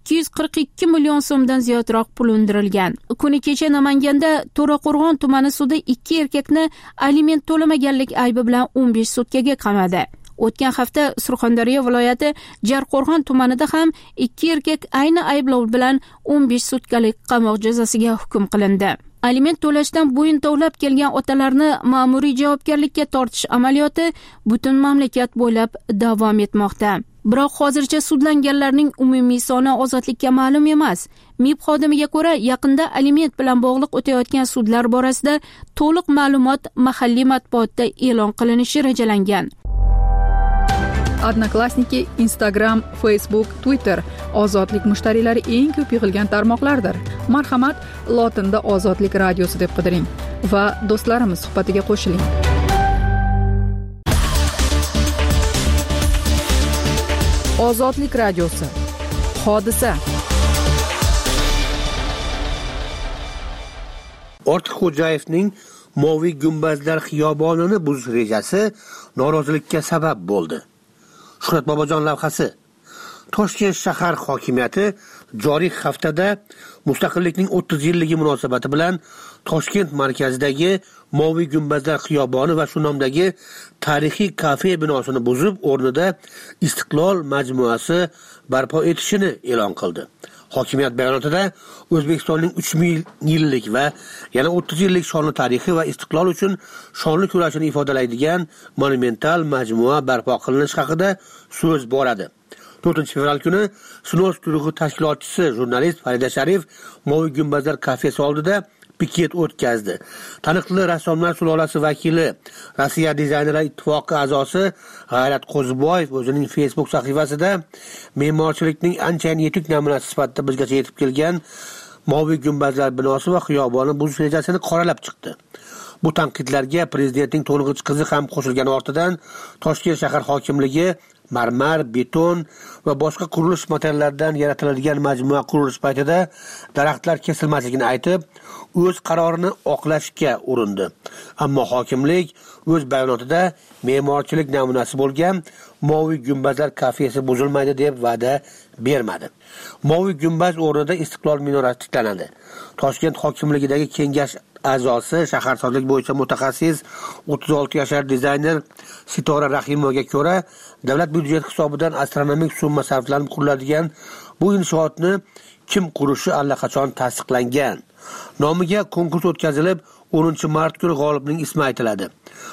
242 million so'mdan ziyodroq pul undirilgan. Kuni kecha Namanganda To'raqo'rg'on tumani sudi 2 erkakni aliment to'lamaganlik aybi bilan 15 sutkaga qamadi. O'tgan hafta Surxondaryo viloyati Jarqo'rg'on tumanida ham 2 erkak ayni ayblov bilan 15 sutkalik qamoq jazosiga hukm qilindi. Aliment to'lashdan bo'yin tovlab kelgan otalarni ma'muriy javobgarlikka tortish amaliyoti butun mamlakat bo'ylab davom etmoqda. Biroq hozircha sudlanganlarning umumiy soni ozodlikka ma'lum emas. MIB xodimiga ko'ra, yaqinda aliment bilan bog'liq o'tayotgan sudlar borasida to'liq ma'lumot mahalliy matbuotda e'lon qilinishi rejalangan. Odnoklassniki, Instagram, Facebook, Twitter ozodlik mushtariylari eng ko'p yig'ilgan tarmoqlardir. Marhamat, lotinda Ozodlik radiosi deb qidiring va do'stlarimiz suhbatiga qo'shiling. Ozodlik radiosi. Hodisa. Ortiqxo'jayevning Moviy gumbazlar xiyobonini buzish rejasi norozilikka sabab bo'ldi. Shuhrat Bobojon lavhasi. Toshkent shahar hokimiyati joriy haftada mustaqillikning 30 yilligi munosabati bilan Toshkent markazidagi Moviy gumbazlar xiyoboni va shu nomdagi tarixiy kafe binosini buzib, o'rnida Istiqlol majmuasi barpo etishini e'lon qildi. Hokimiyat bayonotida O'zbekistonning 3000 yillik va yana 30 yillik shonli tarixi va istiqlol uchun shonli kurashini ifodalaydigan monumental majmua barpo qilinishi haqida so'z boradi. 4-fevral kuni Snos guruhi tashkilotchisi jurnalist Farida Sharif Moviy gumbazlar kafesi oldida piket o'tkazdi. Taniqli rassomlar sulolasi vakili, Rossiya dizaynerlar ittifoqi a'zosi G'ayrat Qo'ziboyev o'zining Facebook sahifasida me'morchilikning anchayin yetuk namunasi sifatida bizgacha yetib kelgan Moviy gumbazlar binosi va xiyoboni buzish rejasini qoralab chiqdi. Bu tanqidlarga prezidentning to'ng'ich qizi ham qo'shilgani ortidan Toshkent shahar hokimligi marmar, beton va boshqa qurilish materiallaridan yaratiladigan majmua qurilish paytida daraxtlar kesilmasligini aytib, o'z qarorini oqlashga urindi. Ammo hokimlik o'z bayonotida me'morchilik namunasi bo'lgan Moviy gumbazlar kafesi buzilmaydi deb va'da bermadi. Moviy gumbaz o'rnida Istiqlol minorasi tiklanadi. Toshkent hokimligidagi kengash a'zosi, shaharsozlik bo'yicha mutaxassis 36 yashar dizayner Sitora Rahimovga ko'ra, davlat byudjeti hisobidan astronomik summa sarflanib quriladigan bu inshootni kim qurishi allaqachon tasdiqlangan. Nomiga konkurs o'tkazilib, 10 mart kuni g'olibning ismi aytiladi.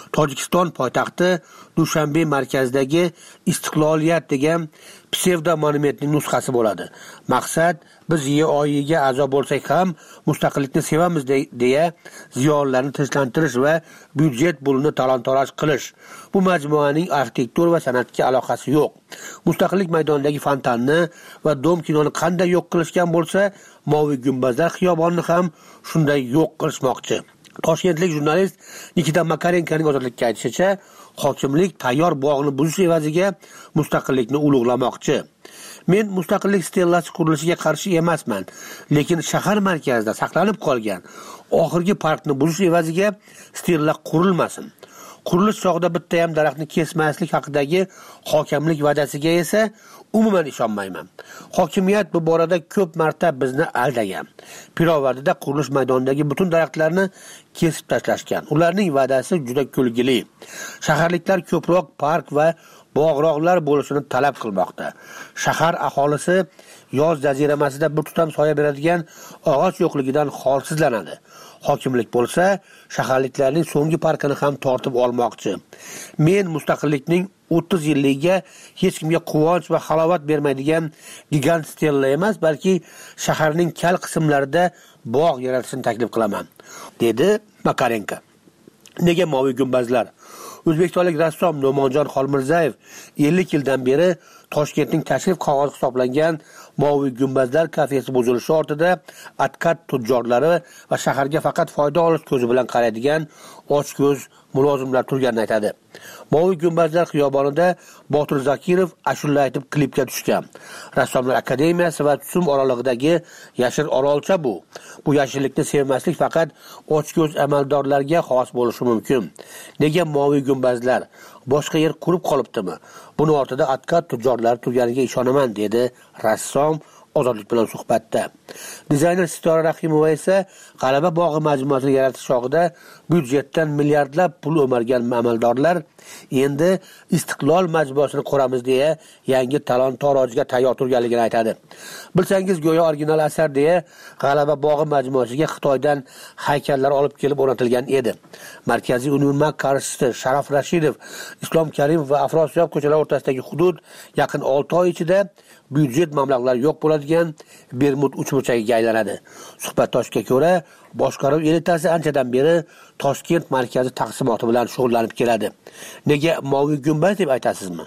Tojikiston poytaxti Dushanbe markazidagi Istiqloliyat degan psevdo monumentning nusxasi bo'ladi. Maqsad biz YeOIga a'zo bo'lsak ham mustaqillikni sevamiz deya ziyolilarni tinchlantirish va byudjet pulini talon-toroj qilish. Bu majmuaning arxitektura va san'atga aloqasi yo'q. Mustaqillik maydonidagi fontanni va Dom kinoni qanday yo'q qilishgan bo'lsa, Moviy gumbazlar xiyobonini ham shunday yo'q qilishmoqchi. Toshkentlik jurnalist Nikita Makarenkoning Ozodlikka aytishicha, hokimlik tayyor bog'ni buzish evaziga mustaqillikni ulug'lamoqchi. Men mustaqillik stellasi qurilishiga qarshi emasman, lekin shahar markazida saqlanib qolgan oxirgi parkni buzish evaziga stella qurilmasin. Qurilish chog'ida bitta ham daraxtni kesmaslik haqidagi hokimlik va'dasiga esa umuman ishonmayman. Hokimiyat bu borada ko'p marta bizni aldagan. Pirovardida qurilish maydonidagi butun daraxtlarni kesib tashlashgan. Ularning va'dasi juda kulgili. Shaharliklar ko'proq park va bog'roqlar bo'lishini talab qilmoqda. Shahar aholisi yoz jaziramasida bir tutam soya beradigan og'och yo'qligidan holsizlanadi. Hokimlik bo'lsa, shaharliklarning so'nggi parkini ham tortib olmoqchi. Men mustaqillikning 30 yilligiga hech kimga quvonch va halovat bermaydigan gigant stella emas, balki shaharning kal qismlarida bog' yaratishni taklif qilaman, dedi Makarenko. Nega Moviy gumbazlar? O'zbekistonlik rassom No'monjon Xolmirzayev 50 yildan beri Toshkentning tashrif qog'ozi hisoblangan Moviy gumbazlar kafesi buzilishi ortida atkat tujjorlari va shaharga faqat foyda olish ko'zi bilan qaraydigan ochko'z mulozimlar turganini aytadi. Moviy gumbazlar xiyobonida Botir Zakirov ashula aytib klipga tushgan. Rassomlar akademiyasi va Tusum oralig'idagi yashil orolcha bu. Bu yashillikni sevmaslik faqat ochko'z amaldorlarga xos bo'lishi mumkin. Nega Moviy gumbazlar boshqa yer qurib qolibdimi? Buni ortida atkat tujjorlari turganiga ishonaman, dedi rassom Ozodlik bilan suhbatda. Dizayner Sitora Rahimova esa G'alaba bog'i majmuasini yaratish chog'ida byudjetdan milliardlab pul o'margan amaldorlar endi Istiqlol majmuasini quramiz deya yangi talon-torojga tayyor turganligini aytadi. Bilsangiz, go'yo original asar deya G'alaba bog'i majmuasiga Xitoydan haykallar olib kelib o'rnatilgan edi. Markaziy Union qarshisi Sharof Rashidov, Islom Karimov va Afrosiyob ko'chalari o'rtasidagi hudud yaqin 6 oy ichida byudjet mablag'lari yo'q bo'ladigan Bermud uchburchagiga aylanadi. Suhbatdoshga ko'ra, boshqaruv elitasi anchadan beri Toshkent markazi taqsimoti bilan shug'ullanib keladi. Nega Moviy gumbaz deb aytasizmi?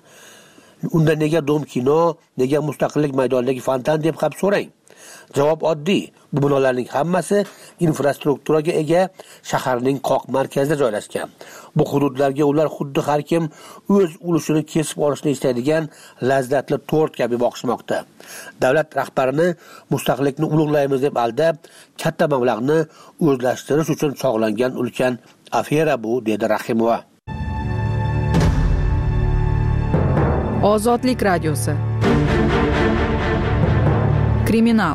Unda nega Dom kino, nega Mustaqillik maydonidagi fontan deb ham so'rang. Javob oddiy. Bu binolarning hammasi infrastrukturaga ega shaharning qoq markazida joylashgan. Bu hududlarga ular xuddi har kim o'z ulushini kesib olishni istaydigan lazzatli tort kabi boqishmoqda. Davlat rahbarini mustaqillikni ulug'laymiz deb aldab, katta mablag'ni o'zlashtirish uchun chog'langan ulkan afera bu, dedi Rahimova. Ozodlik radiosi. Kriminal.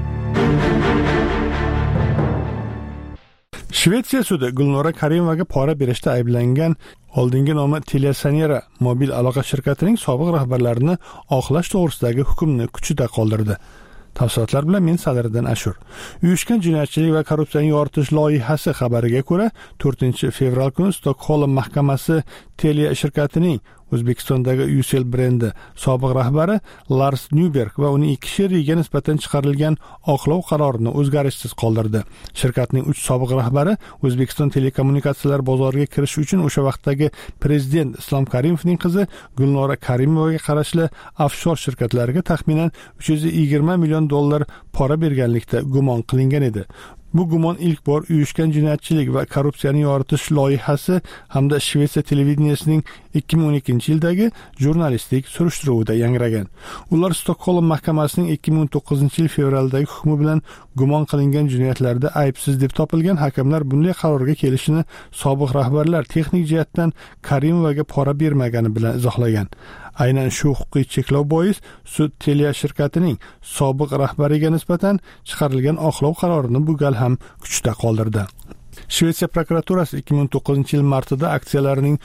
Shvetsiya sudi Gulnora Karimovaga pora berishda ayblangan oldingi nomi Telesanera mobil aloqa shirkatining sobiq rahbarlarini oqlash to'g'risidagi hukmni kuchida qoldirdi. Tafsilotlar bilan men Sadriddin Ashur. Uyushgan jinoyatchilik va korrupsiyani yoritish loyihasi xabariga ko'ra, 4-fevral kuni Stokholm mahkamasi Telia shirkatining O'zbekistondagi Ucell brendi sobiq rahbari Lars Nyberg va uning 2 sherigiga nisbatan chiqarilgan oqlov qarorini o'zgarishsiz qoldirdi. Shirkatning 3 sobiq rahbari O'zbekiston telekommunikatsiyalar bozoriga kirish uchun o'sha vaqtdagi prezident Islom Karimovning qizi Gulnora Karimovaga qarashli offshor shirkatlarga taxminan $320 million pora berganlikda gumon qilingan edi. Bu gumon ilk bor uyushgan jinoyatchilik va korrupsiyani yoritish loyihasi hamda Shvetsiya televideniyasining 2012-yildagi jurnalistik surishtiruvida yangragan. Ular Stokholm mahkamasining 2019-yil fevraldagi hukmi bilan gumon qilingan jinoyatlarda aybsiz deb topilgan hakamlar bunday qarorga kelishini sobiq rahbarlar texnik jihatdan Karimovaga pora bermagani bilan izohlagan. Aynan shu huquqiy cheklov bois sud Telia shirkatining sobiq rahbariga nisbatan chiqarilgan oqlov qarorini bu gal ham kuchda qoldirdi. Shvetsiya prokuraturasi 2009-yil martida aksiyalarining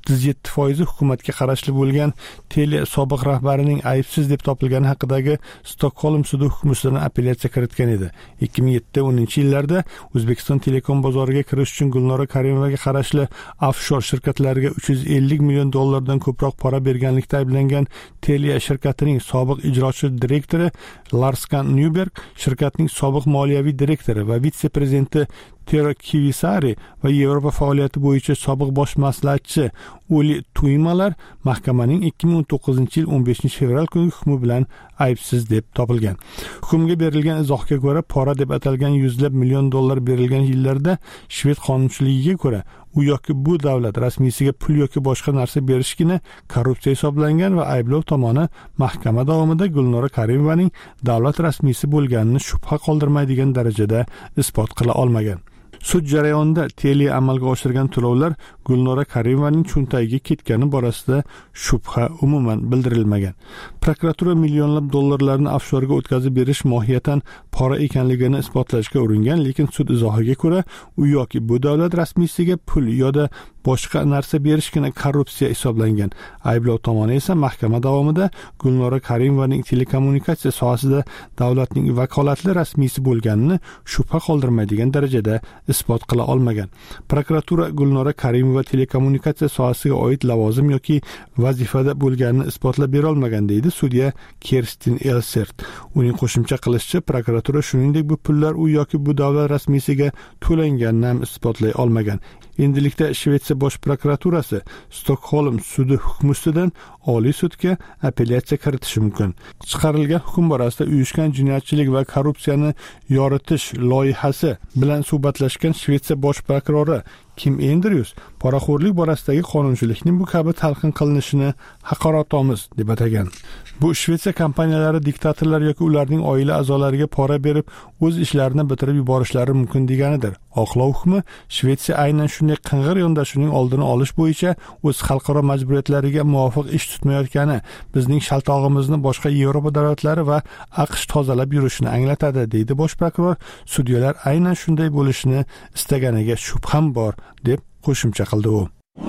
37% hukumatga qarashli bo'lgan Telia sobiq rahbarining aybsiz deb topilgani haqidagi Stockholm sudi hukmi ustidan apellyatsiya kiritgan edi. 2007-10-yillarda O'zbekiston telekom bozoriga kirish uchun Gulnora Karimovaga qarashli offshor shirkatlarga $350 million dan ko'proq pora berganlikda ayblangan Telia shirkatining sobiq ijrochi direktori Larskan Nyberg, shirkatning sobiq moliyaviy direktori va vitse-prezidenti Tero Kivisari va Yevropa faoliyati bo'yicha sobiq bosh maslahatchi Uli Tuymalar mahkamaning 2019-yil 15-fevral kungi hukmi bilan aybsiz deb topilgan. Hukmga berilgan izohga ko'ra, pora deb atalgan $100 million berilgan yillarda Shved qonunchiligiga ko'ra u yoki bu davlat rasmiysiga pul yoki boshqa narsa berishgina korrupsiya hisoblangan va ayblov tomoni mahkama davomida Gulnora Karimovaning davlat rasmiysi bo'lganini shubha qoldirmaydigan darajada isbot qila olmagan. Sud jarayonida Telia amalga oshirgan to'lovlar Gulnora Karimovaning cho'ntagiga ketgani borasida shubha umuman bildirilmagan. Prokuratura millionlab dollarlarni offshorga o'tkazib berish mohiyatan pora ekanligini isbotlashga uringan, lekin sud izohiga ko'ra u yoki bu davlat rasmiysiga pul yoda boshqa narsa berishgina korrupsiya hisoblangan. Ayblov tomoni esa mahkama davomida Gulnora Karimovaning telekommunikatsiya sohasida davlatning vakolatli rasmiysi bo'lganini shubha qoldirmaydigan darajada isbot qila olmagan. Prokuratura Gulnora Karimova telekommunikatsiya sohasiga oid lavozim yoki vazifada bo'lganini isbotlab bera olmagan deydi sudya Kerstin Elsert. Uning qo'shimcha qilishicha, prokuratura shuningdek bu pullar u yoki bu davlat rasmiysiga to'langanini ham isbotlay olmagan. Endilikda Shvetsiya bosh prokuraturasi Stockholm sudi hukmi ustidan Oliy sudga apellyatsiya kiritishi mumkin. Chiqarilgan hukm borasida uyushgan jinoyatchilik va korrupsiyani yoritish loyihasi bilan suhbatlashgan Shvetsiya bosh prokurori Kim Endrius poraxo'rlik borasidagi qonunchilikning bu kabi talqin qilinishini haqoratomuz deb atagan. Bu Shvetsiya kompaniyalari diktatorlar yoki ularning oila a'zolariga pora berib o'z ishlarini bitirib yuborishlari mumkin deganidir. Oqlov hukmi Shvetsiya aynan shunday qing'ir yondashuvning oldini olish bo'yicha o'z xalqaro majburiyatlariga muvofiq ish tutmayotgani, bizning shaltog'imizni boshqa Yevropa davlatlari va AQSh tozalab yurishini anglatadi, deydi bosh prokuror. Sudyalar aynan shunday bo'lishini istaganiga shubham bor deb qo'shimcha qildi u.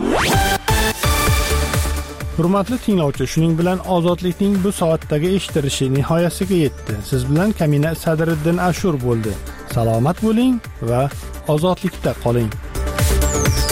Hurmatli tinglovchi, shuning bilan ozodlikning bu soatdagi eshitilishi nihoyasiga yetdi. Siz bilan Kamina Sadriddin Ashur bo'ldi. Salomat bo'ling va ozodlikda qoling.